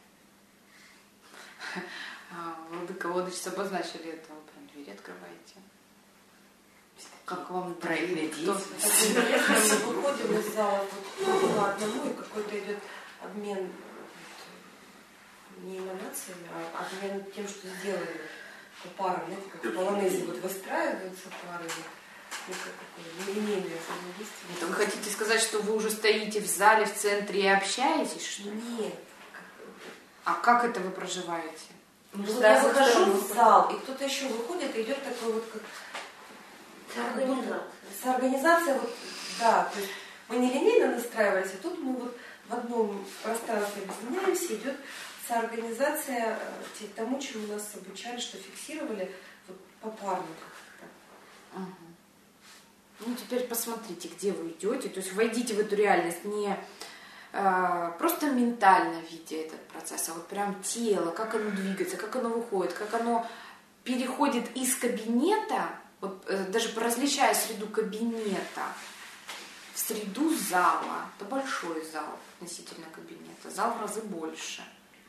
А, Владыка Водыч обозначили это. Вы прям двери открываете. Как вам
проектная
кто-
деятельность.
Если мы выходим из зала вот, по одному, и какой-то идет обмен вот, не эманациями, а обмен тем, что сделали по парам, знаете, как в полонезе вот выстраиваются пары, ну, как такое нелинейное взаимодействие.
Это вы хотите сказать, что вы уже стоите в зале, в центре и общаетесь? Что ли?
Нет.
А как это вы проживаете?
Ну,
с
вот я
разных
выхожу
сторон
в зал, и кто-то еще выходит, и идет такой вот как...
Организация.
Соорганизация, вот, да, то есть мы не линейно настраивались, а тут мы вот в одном пространстве объединяемся, идет соорганизация э, тому, чему нас обучали, что фиксировали вот, попарно как-то.
Угу. Ну, теперь посмотрите, где вы идете. То есть войдите в эту реальность не э, просто ментально видя этот процесс, а вот прям тело, как оно двигается, как оно выходит, как оно переходит из кабинета, вот, э, даже различая среду кабинета в среду зала. Это большой зал относительно кабинета. Зал в разы больше.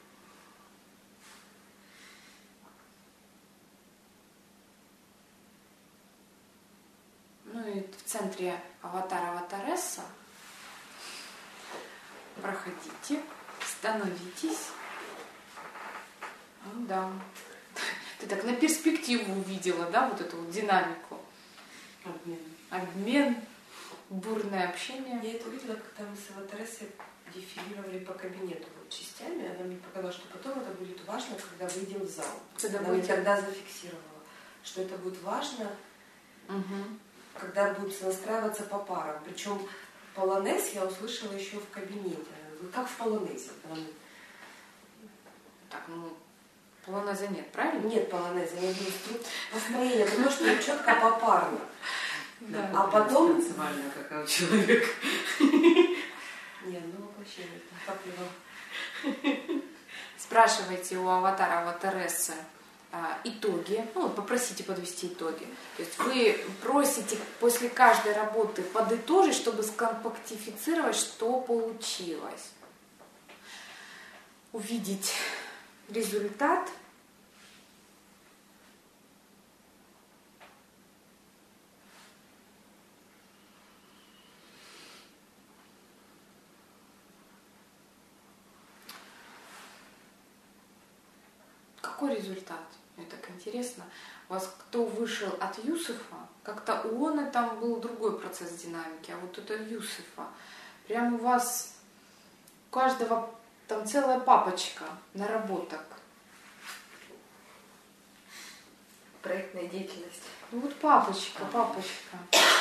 Ну и в центре аватара аватаресса. Проходите, становитесь. Ну да. Ты так на перспективу увидела, да, вот эту вот динамику.
Обмен.
Обмен, бурное общение.
Я это увидела, когда мы с Аватаресой дефилировали по кабинету вот, частями. Она мне показала, что потом это будет важно, когда выйдем в зал.
Когда
Она
будете-
мне тогда зафиксировала, что это будет важно,
Угу.
когда будут настраиваться по парам. Причем полонез я услышала еще в кабинете. Она говорит, как в полонезе. Она-
Так, ну, полонеза нет, правильно?
Нет полонеза, я говорю, тут построение, потому что четко попарно.
Да.
А потом...
Танцевальная какая человек.
Не, ну вообще нет, как его...
Спрашивайте у аватара аватарессы а, итоги, ну, вот попросите подвести итоги. То есть вы просите после каждой работы подытожить, чтобы скомпактифицировать, что получилось. Увидеть результат. Какой результат? Мне так интересно. У вас кто вышел от Юсуфа, как-то у Оны там был другой процесс динамики, а вот это Юсуфа. Прям у вас у каждого там целая папочка наработок.
Проектная деятельность.
Ну вот папочка, папочка.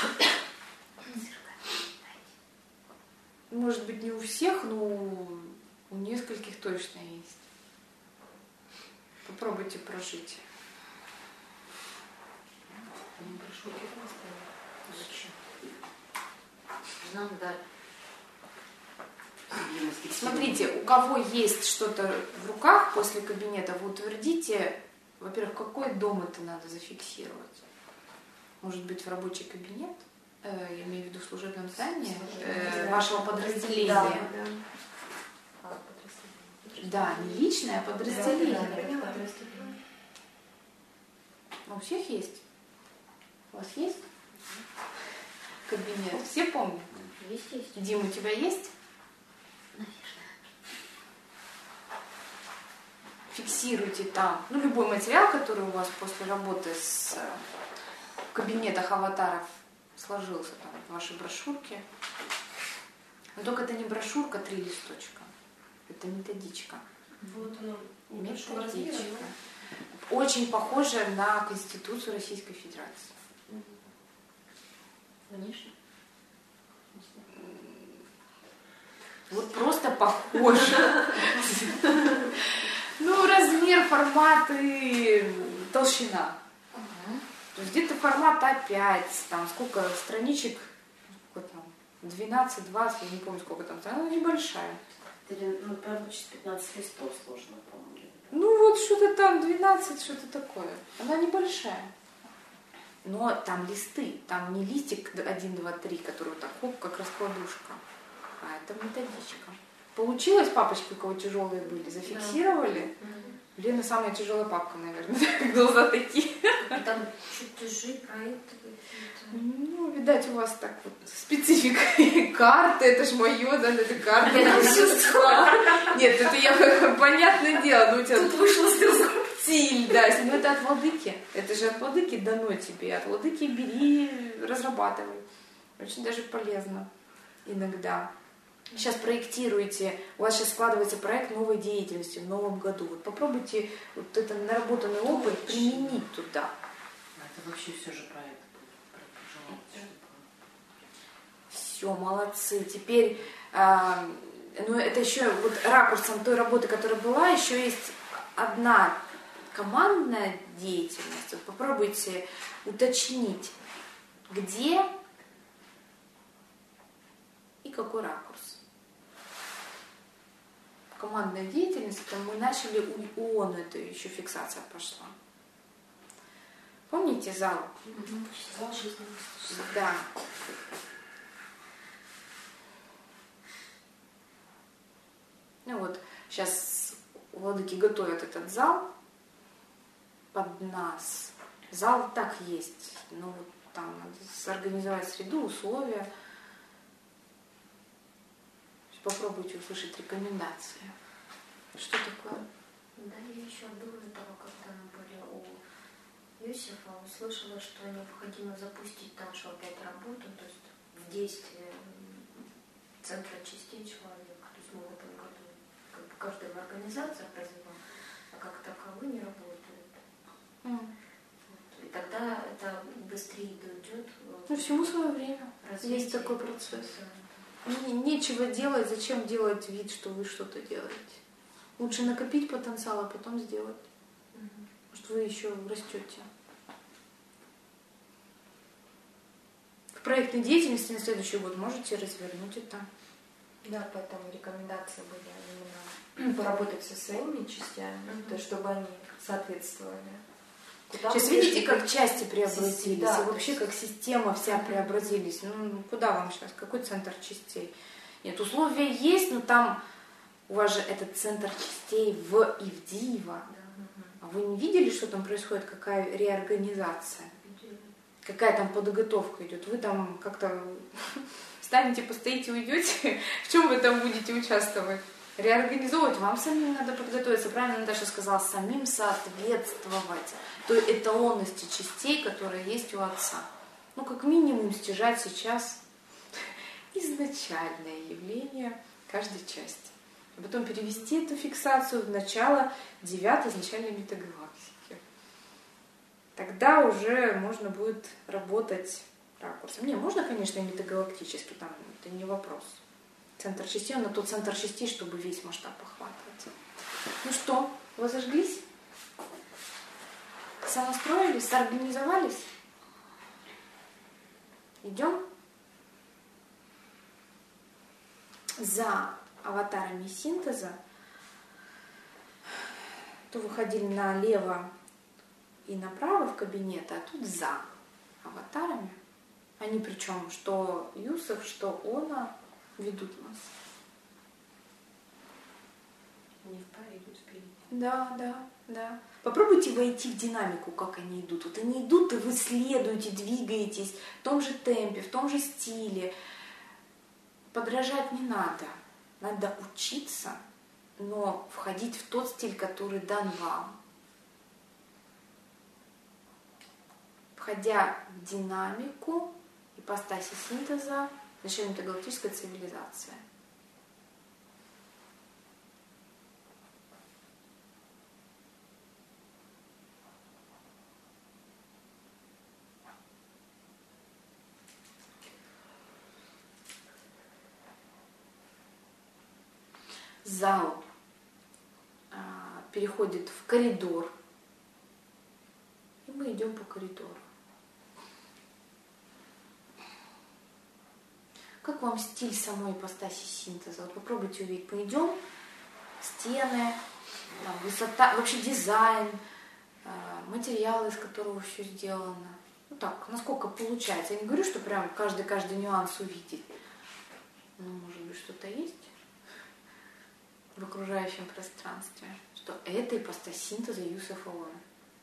Может быть, не у всех, но у нескольких точно есть. Попробуйте прожить.
Нам дали.
Смотрите, у кого есть что-то в руках после кабинета, вы утвердите, во-первых, какой дом это надо зафиксировать. Может быть, в рабочий кабинет, э, я имею в виду в служебном здании э, вашего подразделения.
Да,
да.
А,
Да, не личное, а подразделение.
Да, да, да, подразделение.
У всех есть? У вас есть кабинет? Все помнят?
Есть, есть.
Дим, у тебя есть? Фиксируйте там, ну, любой материал, который у вас после работы с, э, в кабинетах аватаров сложился там в вашей брошюрке. Но только это не брошюрка, три листочка. Это методичка.
Вот оно, небольшого размера,
Методичка. Очень похоже на Конституцию Российской Федерации.
Конечно.
Вот просто похож. Ну, размер, формат и толщина. То есть где-то формат а пять, там сколько страничек, сколько там, двенадцать, двадцать, я не помню сколько там, она небольшая.
Ну, получится пятнадцать листов сложно, по-моему.
Ну, вот что-то там двенадцать, что-то такое. Она небольшая. Но там листы, там не листик один, два, три, который вот так, хоп, как раскладушка, а это методичка. Получилось, папочки, у кого тяжелые были, зафиксировали? Да. Лена самая тяжелая папка, наверное, глаза такие.
Там чертежи, проекты какие-то.
Ну, видать, у вас так вот специфика. Карты, это ж мое, да, это карты. Нет, это я, понятное дело, но у тебя...
Тут вышло стрелка.
Стиль, да, ну это от владыки. Это же от владыки дано тебе. От владыки бери, разрабатывай. Очень даже полезно иногда. Сейчас проектируете, у вас сейчас складывается проект новой деятельности в новом году. Вот попробуйте вот этот наработанный опыт применить туда.
Это вообще все же проект.
Все, молодцы. Теперь, э, ну это еще вот ракурсом той работы, которая была, еще есть одна командная деятельность. Вот попробуйте уточнить, где и какой ракурс. Командная деятельность, это мы начали у ООН, это еще фиксация пошла. Помните зал?
Зал жизненности.
Да. Ну вот, сейчас владыки готовят этот зал под нас. Зал так есть, но вот там надо сорганизовать среду, условия. Попробуйте услышать рекомендации. Что такое?
Да, я еще до этого, когда мы были у Юсифа, услышала, что необходимо запустить также опять работу, то есть в действие центра частей человека. То есть мы в этом году как бы каждая в организациях развиваем, а как таковые не работают. Mm. Вот. И тогда это быстрее дойдет.
Ну, всему свое время. Развитие. Есть такой процесс. Нечего делать, зачем делать вид, что вы что-то делаете. Лучше накопить потенциал, а потом сделать. Угу. Потому что вы еще растете. В проектной деятельности на следующий год можете развернуть это.
Да, поэтому рекомендации были именно поработать со своими частями, mm-hmm. то есть чтобы они соответствовали. Куда
сейчас видите, как части преобразились,
да,
и вообще как система вся преобразились. Ну, куда вам сейчас? Какой центр частей? Нет, условия есть, но там у вас же этот центр частей в Ивдиево. Да. А вы не видели, что там происходит, какая реорганизация? Какая там подготовка идет? Вы там как-то встанете, постоите, уйдете? В чем вы там будете участвовать? Реорганизовывать вам самим надо подготовиться. Правильно Наташа сказала, самим соответствовать той эталонности частей, которая есть у отца. Ну, как минимум, стяжать сейчас изначальное явление каждой части. А потом перевести эту фиксацию в начало девятой изначальной метагалактики. Тогда уже можно будет работать ракурсом. Не, можно, конечно, и метагалактически, там это не вопрос. Центр частей, он на тот центр частей, чтобы весь масштаб охватывать. Ну что, вы зажглись? Сонастроились, соорганизовались? Идем? За аватарами синтеза то выходили налево и направо в кабинет, а тут за аватарами. Они причем, что Юсов, что Она ведут нас.
Они в паре идут впереди.
Да, да, да. Попробуйте войти в динамику, как они идут. Вот они идут, и вы следуете, двигаетесь в том же темпе, в том же стиле. Подражать не надо. Надо учиться, но входить в тот стиль, который дан вам. Входя в динамику, ипостаси синтеза, начнем галактическая цивилизация. зал а, переходит в коридор, и мы идем по коридору. Как вам стиль самой ипостаси синтеза? Вот попробуйте увидеть. Мы идем, стены, там, высота, вообще дизайн, материал, из которого все сделано. Ну так, насколько получается. Я не говорю, что прям каждый-каждый нюанс увидеть. Ну, может быть, что-то есть в окружающем пространстве. Что это ипостась синтеза Юсефа Оуэна.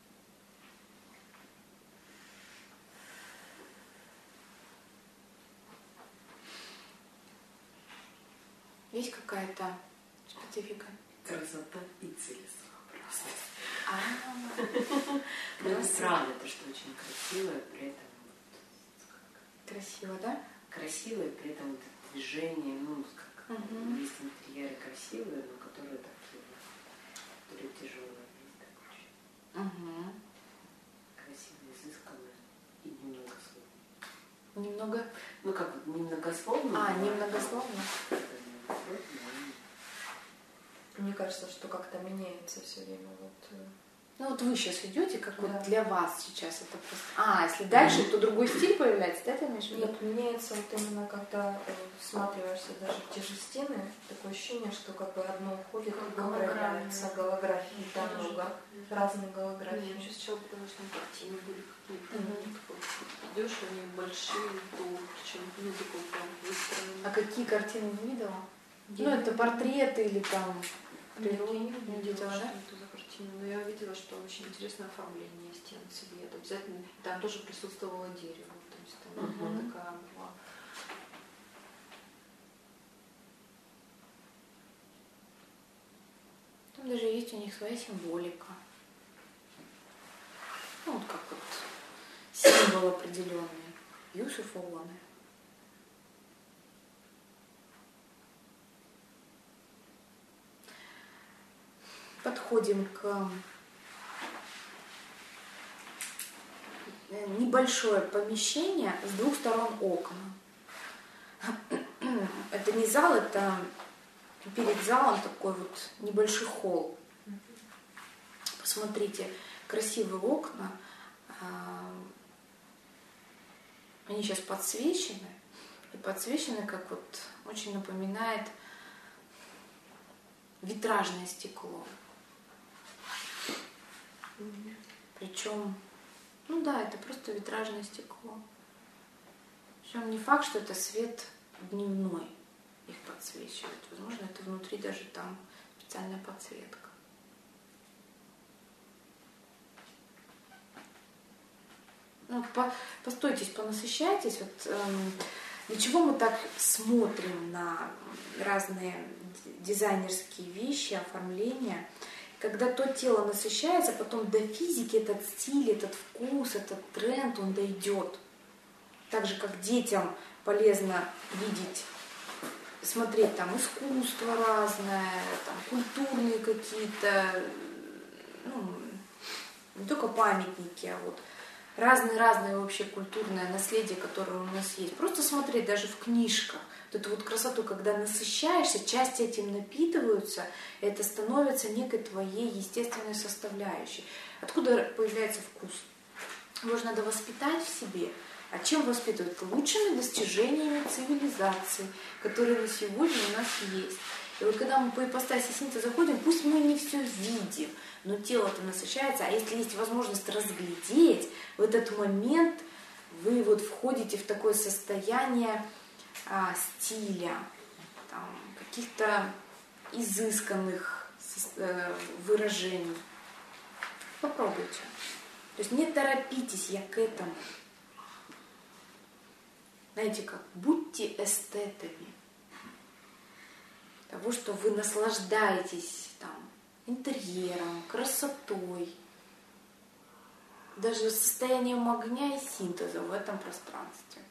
Есть какая-то специфика?
Красота и целесообразность.
А,
ну, правда, это что очень красивое, при этом вот,
красиво, да?
Красивое, при этом вот это движение, ну, как угу. есть интерьеры красивые, но которые такие, которые тяжелые, есть так очень. Угу. Красивые, изысканные и немногословные.
Немного?
Ну, как вот немногословно.
А, немногословно.
Мне кажется, что как-то меняется все время. Вот.
Ну вот вы сейчас идете, как да. вот для вас сейчас это просто. А, если
да.
дальше, то другой стиль появляется, да, ты имеешь в виду?
Нет, меняется вот именно, когда всматриваешься даже в те же стены, такое ощущение, что как бы одно уходит, другое появляется. Голографии, там много разных голографий.
Я сначала потому что там картины были какие-то. Идешь, они большие, то причем ну такой прям выстроенный.
А какие картины не видела? Ну это портреты или там.
Природа, я не
видела,
что
да?
это за картина, но я видела, что очень интересное оформление стен, цвет. Обязательно там тоже присутствовало дерево, то есть там uh-huh. такая была.
Там даже есть у них своя символика. Ну вот как вот символ определенный. Юсеф Оуэна. Подходим к небольшое помещение с двух сторон окна. Это не зал, это перед залом такой вот небольшой холл. Посмотрите, красивые окна. Они сейчас подсвечены. И подсвечены, как вот очень напоминает витражное стекло. Причем, ну да, это просто витражное стекло. Причем не факт, что это свет дневной их подсвечивает. Возможно, это внутри даже там специальная подсветка. Ну, по, постойтесь, понасыщайтесь. Вот, эм, для чего мы так смотрим на разные дизайнерские вещи, оформления? Когда то тело насыщается, потом до физики этот стиль, этот вкус, этот тренд, он дойдет. Так же, как детям полезно видеть, смотреть там искусство разное, там, культурные какие-то, ну, не только памятники, а вот разные-разные вообще культурное наследие, которое у нас есть. Просто смотреть даже в книжках. Вот эту вот красоту, когда насыщаешься, части этим напитываются, и это становится некой твоей естественной составляющей. Откуда появляется вкус? Его же надо воспитать в себе. А чем воспитывать? Лучшими достижениями цивилизации, которые на сегодня у нас есть. И вот когда мы по ипостаси синтеза заходим, пусть мы не все видим, но тело-то насыщается, а если есть возможность разглядеть, в этот момент вы вот входите в такое состояние а, стиля, там, каких-то изысканных э, выражений. Попробуйте. То есть не торопитесь, я к этому. Знаете как, будьте эстетами того, что вы наслаждаетесь там интерьером, красотой, даже состоянием огня и синтеза в этом пространстве.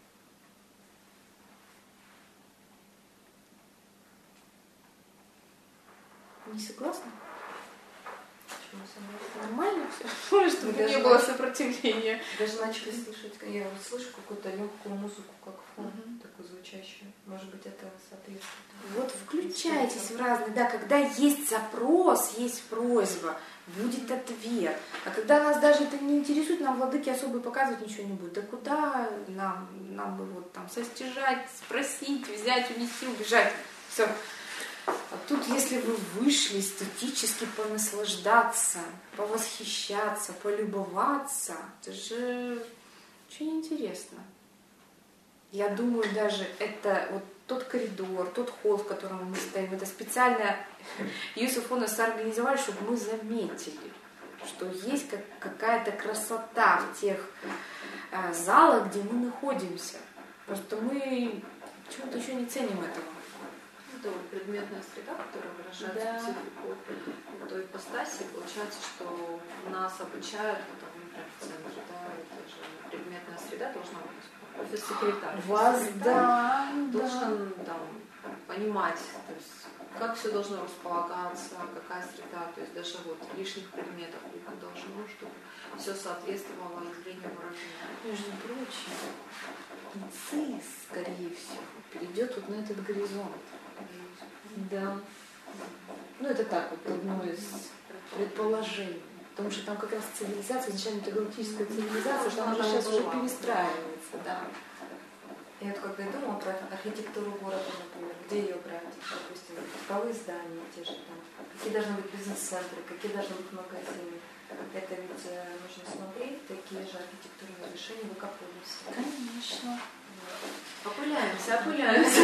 Не согласны?
Почему?
Нормально все, чтобы не было сопротивления.
Даже начали слышать, я вот слышу какую-то легкую музыку, как фон, угу. такую звучащую. Может быть, это соответствует.
Вот включайтесь в разные, да, когда есть запрос, есть просьба, будет ответ. А когда нас даже это не интересует, нам владыки особо показывать ничего не будет. Да куда нам, нам бы вот там состяжать, спросить, взять, унести, убежать. Все. А тут, если вы вышли эстетически понаслаждаться, повосхищаться, полюбоваться, это же очень интересно. Я думаю, даже это вот тот коридор, тот холл, в котором мы стоим, это специально Юсуф Онос организовали, чтобы мы заметили, что есть как, какая-то красота в тех э, залах, где мы находимся. Просто мы почему-то еще не ценим этого.
Это вот предметная среда, которая выражает да. специфику той ипостаси. Получается, что нас обучают, вот, например, в центре, да, это же предметная среда должна быть. Офис-секретарь.
Вас, да,
должен да. там, понимать, то есть, как все должно располагаться, какая среда, то есть даже вот лишних предметов не должно, чтобы все соответствовало явлению выражения.
Между прочим, ЦИС, скорее всего, перейдет вот на этот горизонт. Да. Ну, это так, вот одно из предположений. Потому что там как раз цивилизация, изначально это галактическая цивилизация, что она уже сейчас уже перестраивается, да.
Я вот когда думала про архитектуру города, например, где ее брать, допустим, типовые здания, те же там, какие должны быть бизнес-центры, какие должны быть магазины. Это ведь нужно смотреть, такие же архитектурные решения в Экополисе.
Конечно.
Опыляемся, опыляемся.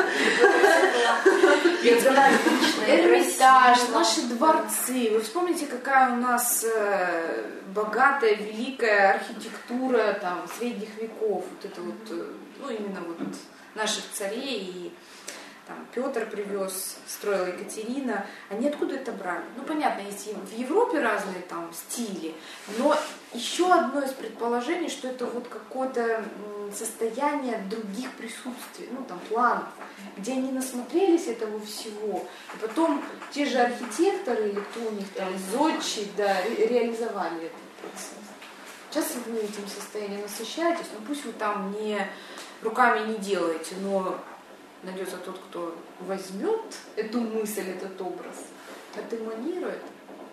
Эрмитаж, наши дворцы. Вы вспомните, какая у нас богатая, великая архитектура там, средних веков. Вот это вот, ну именно вот наших царей и там, Петр привез, строила Екатерина. Они откуда это брали? Ну, понятно, есть в Европе разные там стили, но еще одно из предположений, что это вот какое-то состояние других присутствий, ну, там, планов, где они насмотрелись этого всего, и потом те же архитекторы, или кто у них там, зодчий, да, ре- реализовали этот процесс. Сейчас вы этим состоянием насыщаетесь, но пусть вы там не руками не делаете, но найдется тот, кто возьмет эту мысль, этот образ, отэманирует,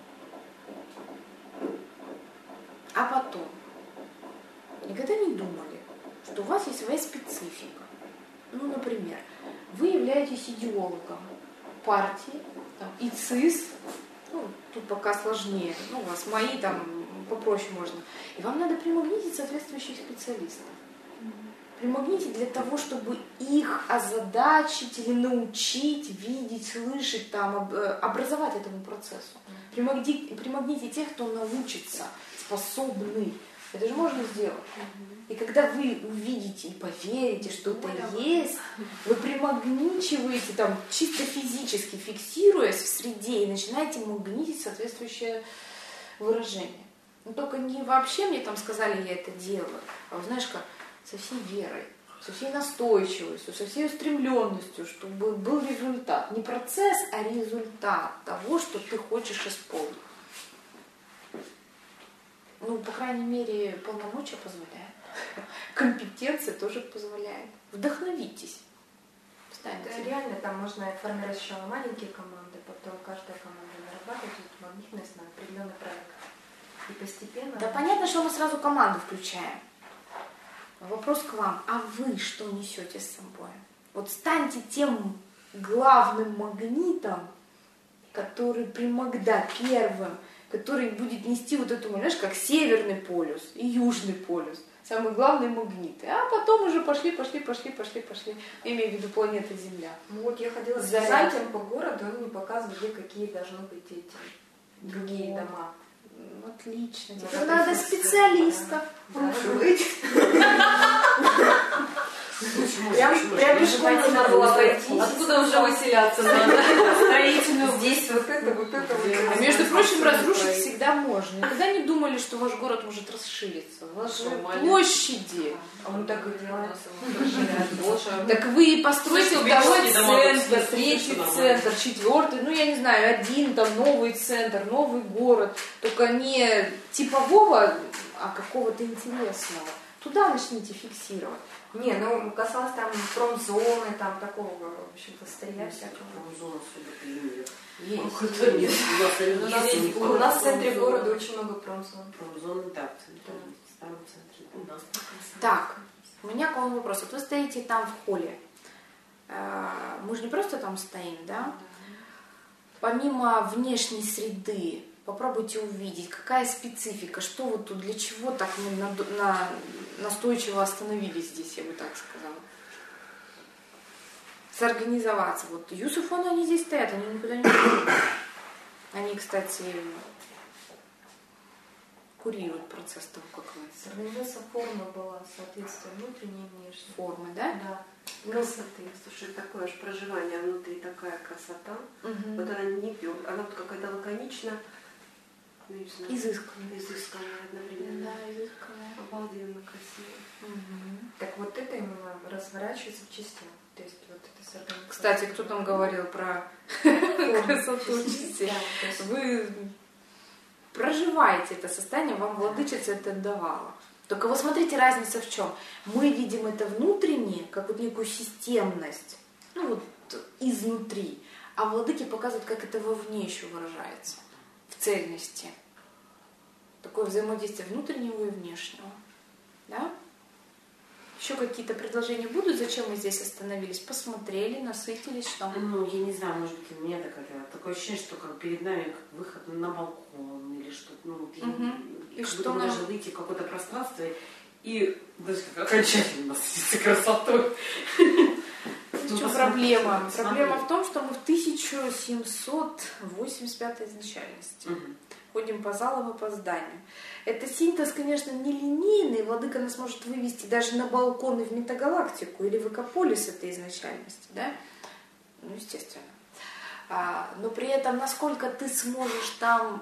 а потом никогда не думали, что у вас есть своя специфика. Ну, например, вы являетесь идеологом партии, там, и ЦИС, ну, тут пока сложнее, ну, у вас мои там попроще можно, и вам надо примагнитить соответствующих специалистов. Примагните для того, чтобы их озадачить или научить, видеть, слышать, там, образовать этому процессу. Примагните, примагните тех, кто научится, способны. Это же можно сделать. И когда вы увидите и поверите, что это есть, вы примагничиваете, там, чисто физически фиксируясь в среде, и начинаете магнитить соответствующее выражение. Но только не вообще мне там сказали, я это делаю, а вот знаешь как, со всей верой, со всей настойчивостью, со всей устремленностью, чтобы был результат. Не процесс, а результат того, что ты хочешь исполнить. Ну, по крайней мере, полномочия позволяют. Компетенция тоже позволяет. Вдохновитесь.
Встаньте. Да, реально, там можно формировать сначала маленькие команды, потом каждая команда нарабатывает магнитность на определенный проект. И постепенно...
Да понятно, что мы сразу команду включаем. Вопрос к вам. А вы что несете с собой? Вот станьте тем главным магнитом, который примагда первым, который будет нести вот эту, знаешь, как северный полюс и южный полюс. Самые главные магниты. А потом уже пошли, пошли, пошли, пошли, пошли. Я имею в виду планета Земля.
Ну вот я ходила с сайтом по городу, он мне показывал, где какие должны быть эти другие вот. Дома.
Отлично. Теперь надо, надо специалистов.
Да. Прям, прям пешком нужно было пройти.
Откуда уже выселяться надо?
Строительную. Здесь вот это, вот это, вот это.
А между прочим, разрушить всегда можно. Никогда не думали, что ваш город может расшириться. У вас же площади.
А мы так и делаем.
Так вы построите второй центр, третий центр, четвертый, ну я не знаю, один там новый центр, новый город, только не типового, а какого-то интересного. Туда начните фиксировать.
Не, ну касалось там промзоны, там такого, в общем-то, старья всякого.
Промзона особо-то и нет.
Есть. У нас, есть, у нас в центре города очень много промзон.
Промзоны, да, в центре, в старом центре. У нас
так, у меня к вам вопрос. Вот вы стоите там в холле. Мы же не просто там стоим, да? Помимо внешней среды, попробуйте увидеть, какая специфика, что вот тут, для чего так мы на, на, настойчиво остановились здесь, я бы так сказала. Сорганизоваться. Вот Юсуфоны, они здесь стоят, они никуда не уходят. Они, кстати, курируют процесс того, как вы.
Сорганизация формы была, соответствие внутренней и внешней.
Формы, да?
Да.
Красоты. Слушай, такое же проживание внутри, такая красота. Угу. Вот она не пьет, она вот какая-то лаконичная. Ну,
изысканная.
Изысканная одновременно.
Да, изысканная.
Обалденно красиво.
Угу. Так вот это именно разворачивается в частях. То есть вот это сорганизация.
Кстати, кто там говорил про красоту частей? Вы проживаете это состояние, вам владычица это давала. Только вот смотрите, разница в чем. Мы видим это внутренне, как вот некую системность, ну вот изнутри, а владыки показывают, как это вовне еще выражается. В цельности. Такое взаимодействие внутреннего и внешнего. Да? Еще какие-то предложения будут? Зачем мы здесь остановились? Посмотрели, насытились, что?
Ну, я не знаю, может быть, у меня такое, такое ощущение, что как перед нами как выход на балкон или что-то. Ну, вот,
угу.
И,
и
как
что
будто
нам...
даже выйти в какое-то пространство и даже как окончательно насытиться красотой.
В чем проблема? Проблема в том, что мы в тысяча семьсот восемьдесят пятой изначальности. Угу. Ходим по залам и по зданию. Это синтез, конечно, не линейный. Владыка нас может вывести даже на балконы в метагалактику или в экополис этой изначальности. Да? Ну, естественно. А, но при этом, насколько ты сможешь там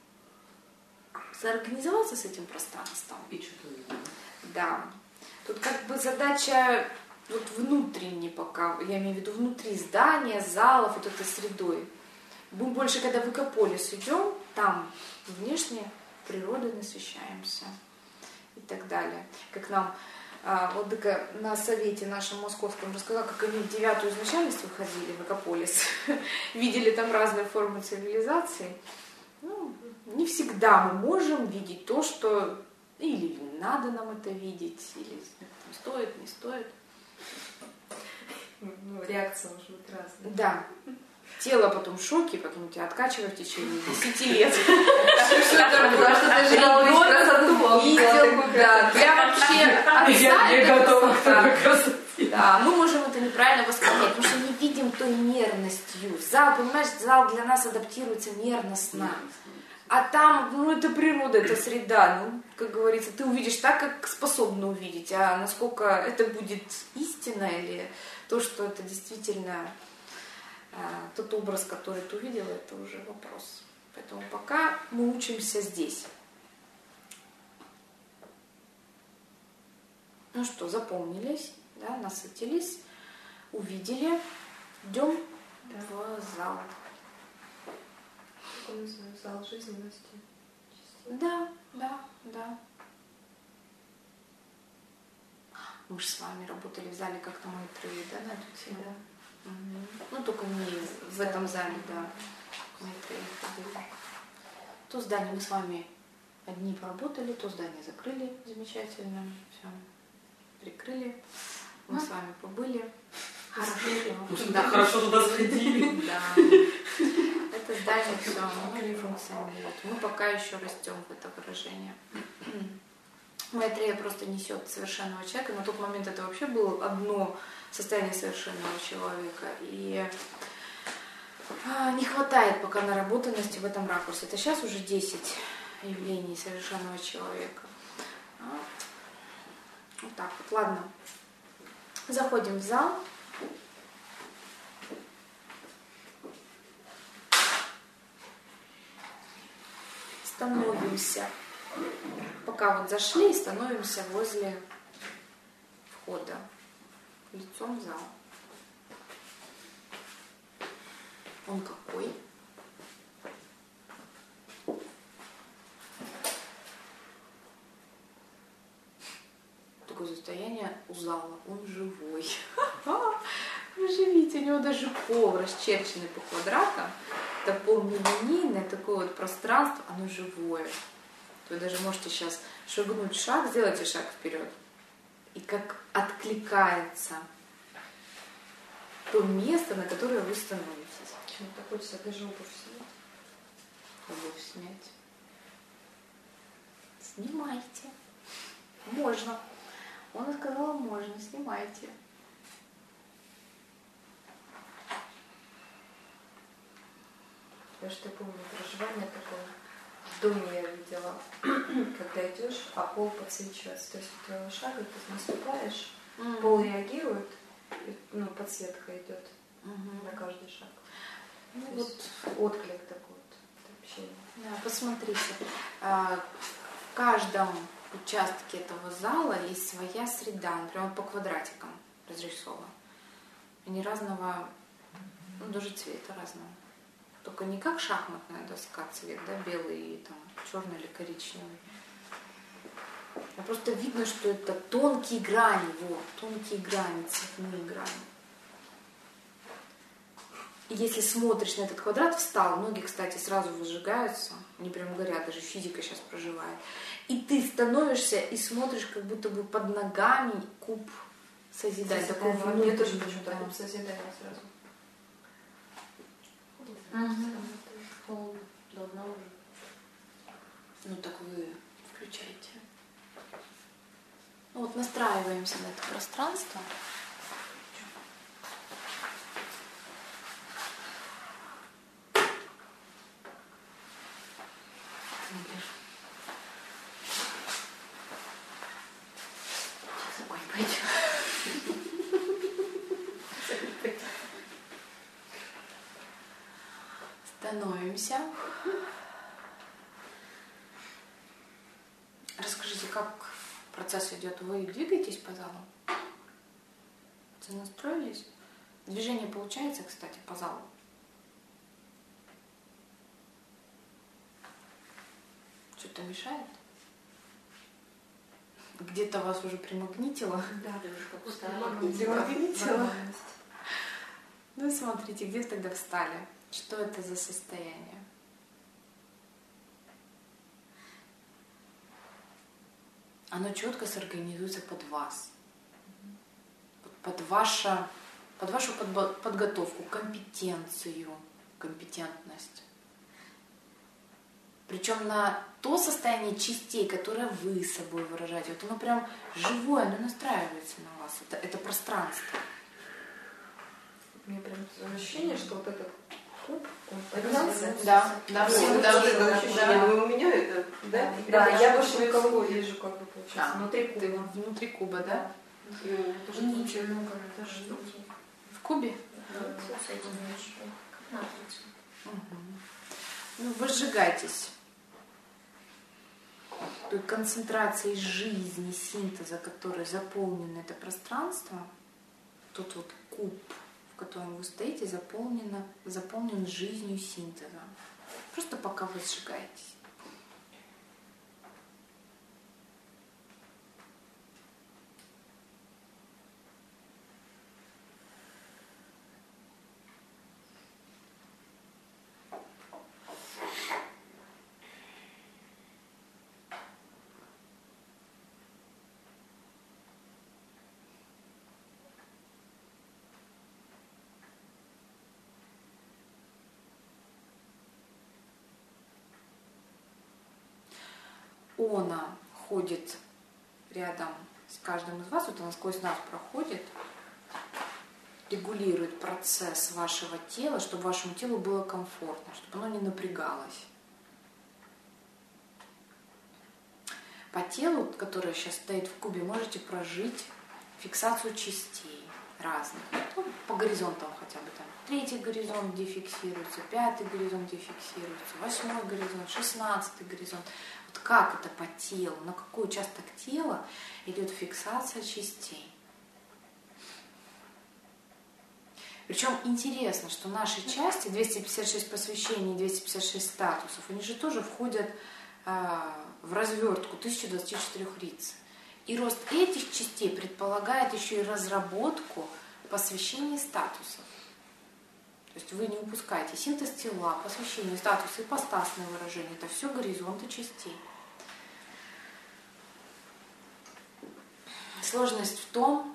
соорганизоваться с этим пространством.
И что-то увидеть.
Да. Тут как бы задача вот внутренне пока, я имею в виду внутри здания, залов, вот этой средой. Мы больше, когда в экополис идем, там внешне природой насыщаемся и так далее. Как нам а, владыка на совете нашем московском рассказал, как они в девятую изначальность выходили в экополис, видели там разные формы цивилизации. Ну, не всегда мы можем видеть то, что или надо нам это видеть, или стоит, не стоит.
Ну, реакция может быть разная.
Да. Тело потом в шоке, потом тебя откачивают в течение десяти лет. Да, я вообще
я готова к такой красоте.
Да, мы можем это неправильно воспринять, потому что не видим той мерностью. Зал, понимаешь, зал для нас адаптируется мерностно. А там, ну, это природа, это среда. Ну, как говорится, ты увидишь так, как способна увидеть. А насколько это будет истина или то, что это действительно а, тот образ, который ты увидела, это уже вопрос. Поэтому пока мы учимся здесь. Ну что, запомнились, да, насытились, увидели. Идем да. в зал.
Зал жизненности.
Да, да, да. Мы же с вами работали в зале как-то мы трое, да, на эту тему? Да. Угу. Ну, только не в этом зале, да. Мы трое ходили. То здание мы с вами одни поработали, то здание закрыли замечательно. Все. Прикрыли. Мы с вами побыли.
Хорошо. Да, хорошо туда сходили.
Да. Это здание все не функционирует. Мы пока еще растем в это выражение. Маитрея просто несет совершенного человека. На тот момент это вообще было одно состояние совершенного человека. И не хватает пока наработанности в этом ракурсе. Это сейчас уже десять явлений совершенного человека. Вот так вот. Ладно. Заходим в зал. Становимся. Пока вот зашли, становимся возле входа. Лицом в зал. Он какой? Такое состояние у зала. Он живой. Вы живите, у него даже пол расчерченный по квадратам. Это пол нелинейное, такое вот пространство, оно живое. Вы даже можете сейчас шагнуть шаг, сделайте шаг вперед. И как откликается то место, на которое вы становитесь.
Почему-то хочется даже обувь снять.
Обувь снять. Снимайте. Можно. Он сказала, можно, снимайте.
Я что помню проживание такое. В доме я видела, когда идешь, а пол подсвечивается. То есть у твоего шага ты наступаешь, mm-hmm. пол реагирует, и, ну, подсветка идет mm-hmm. на каждый шаг. Ну, то вот отклик такой вот, общение.
Да, посмотрите, в каждом участке этого зала есть своя среда, например, по квадратикам разрисован. Они разного, ну, даже цвета разного. Только не как шахматная доска цвет, да, белый и там черный или коричневый. А просто видно, что это тонкие грани, вот, тонкие грани, цветные грани. И если смотришь на этот квадрат, встал, ноги, кстати, сразу выжигаются, они прям горят, даже физика сейчас проживает. И ты становишься и смотришь, как будто бы под ногами куб созидания.
Такого мне тоже почему-то куб созидания сразу.
Угу. Давно уже.
Ну так вы включайте. Ну вот настраиваемся на это пространство. Ой, пойдем. Становимся. Расскажите, как процесс идет? Вы двигаетесь по залу? Занастроились? Движение получается, кстати, по залу? Что-то мешает? Где-то вас уже примагнитило?
Да,
примагнитило. Ну смотрите, где тогда встали? Что это за состояние? Оно четко сорганизуется под вас, под, ваше, под вашу подготовку, компетенцию, компетентность. Причем на то состояние частей, которое вы собой выражаете. Вот оно прям живое, оно настраивается на вас. Это, это пространство.
У меня прям ощущение, что вот этот куб, он
поднялся. Да, да, всегда.
У меня это, да?
Да, я больше никого вижу, как бы получается. Внутри куба.
Внутри куба, да?
И ничего много, это что?
В кубе?
Да, с этим ничего. Как матрицу.
Ну, вы сжигайтесь. Той концентрацией жизни, синтеза, которой заполнено это пространство, тот вот куб, в котором вы стоите, заполнено, заполнен жизнью синтеза. Просто пока вы сжигаетесь. Она ходит рядом с каждым из вас, вот она сквозь нас проходит, регулирует процесс вашего тела, чтобы вашему телу было комфортно, чтобы оно не напрягалось. По телу, которое сейчас стоит в кубе, можете прожить фиксацию частей разных. Ну, по горизонтам хотя бы там. Третий горизонт где фиксируется, пятый горизонт где фиксируется, восьмой горизонт, шестнадцатый горизонт. Вот как это по телу, на какой участок тела идет фиксация частей. Причем интересно, что наши части, двести пятьдесят шесть посвящений и двести пятьдесят шесть статусов, они же тоже входят э, в развертку тысяча двадцать четыре риц. И рост этих частей предполагает еще и разработку посвящений статусов. То есть вы не упускаете синтез тела, посвящение, статусы, ипостасное выражение. Это все горизонты частей. Сложность в том,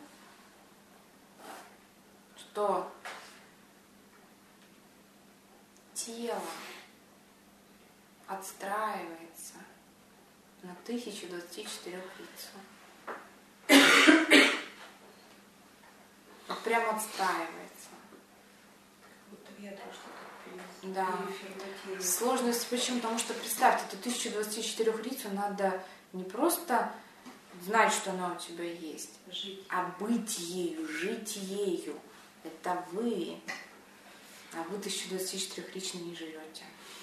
что тело отстраивается на тысячу двадцати четырёх лицах. Вот прям отстраивается. Да. Сложность почему? Потому что, представьте, это тысяча двадцати четырёх рицу надо не просто знать, что она у тебя есть, жить. А быть ею, жить ею. Это вы. А вы тысяча двадцати четырёх рично не живете.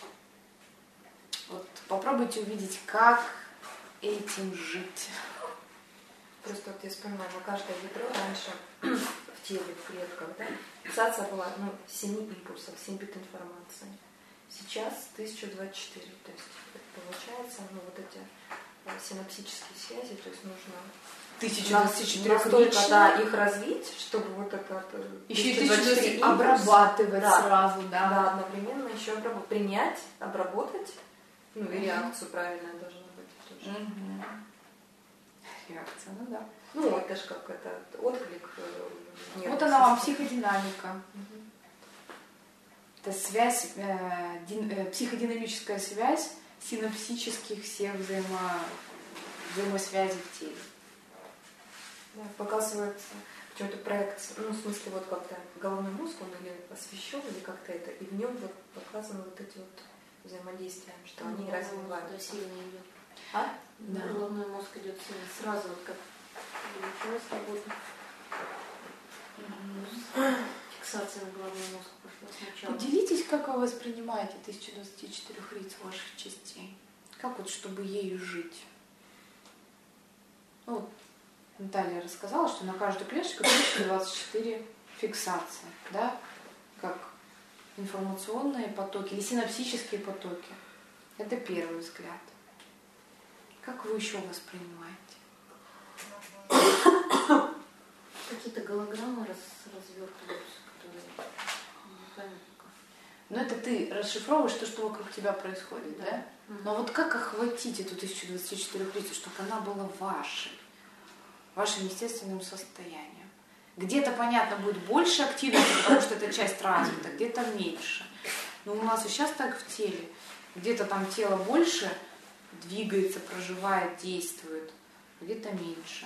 Вот попробуйте увидеть, как этим жить.
Просто вот я вспоминаю, на каждое ядро раньше в теле, в клетках, да, фиксация была, ну, семи импульсов, семь бит информации. Сейчас тысяча двадцать четыре, то есть получается, ну, вот эти синаптические связи, то есть нужно
тысяча двадцать четыре
настолько, да, их развить, чтобы вот это
еще и тысяча двадцать четыре обрабатывать, да, сразу, да.
Да, одновременно еще обрабатывать, принять, обработать, ну и реакцию правильная должна быть тоже.
Угу. Реакция, ну да.
Ну, это же как это отклик.
Нет, вот она вам психодинамика. Угу. Это связь, э, дин, э, психодинамическая связь синапсических всех взаимо, взаимосвязей в теле.
Да, показывается почему-то проект, ну, в смысле, вот как-то головной мозг, он или освещен, или как-то это, и в нем вот показаны вот эти вот взаимодействия, что они развиваются.
Да, сильно идет.
А?
Да. Головной мозг идет сильно, сразу вот как началась работа. Угу. Фиксация на головной мозг пошла сначала.
Поделитесь, как вы воспринимаете тысяча двадцать четыре риц ваших частей. Как вот, чтобы ею жить? Ну, вот Наталья рассказала, что на каждую клеточку тысяча двадцать четыре фиксации, да, как информационные потоки или синапсические потоки. Это первый взгляд. Как вы еще воспринимаете?
Какие-то голограммы раз, развертываются, которые непонятно.
Но это ты расшифровываешь то, что вокруг тебя происходит, да? да? Угу. Но вот как охватить эту тысячу двадцать четыре рицу, чтобы она была вашей, вашим естественным состоянием? Где-то, понятно, будет больше активности, потому что эта часть развита, где-то меньше. Но у нас и сейчас так в теле. Где-то там тело больше двигается, проживает, действует, где-то меньше.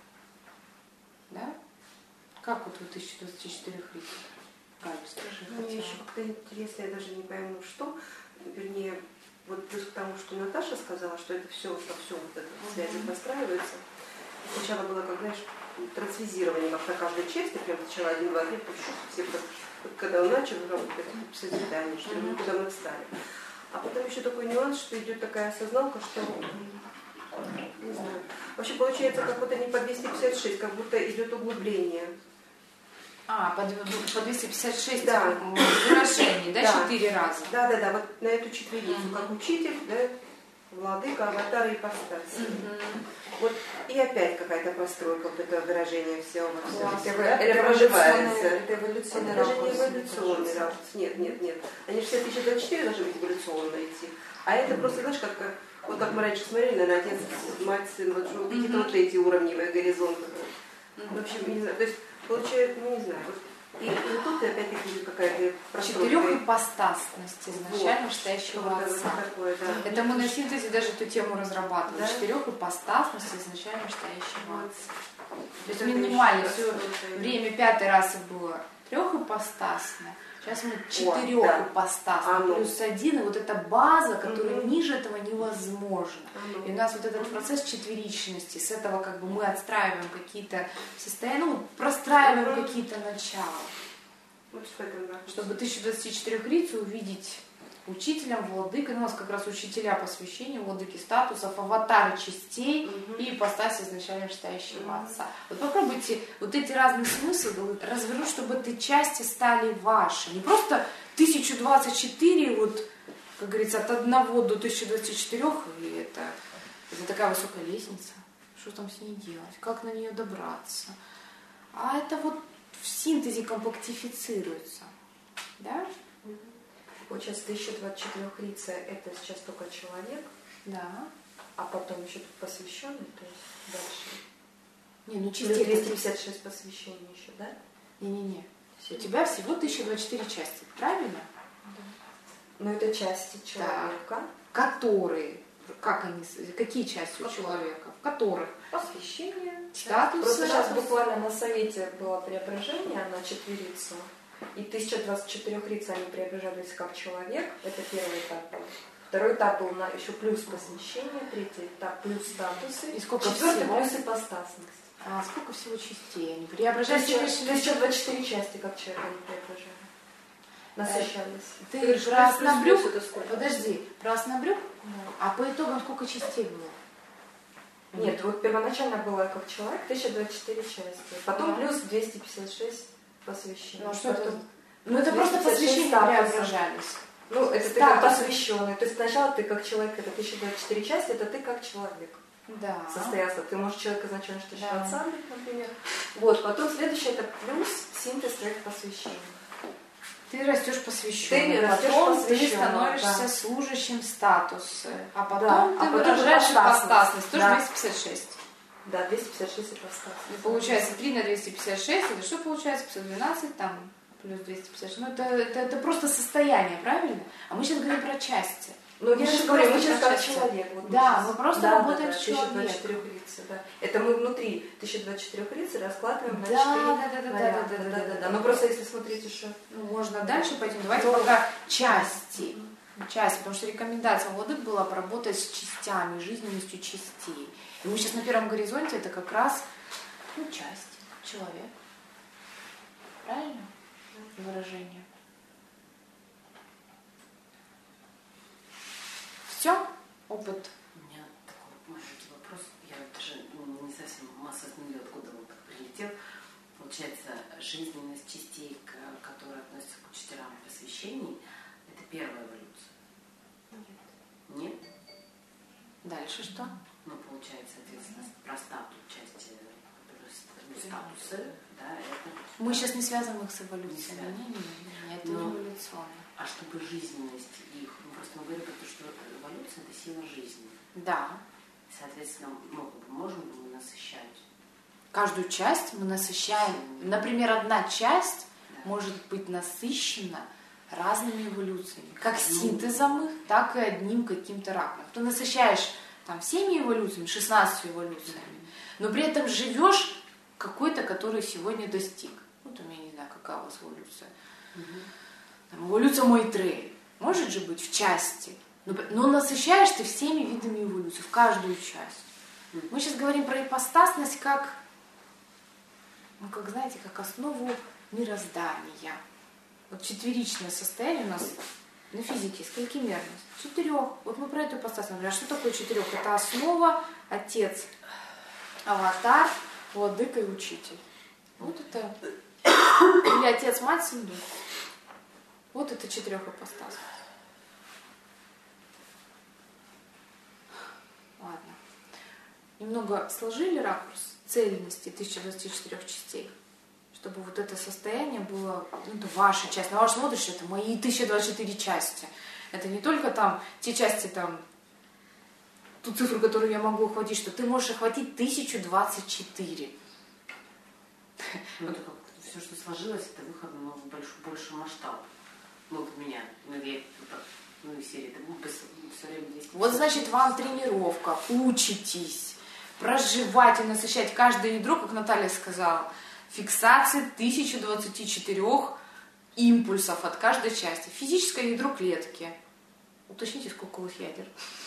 Да? Как вот вы тысяча двадцать четыре рицу? Галя, скажи.
Мне еще как-то интересно, я даже не пойму, что, вернее, вот плюс к тому, что Наташа сказала, что это все, что все вот это uh-huh. связи настраивается. Сначала было, как, знаешь, трансвизирование как-то каждой части, прям сначала один, два, три, все, вот, когда он начал работать, созидание, что uh-huh. куда мы встали. А потом еще такой нюанс, что идет такая осозналка, что, не знаю, вообще получается, как будто не по двести пятьдесят шесть, как будто идет углубление.
А, по, по двести пятьдесят шесть
да.
выражений, да, четыре да. раза?
Да, да, да, вот на эту четверицу, mm-hmm. как учитель, да, владыка, аватар и ипостась. Mm-hmm. Вот и опять какая-то постройка, вот это выражение всего во всем.
Это, это проживается. Это
эволюционный ракурс. Это же не эволюционный ракурс. Нет, нет, нет. Они же все тысяча двадцать четыре должны быть эволюционно идти. А это mm-hmm. просто, знаешь, как, вот как мы раньше смотрели, на отец, мать, сын, вот что какие-то mm-hmm. вот эти уровни, горизонты. Mm-hmm. В общем, не знаю, то есть получается, ну не знаю, вот, и, и тут опять-таки какая-то пространство.
Четырехипостасность изначально вот, настоящего отца.
Такое, да.
Это мы на синтезе даже эту тему разрабатывали. Да? Четырехипостасность изначально настоящего
вот.
отца. То есть минимально все время пятой расы было трехипостасное. Сейчас мы четырехипостасное. Да. Плюс один, и вот эта база, которая угу. ниже этого невозможно. Угу. И у нас вот этот процесс четверичности, с этого как бы мы отстраиваем какие-то состояния, ну, простраиваем угу. какие-то начала.
Вот что это, да.
Чтобы тысяча двадцать четыре рицу увидеть учителем, владыкой. У нас как раз учителя посвящения, владыки статусов, аватары частей угу. и ипостась изначально вышестоящего угу. отца. Вот попробуйте вот эти разные смыслы развернуть, чтобы эти части стали ваши. Не просто тысяча двадцать четыре, вот, как говорится, от одного до тысячи двадцати четырёх, и это, это такая высокая лестница. Что там с ней делать? Как на нее добраться? А это вот в синтезе компактифицируется. Да?
Получается, тысяча двадцать четыре лица это сейчас только человек,
да,
а потом еще тут посвященный, то есть дальше.
Не, ну частей
двести пятьдесят шесть посвящений еще, да?
Не-не-не. У тебя всего тысяча двадцать четыре части, правильно?
Да. Но это части человека.
Да. Которые, как они, какие части у человека? В которых?
Посвящение,
статус.
Просто сейчас буквально на совете было преображение на четверицу. И тысяча двадцать четыре лица они преображались как человек, это первый этап. Второй этап был на еще плюс посвящение, третий этап плюс статусы,
и сколько
четвертый
всего?
Плюс ипостасность.
А сколько всего частей они преображались?
тысяча двадцать четыре части как человек они преображали. Насыщались.
Ты плюс, про Оснобрюк, подожди, про Оснобрюк, да. А по итогам сколько частей было?
Нет, вот первоначально было как человек тысяча двадцать четыре части, потом
ага.
плюс двести пятьдесят шесть посвящений.
Ну, что это? Ну, это просто посвящения преображались.
Ну, это
статус.
Ты как посвященный. То есть сначала ты как человек, это тысяча двадцать четыре части, это ты как человек.
Да.
Состоялся. Ты можешь человек изначально что
да.
отца быть, например. Вот, потом следующее это плюс синтез твоих посвящений.
Ты растешь посвященным,
ты
потом
ты
становишься
да.
служащим статуса, а потом
да.
ты
а
выражаешь ипостасность, тоже
да.
двести пятьдесят шесть.
Да, двести пятьдесят шесть ипостасность.
И получается три на двести пятьдесят шесть, это что получается? пятьсот двенадцать, там, плюс двести пятьдесят шесть. Ну, это, это, это просто состояние, правильно? А мы сейчас говорим про части.
Ну, я же говорю, мы сейчас как человек. Вот
да,
мы,
мы просто
да,
работаем
да, да,
с человеком.
тысяча двадцать четыре лица, да. Это мы внутри тысяча двадцать четыре лица раскладываем на
да,
четыре
да, да, да,
варианта.
да, да, да, да, да, да.
Ну, просто если смотреть еще...
Ну, можно дальше пойти. Давайте Но... пока части. Части, потому что рекомендация владык была поработать с частями, жизненностью частей. И мы сейчас на первом горизонте, это как раз, ну, часть, человек. Правильно? Выражение. Все? Опыт.
У меня такой маленький вопрос. Я даже ну, не совсем осознаю, откуда он так прилетел. Получается, жизненность частей, которые относятся к учителям посвящений, это первая эволюция? Нет. Нет?
Дальше что?
Ну, получается, соответственно, про статус, части, статусы, да, это...
Мы сейчас не связываем их с эволюцией.
Не,
не, не, не, это
Но,
не эволюционно.
А чтобы жизненность их, мы просто мы говорим про то, что эволюция – это сила жизни.
Да.
Соответственно, мы можем ли мы насыщать?
Каждую часть мы насыщаем. Например, одна часть да. может быть насыщена разными эволюциями. Как синтезом их, так и одним каким-то раком. Ты насыщаешь там всеми эволюциями, шестнадцатью эволюциями, но при этом живешь какой-то, который сегодня достиг. Ну, там, я не знаю, какая у вас эволюция. Угу. Там, эволюция Майтреи. Может же быть в части. Но, но насыщаешь ты всеми видами эволюции, в каждую часть. Угу. Мы сейчас говорим про ипостасность как, ну, как, знаете, как основу мироздания. Вот четверичное состояние у нас на физике, сколькимерность? Четырех. Вот мы про эту ипостасность говорим. А что такое четырех? Это основа, отец, аватар, владыка и учитель. Вот это. Или отец, мать, сын, дух. Вот это четырех ипостасность. Ладно. Немного сложили ракурс цельности тысяча двадцати четырёх частей, чтобы вот это состояние было, ну, это ваша часть. На ваш смотришь, это мои тысяча двадцать четыре части. Это не только там те части, там, ту цифру, которую я могу охватить, что ты можешь охватить тысячу двадцать четыре.
Ну, это как все, что сложилось, это выход на большой, больший масштаб. Ну, у меня, ну, я, ну, и серии, это все время здесь.
Вот, значит, вам тренировка, учитесь проживать и насыщать каждое ядро, как Наталья сказала, фиксации тысячи двадцати четырёх импульсов от каждой части. Физическое ядро клетки. Уточните, сколько у вас ядер.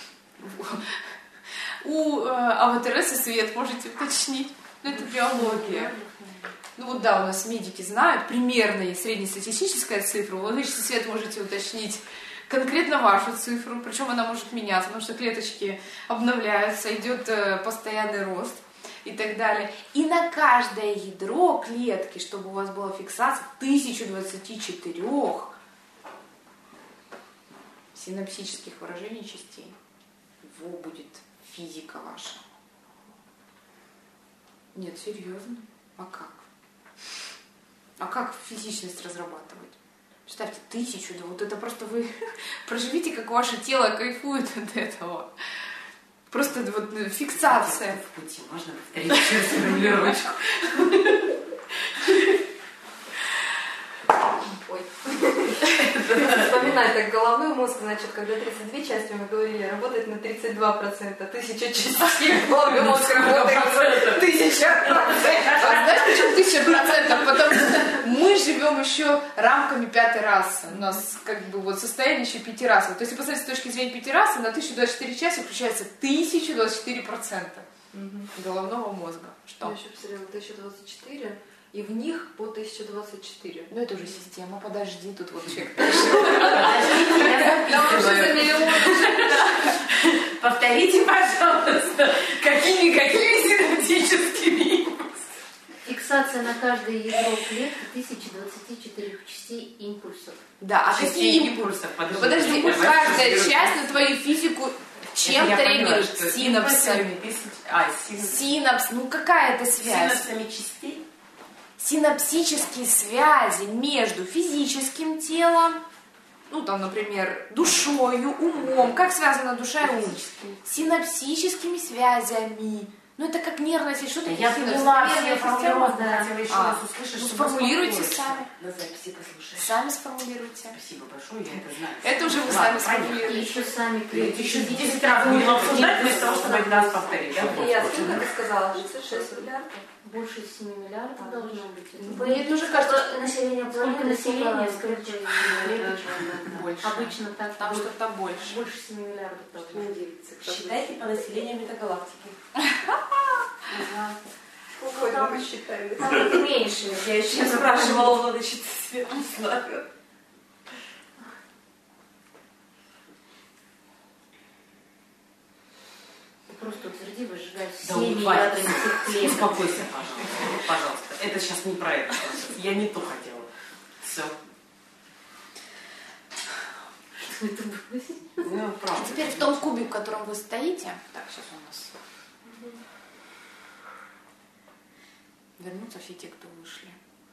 У АВТРС и свет можете уточнить. Ну, это биология. Ну вот да, у нас медики знают примерно среднестатистическая цифра. Вы, свет, можете уточнить, конкретно вашу цифру, причем она может меняться, потому что клеточки обновляются, идет постоянный рост и так далее. И на каждое ядро клетки, чтобы у вас была фиксация, тысяча двадцать четыре синапсических выражений частей. Во будет физика ваша. Нет, серьезно. А как? А как физичность разрабатывать? Представьте, тысячу, да вот это просто вы проживите, как ваше тело кайфует от этого. Просто вот фиксация.
В пути можно повторить еще раз формулировочку?
Ой. Вспоминай так, головной мозг, значит, когда тридцать две части, мы говорили, работает на тридцать два процента, тысяча частей, головной мозг работает тысяча процентов.
А знаешь, почему тысяча процентов? Потому что мы живем еще рамками пятой расы. У нас как бы вот состояние еще пяти рас. То есть, если посмотреть с точки зрения пяти расы, на тысячу двадцать четыре части включается тысяча двадцать четыре процента головного мозга. Что?
Я еще посмотрела тысяча двадцать четыре. И в них по тысяча двадцать четыре.
Ну это уже система, подожди, тут вот человек.
Повторите, пожалуйста, какими-какими синаптическими импульсами.
Фиксация на каждое ядро клетки тысяча двадцать четыре частей импульсов.
Да, а какие импульсы? Подожди, каждая часть на твою физику чем тренирует? Синапсами. Синапс, ну какая это связь?
Синапсами частей?
Синапсические связи между физическим телом, ну там, например, душою, умом. Как связана душа и ум? Синапсическими связями. Ну это как нервная система. Что
я
такое
поняла,
нервная
все формулировки, хотела еще раз услышать,
ну,
что
сформулируйте сами.
На записи послушаешь.
Сами сформулируйте.
Спасибо большое, я это знаю.
Это уже вы сами сформулируете.
Еще сами клетки.
Еще десять раз будем обсуждать, вместо того, чтобы один раз повторить.
Я сколько ты сказала? шестьдесят шесть миллиардов?
Больше семи миллиардов должно быть.
Мне тоже кажется,
население планеты, население, сколько
больше.
Обычно так.
Там что-то больше.
Больше семи миллиардов должно быть.
Считайте по населению метагалактики.
Сколько мы посчитаем?
Там меньше.
Я еще не спрашивала, надо считать себе, не знаю.
Просто утверди, выжигай все
Да,
миллиарды этих клеток.
Успокойся, пожалуйста. Пожалуйста. Это сейчас не про это. Я не то хотела. Все.
Что это было?
Ну, правда.
Теперь в том кубе, в котором вы стоите, так, сейчас у нас вернутся все те, кто вышли.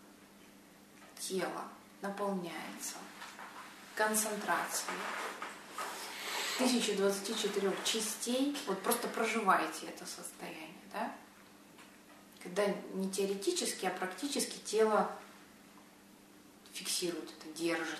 Тело наполняется концентрацией тысяча двадцать четыре частей. Вот просто проживаете это состояние, да? Когда не теоретически, а практически тело фиксирует это, держит.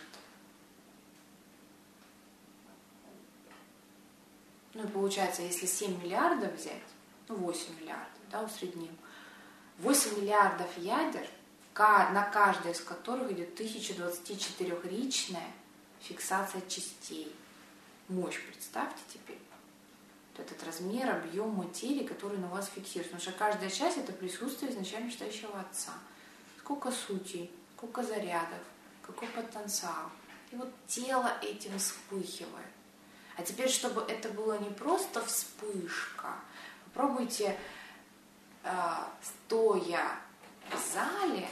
Ну и получается, если семь миллиардов взять, ну восемь миллиардов, да, усредним, восемь миллиардов ядер, на каждой из которых идет тысяча двадцать четырёхричная фиксация частей. Мощь представьте теперь. Вот этот размер, объем материи, который на вас фиксируется. Потому что каждая часть — это присутствие изначально читающего отца. Сколько сутей, сколько зарядов, какой потенциал. И вот тело этим вспыхивает. А теперь, чтобы это было не просто вспышка, попробуйте, э, стоя в зале,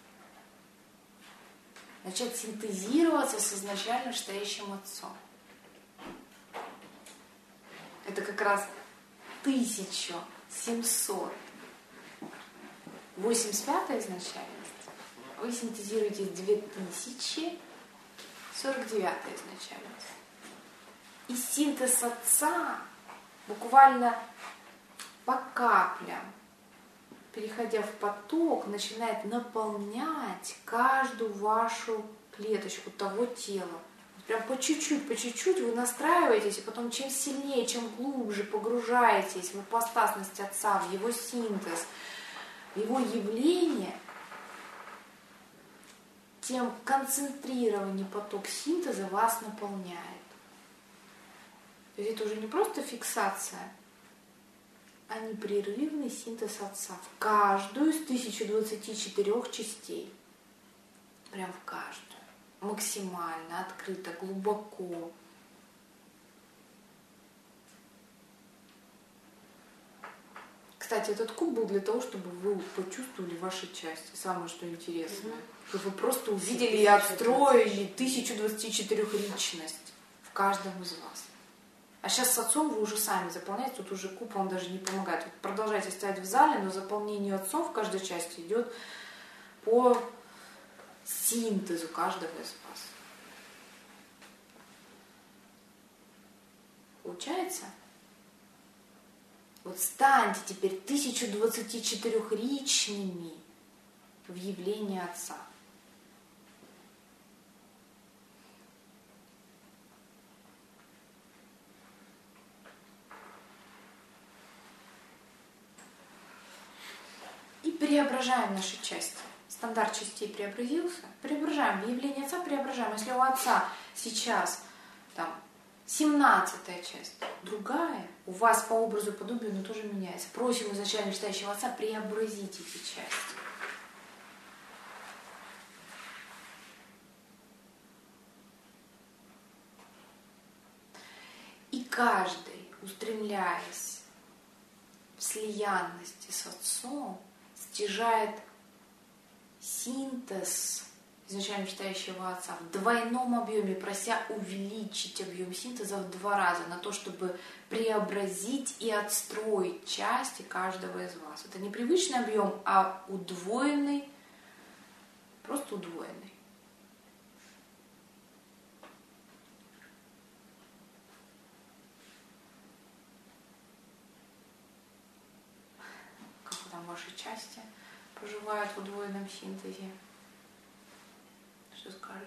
начать синтезироваться с изначально стоящим отцом. Это как раз тысяча семьсот восемьдесят пятая изначальность. Вы синтезируете две тысячи сорок девятая изначальность. И синтез отца буквально по каплям, переходя в поток, начинает наполнять каждую вашу клеточку того тела. Прям по чуть-чуть, по чуть-чуть вы настраиваетесь, и потом чем сильнее, чем глубже погружаетесь в ипостасность отца, в его синтез, в его явление, тем концентрированнее поток синтеза вас наполняет. То есть это уже не просто фиксация, а непрерывный синтез отца в каждую из тысячи двадцати четырёх частей. Прям в каждую. максимально, открыто, глубоко. Кстати, этот куб был для того, чтобы вы почувствовали ваши части. Самое, что интересное. Mm-hmm. Чтобы вы просто увидели и отстроили тысячу двадцать четыре личность в каждом из вас. А сейчас с отцом вы уже сами заполняете, тут уже куб вам даже не помогает. Вы продолжаете стоять в зале, но заполнение отцом в каждой части идет по синтезу каждого из вас. Получается? Вот станьте теперь тысячу двадцать четырехричными в явлении Отца. И преображаем наши части. Стандарт частей преобразился. Преображаем. В явлении Отца преображаем. Если у Отца сейчас там семнадцатая часть, другая, у вас по образу и подобию она тоже меняется. Просим изначально мечтающего Отца преобразить эти части. И каждый, устремляясь в слиянности с Отцом, стяжает синтез изначально мечтающего Отца в двойном объеме, прося увеличить объем синтеза в два раза на то, чтобы преобразить и отстроить части каждого из вас. Это не привычный объем, а удвоенный, просто удвоенный. Как там ваши части проживают в удвоенном синтезе? Что скажете?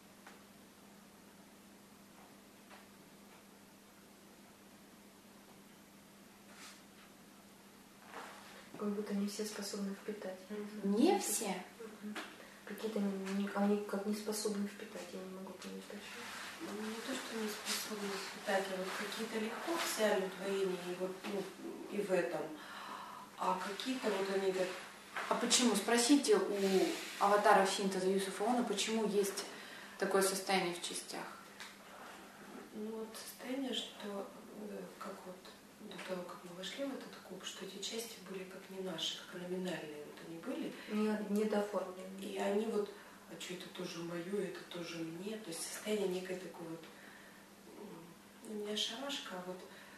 Как будто не все способны впитать.
Не все?
Какие-то не, они как не способны впитать, я не могу понять почему.
Ну, не то, что не способны впитать, а вот какие-то легко взяли удвоение и, вот, ну, и в этом, а какие-то вот они так.
А почему? Спросите у аватаров синтеза Юсуфа Она, почему есть такое состояние в частях.
Ну вот состояние, что как вот до того, как мы вошли в этот куб, что эти части были как не наши, как номинальные вот они были.
Не, недооформленные.
И они вот, а что это тоже мое, это тоже мне. То есть состояние некой такой вот, у меня шарашка, а вот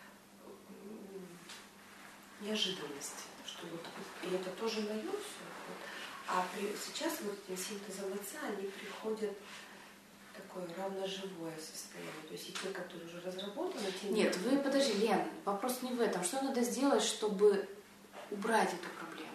неожиданности. Что вот, и это тоже мое все. Вот. А при, сейчас вот этим синтезом Отца они приходят в такое равноживое состояние. То есть и те, которые уже разработаны, те
Нет, вы подожди, Лен, вопрос не в этом. Что надо сделать, чтобы убрать эту проблему?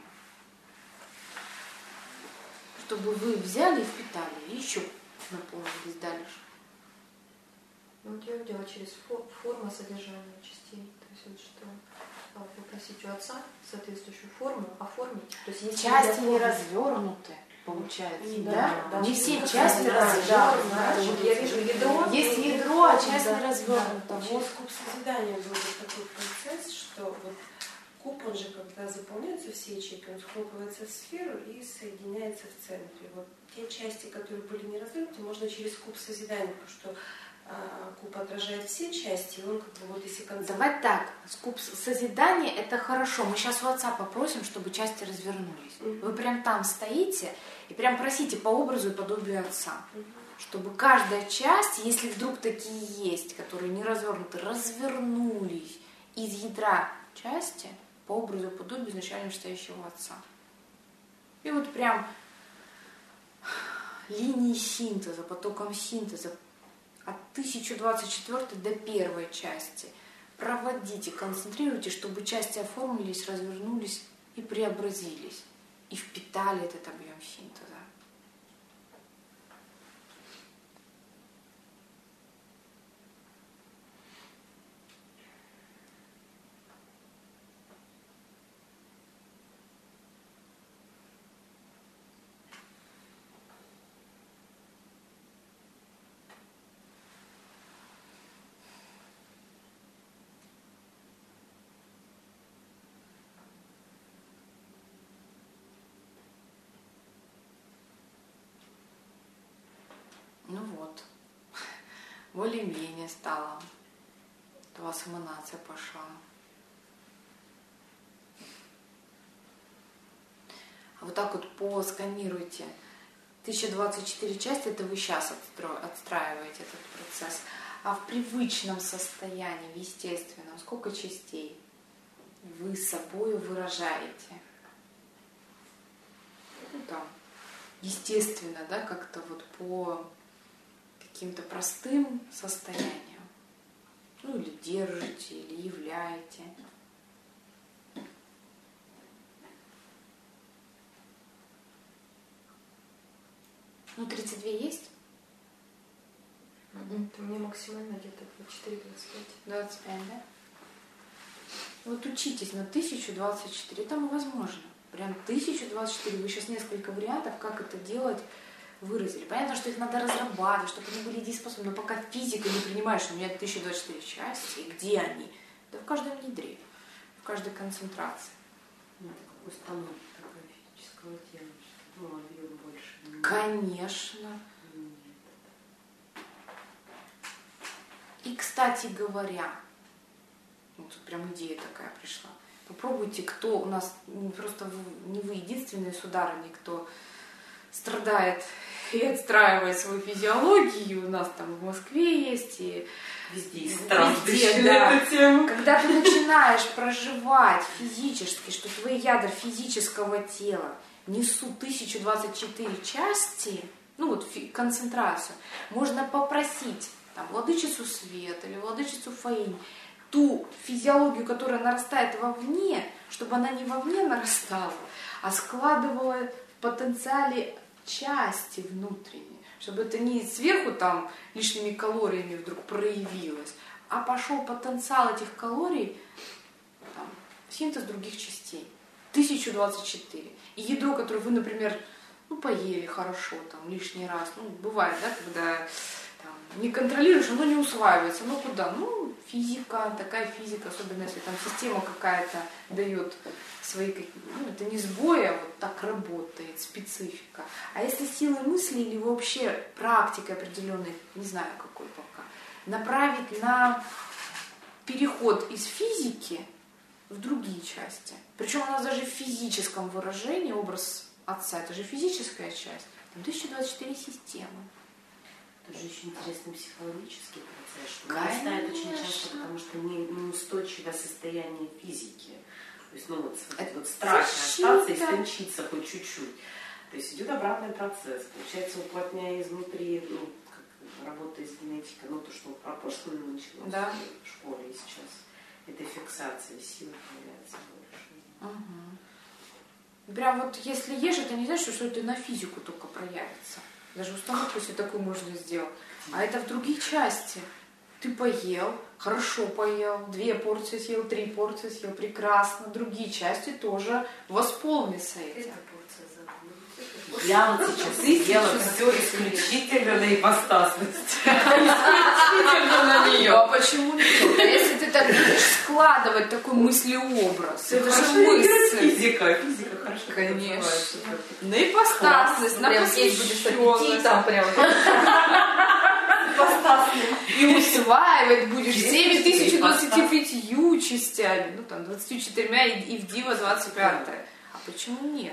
Чтобы вы взяли и впитали, и еще наполнились дальше.
Ну, вот я увидела через форму содержания частей. То есть вот что попросить у Отца соответствующую форму оформить. То есть если
части не развернуты, получается,
не,
да?
да, да?
Не все
да,
части
да,
развернуты.
Да, да, вот я вижу ядро.
Есть ядро, а часть
да,
не развернута.
Да.
Вот.
Через куб созидания был вот такой процесс, что вот куб, он же, когда заполняются все ячейки, он схлопывается в сферу и соединяется в центре. Вот те части, которые были не развернуты, можно через куб созидания, потому что а, куб отражает все части, и он как бы вот если концепт...
Давай так, куб созидания это хорошо. Мы сейчас у Отца попросим, чтобы части развернулись. Mm-hmm. Вы прям там стоите и прям просите по образу и подобию Отца. Mm-hmm. Чтобы каждая часть, если вдруг такие есть, которые не развернуты, развернулись из ядра части по образу и подобию изначально мечтающего Отца. И вот прям линии синтеза, потоком синтеза от тысяча двадцать четвёртой до первой части. Проводите, концентрируйте, чтобы части оформились, развернулись и преобразились. И впитали этот объем синтеза. более-менее стало. У вас эманация пошла. А вот так вот посканируйте. тысяча двадцать четыре части, это вы сейчас отстраиваете этот процесс. А в привычном состоянии, в естественном, сколько частей вы с собой выражаете? Ну там, естественно, да, как-то вот по каким-то простым состояниям. Ну или держите, или являете. Ну, тридцать два есть?
Это у меня максимально где-то двадцать четыре двадцать пять.
двадцать пять, да? Вот учитесь на тысячу двадцать четыре, там возможно. Прям тысяча двадцать четыре. Вы сейчас несколько вариантов, как это делать, выразили. Понятно, что их надо разрабатывать, чтобы они были дееспособны. Но пока физика не принимает, что у меня тысяча двадцать четыре части, где они? Да в каждом ядре, в каждой концентрации.
Ну, это какой станок такой физического тела, что, ну, объем больше.
Конечно. И, кстати говоря, вот тут прям идея такая пришла. Попробуйте, кто у нас, просто вы, не вы единственные сударыни, кто страдает и отстраивает свою физиологию. У нас там в Москве есть и
везде,
везде, да. Когда ты начинаешь проживать физически, что твои ядра физического тела несут тысяча двадцать четыре части, ну вот концентрацию, можно попросить там, владычицу света или владычицу Фаинь, ту физиологию, которая нарастает вовне, чтобы она не вовне нарастала, а складывала в потенциале части внутренние, чтобы это не сверху там лишними калориями вдруг проявилось, а пошел потенциал этих калорий там, в синтез других частей. тысяча двадцать четыре. И ядро, которое вы, например, ну, поели хорошо, там, лишний раз, ну, бывает, да, когда там, не контролируешь, оно не усваивается, ну, куда? Ну, физика, такая физика, особенно если там система какая-то дает свои, ну, это не сбои, а вот так работает, специфика. А если силы мысли или вообще практикой определенной, не знаю какой пока, направить на переход из физики в другие части. Причем у нас даже в физическом выражении образ отца, это же физическая часть. Там тысяча двадцать четыре системы.
Это же очень интересный психологический процесс, что нарастает очень часто, потому что не, неустойчивое состояние физики. То есть, ну вот, это вот страх остаться и стончиться хоть чуть-чуть. То есть идет обратный процесс. Получается, уплотняя изнутри, ну, как работает с генетикой, ну то, что пропорционно началось да. в школе и сейчас. Это фиксация, силы появляется больше.
Угу. Прям вот если ешь, это не значит, что это на физику только проявится. Даже установку себе такую можно сделать. А это в другие части. Ты поел, хорошо поел, две порции съел, три порции съел, прекрасно. Другие части тоже восполнятся этим.
Я вот сейчас съела все исключительно на ипостасность. Исключительно на нее.
А почему нет? Если ты так будешь складывать такой мыслеобраз, это же мысль.
Физика, физика хорошо.
Конечно. На ипостасность, на посвященность.
Там прям
и усваивать будешь семь тысяч двадцать пять частями, ну там двадцать четыре и в Дива двадцать пять. А почему нет?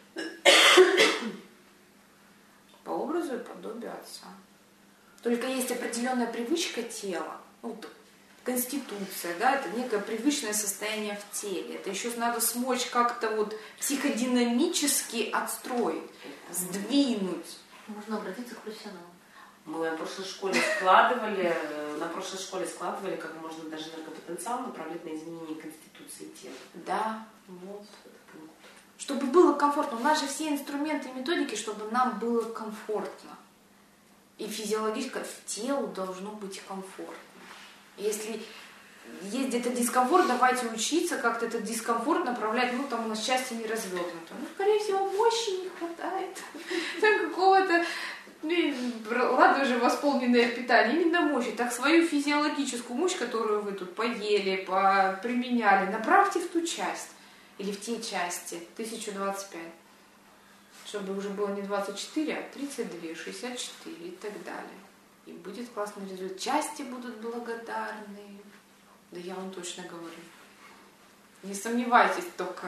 По образу и подобию отца. Только есть определенная привычка тела, ну, конституция, да, это некое привычное состояние в теле. Это еще надо смочь как-то вот психодинамически отстроить, сдвинуть.
Можно обратиться к профессионалу.
Мы на прошлой школе складывали, на прошлой школе складывали, как можно даже энергопотенциал направить на изменение конституции тела.
Да, вот. Чтобы было комфортно. У нас же все инструменты и методики, чтобы нам было комфортно. И физиологически телу должно быть комфортно. Если есть где-то дискомфорт, давайте учиться как-то этот дискомфорт направлять. Ну, там у нас счастье не развернуто. Ну, скорее всего, мощи не хватает. Там какого-то... Ладно уже восполненное питание, именно мощи. Так свою физиологическую мощь, которую вы тут поели, применяли, направьте в ту часть. Или в те части, тысяча двадцать пять. Чтобы уже было не двадцать четыре, а тридцать два, шестьдесят четыре и так далее. И будет классный результат. Части будут благодарны. Да я вам точно говорю. Не сомневайтесь только.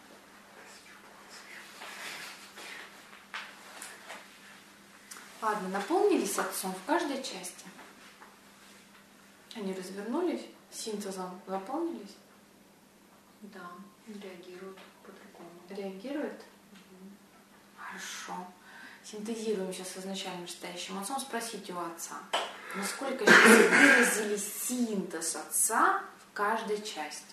Ладно, наполнились Отцом в каждой части. Они развернулись, синтезом заполнились.
Да, реагируют по-другому.
Реагируют? Угу. Хорошо. Синтезируем сейчас с изначальным настоящим Отцом. Спросите у Отца, насколько сейчас выразили синтез Отца в каждой части?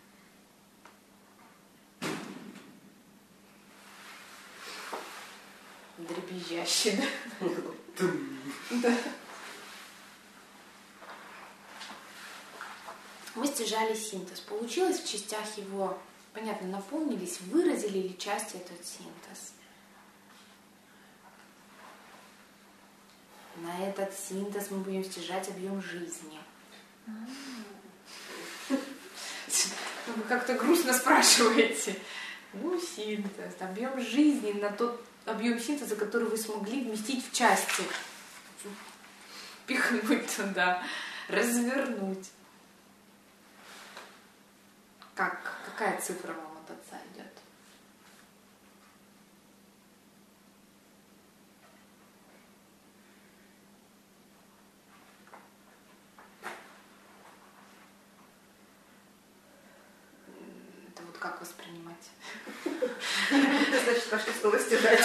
Дребезжащий, да? Да. Мы стяжали синтез. Получилось в частях его, понятно, наполнились, выразили ли части этот синтез? На этот синтез мы будем стяжать объем жизни. Вы как-то грустно спрашиваете. Ну, синтез, объем жизни на тот объем синтеза, который вы смогли вместить в части. Пихнуть туда, развернуть. Как? Какая цифра вам от Отца идет? Это вот как воспринимать?
Значит, пошли снова стяжать.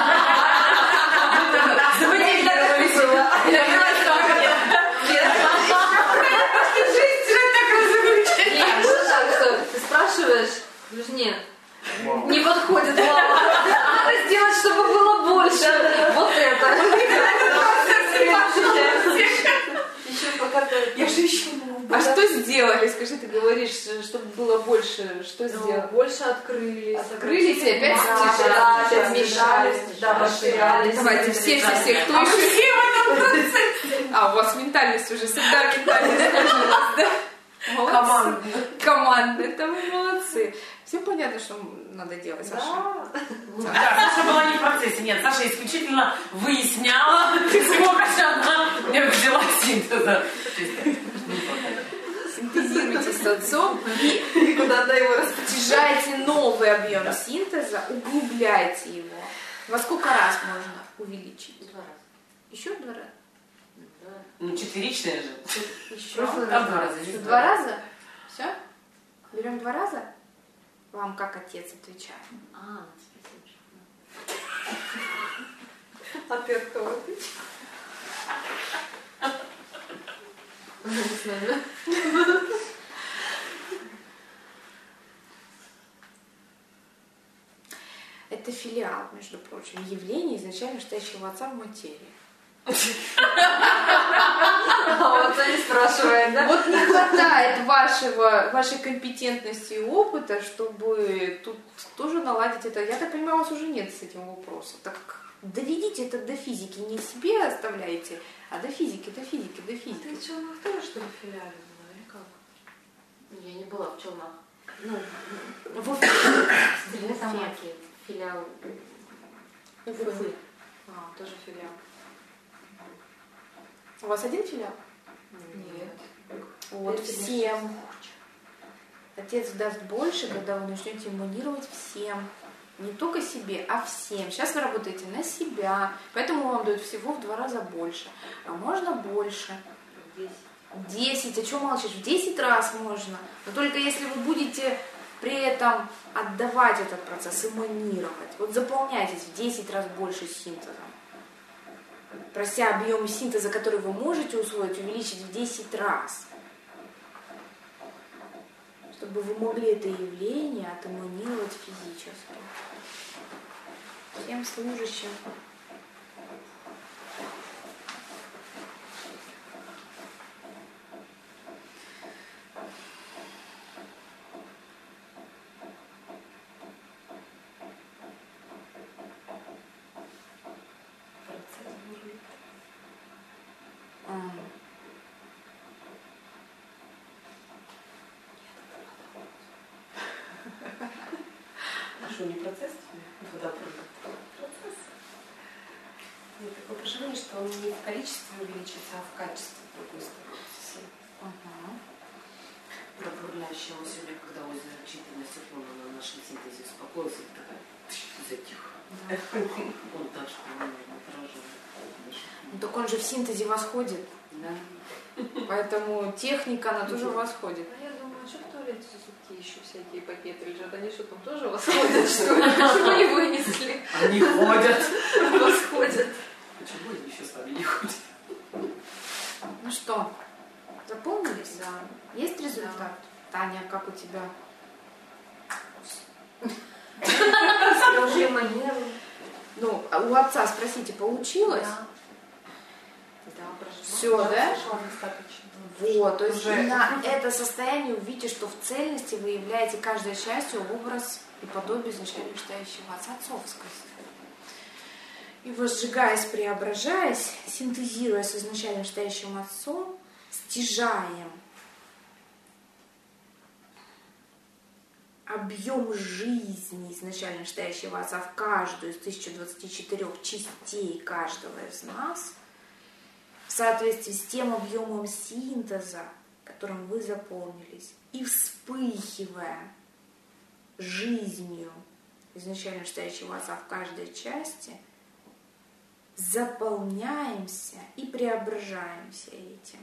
Ты спрашиваешь, нет, не подходит мама. Надо сделать, чтобы было больше. Вот это. Еще пока
Я же еще А что сделали? Скажи, ты говоришь, чтобы было больше. Что сделали?
Больше открылись.
Открылись и опять
Да, опять смешались, да, расширялись.
Давайте, все-все-все, кто еще? Все в этом процессе. А, у вас ментальность уже, всегда ментальность сложилась, да?
Команда.
Команда, это вы молодцы. Все понятно, что надо делать, Саша?
Да, Саша была не в процессе, нет, Саша исключительно выясняла, сколько же она взяла синтеза.
Синтезируйте с Отцом и куда-то его распределяйте новый объем синтеза, углубляйте его. Во сколько раз можно увеличить?
Два раза.
Еще два раза?
Ну, четверичная же.
Еще?
Прошлый раз два раза.
Что, два раза? Все? Берем два раза? Вам как Отец отвечает?
А, спасибо.
А ты от кого ты? Не знаю.
Это филиал, между прочим, явление изначально настоящего Отца в материи.
А Отца не спрашивает, да?
Вот не хватает вашего, вашей компетентности и опыта, чтобы тут тоже наладить это. Я так понимаю, у вас уже нет с этим вопроса. Так доведите это до физики, не себе оставляйте, а до физики, до физики, до физики.
Ты что, на второй, что ли, в филиале была, или как?
Я не была в Челнах.
Ну, в
Стрелецамаке, филиал Уфы.
А, тоже филиал.
У вас один филиал?
Нет.
Вот всем. Отец даст больше, когда вы начнете иммунировать всем. Не только себе, а всем. Сейчас вы работаете на себя, поэтому вам дают всего в два раза больше. А можно больше. Десять. Десять. А что молчишь? В десять раз можно. Но только если вы будете при этом отдавать этот процесс, иммунировать. Вот заполняйтесь в десять раз больше синтезом. Прося объем синтеза, который вы можете усвоить, увеличить в десять раз. Чтобы вы могли это явление отиммунировать физически. Всем служащим.
Что, не процесс? Вода Процесс.
такое проживание, что он не в количестве увеличится, а в качестве с другой стороны.
Ага.
Про бурлящего сегодня, когда озеро численность уклона на нашем синтезе успокоился, и такая затих. Он так что, наверное, поражает.
Ну, так он же в синтезе восходит.
Да.
Поэтому техника, она тоже восходит.
А я думаю, что в туалете зубки еще всякие пакеты лежат? Они что, там тоже восходят, что ли? Почему не вынесли?
Они ходят.
Восходят.
Почему они еще с вами не ходят?
Ну что, запомнились?
Да.
Есть результат? Да. Таня, как у тебя?
Скажи манеру.
Ну, у отца спросите, получилось?
Да.
Да, прожила.
Все, да?
Пошла достаточно.
Вот, то есть
Уже.
на это состояние увидите, что в цельности вы являете каждой частью образ и подобие изначально мечтающего отца отцовскость. И возжигаясь, преображаясь, синтезируя с изначально мечтающим отцом, стяжаем объем жизни изначально мечтающего отца в каждую из тысячи двадцати четырёх частей каждого из нас, в соответствии с тем объемом синтеза, которым вы заполнились, и вспыхивая жизнью изначально мечтающего отца в каждой части, заполняемся и преображаемся этим.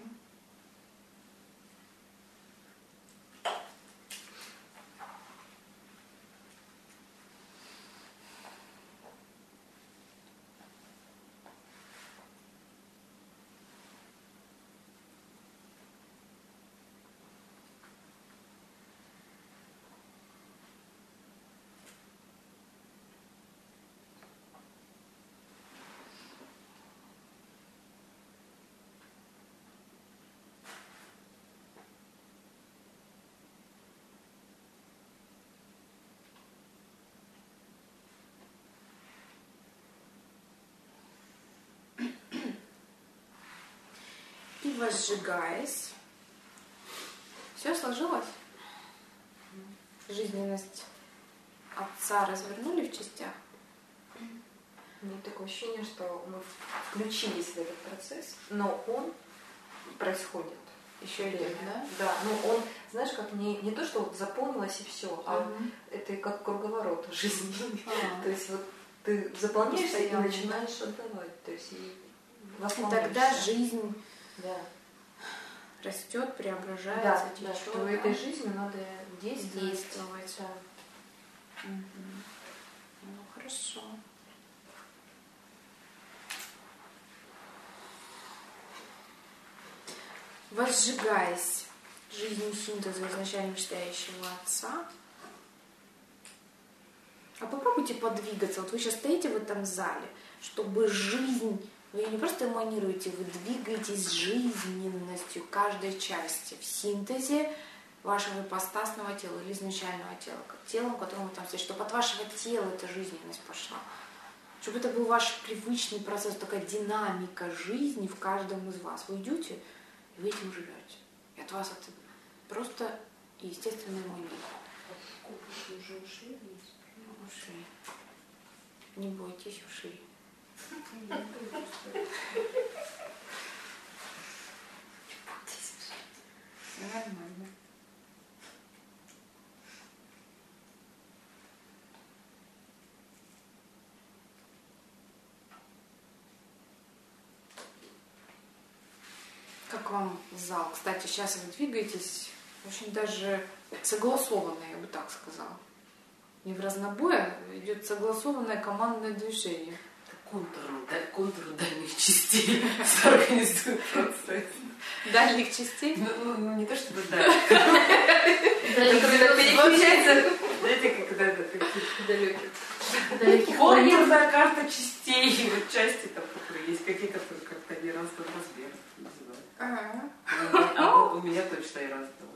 И возжигаясь, все сложилось. Жизненность отца развернули в частях.
У меня такое ощущение, что мы включились в этот процесс, но он происходит.
Еще идет, да?
Да, ну он, знаешь, как не, не то, что вот заполнилось и все, а
Мгм.
это как круговорот жизни.
А.
То есть вот ты заполняешься и
Постоянно.
начинаешь отдавать. То есть и
И
восполняешься.
тогда жизнь
Да.
растет,
Да,
преображается,
да,
течет.
что этой жизнью надо действовать.
Действовать.
Да.
Мгм. Ну, хорошо. Возжигаясь жизнью синтеза изначально мечтающего отца, а попробуйте подвигаться. Вот вы сейчас стоите в этом зале, чтобы жизнь, вы ее не просто эманируете, вы двигаетесь с жизненностью каждой части в синтезе вашего ипостасного тела или изначального тела, как телом, которым вы там стоите, чтобы от вашего тела эта жизненность пошла. Чтобы это был ваш привычный процесс, такая динамика жизни в каждом из вас. Вы идете, и вы этим живете. И от вас это просто естественный момент.
Кубики уже ушли вниз.
Ушли. Не бойтесь, ушли. Все нормально. Как вам зал? Кстати, сейчас вы двигаетесь очень даже согласованно, я бы так сказала. Не в разнобой, а идет согласованное командное движение.
Контур, да, контур дальних частей организует процесс.
Дальних частей?
Ну, ну, не то чтобы дальних. Получается, знаете, когда это таких далеких. Контурная карта частей. Вот части там, которые есть, какие, которые как-то не разного размера называют. А вот у меня точно и разного.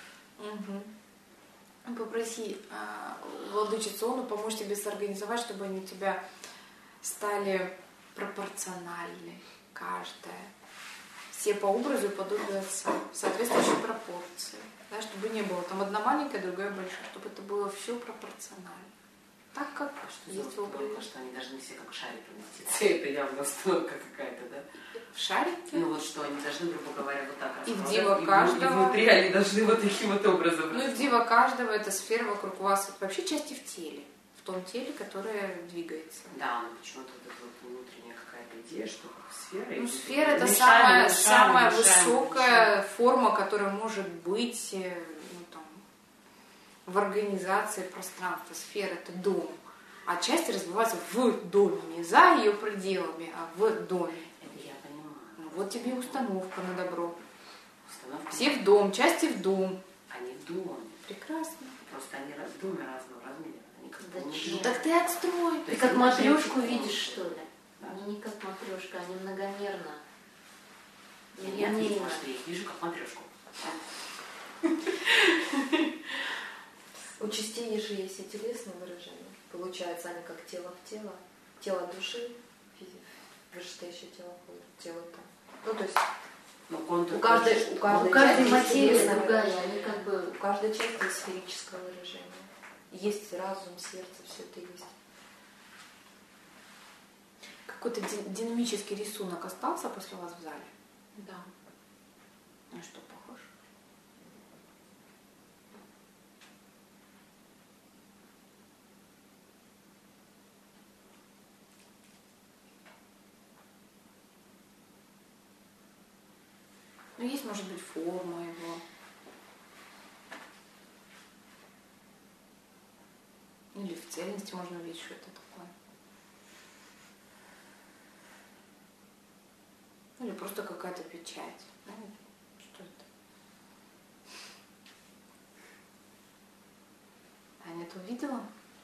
Попроси а, владычицу Ону помочь тебе сорганизовать, чтобы они у тебя стали пропорциональны, каждая. Все по образу и подобию отца, в соответствующей пропорции. Да, чтобы не было там одна маленькая, другая большая, чтобы это было все пропорционально. Так как
Что
есть
за
в
установка,
образе.
что они должны все как шарик поместиться. Это явно установка какая-то, да?
В шарике.
Ну вот что, они должны, грубо говоря, вот так
И в
располагаться,
диво
и в-
каждого.
И внутри они должны вот таким вот образом.
Ну и в диво каждого это сфера вокруг вас, вообще части в теле, в том теле, которое двигается.
Да, но почему-то вот эта вот внутренняя какая-то идея, что как сфера.
Ну,
и
сфера это
мешаем,
самая,
мешаем,
самая
мешаем,
высокая
мешаем.
форма, которая может быть э, ну, там, в организации пространства. Сфера это дом. А части развиваются в доме, не за ее пределами, а в доме.
Это я понимаю.
Ну, вот тебе и установка на добро.
Установка.
Все в дом, части в дом.
Они в доме.
Прекрасно.
Просто они раз- в доме разного размера. Они как-то не
Зачем?
живут.
Так ты отстрой.
То
Ты
есть
как
они
матрешку
живут.
видишь, что ли?
Да.
Они не как матрешка, они многомерно.
Я не ответила, что я их вижу как матрешку.
У частей же есть и телесные выражения. Получается, они как тело в тело, тело души, физи- вышестоящее тело, тело там. Ну, то есть
Но контур
у каждой,
тоже-
у каждой,
У каждой
части есть
материи
телесное
другая,
выражение.
они как бы...
У каждой части есть сферическое выражение. Есть разум, сердце, все это есть.
Какой-то ди- динамический рисунок остался после вас в зале?
Да.
На что похож? Ну, есть, может быть, форма его. Или в цельности можно увидеть, что это такое. Или просто какая-то печать. Да? Что это? Аня, ты увидела?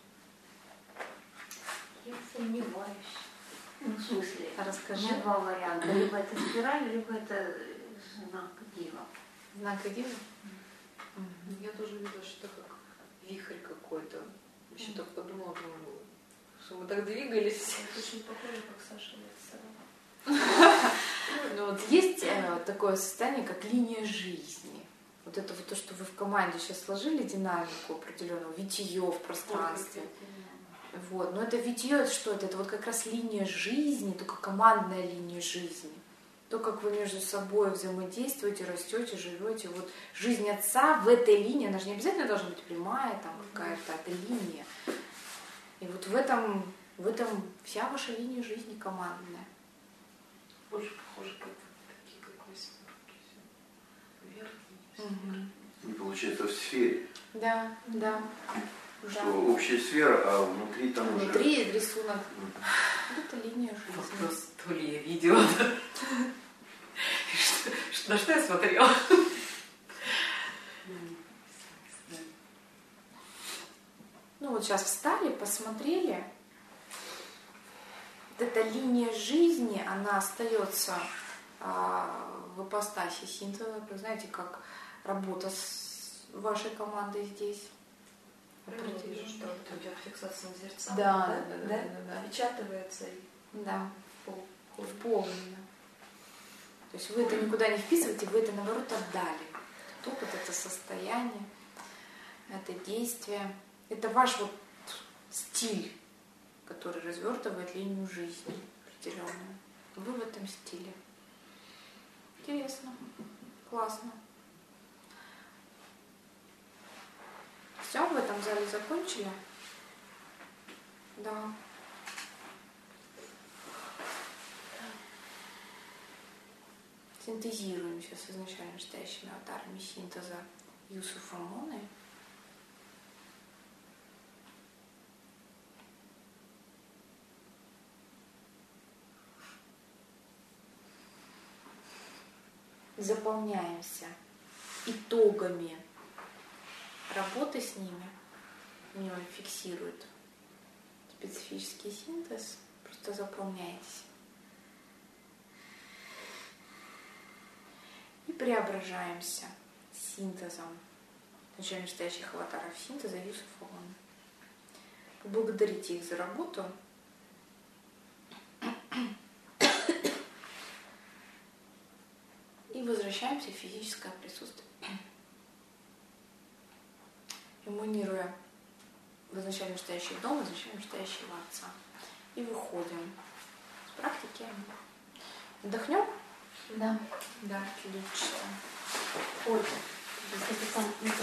Я сомневаюсь. Ну, в смысле,
Расскажи.
у меня два варианта. Либо это спираль, либо это знак дива.
Знак Адива?
Я тоже видела, что это как вихрь какой-то. Еще так подумала, думаю, что мы так двигались.
Это очень похоже, как Саша нарисовала.
Ну вот есть э, такое состояние, как линия жизни. Вот это вот то, что вы в команде сейчас сложили динамику определенного, витие в пространстве. Вот. Но это витие, это что это? Это вот как раз линия жизни, только командная линия жизни. То, как вы между собой взаимодействуете, растете, живете. Вот жизнь отца в этой линии, она же не обязательно должна быть прямая, там какая-то, это линия. И вот в этом, в этом вся ваша линия жизни командная.
Больше похоже, как такие, как восьмерки. Верхние.
И получается в сфере.
Да, да.
Что
Да.
общая сфера, а внутри там уже...
Внутри рисунок. Вот это линия жизни.
Вопрос, то ли я видела. Что- что- На что я смотрела?
Ну вот сейчас встали, посмотрели. Вот эта линия жизни, она остается а, в ипостаси синтеза. Вы знаете, как работа с вашей командой здесь.
Я вижу, что вот идет фиксация зеркала.
Да, да, да, да, да, да.
Печатывается и
Да,
в пол.
в пол именно. То есть вы это никуда не вписываете, вы это наоборот отдали. Этот опыт, это состояние, это действие. Это ваш вот стиль, который развертывает линию жизни определенную. Вы в этом стиле. Интересно, классно. Все, в этом зале закончили? Да. Синтезируем сейчас изначально настоящими аватарами синтеза Юсуфа Моны. Заполняемся итогами работы с ними. Они фиксируют специфический синтез. Просто заполняйтесь. И преображаемся синтезом изначально настоящих аватаров синтеза Юсуфа Моны. Поблагодарите их за работу. И возвращаемся в физическое присутствие. Эманируя в изначально стоящий в дом, изначально стоящего Отца. И выходим с практики. Вдохнем?
Да.
Да, чудовищно.
Ольга, кстати, там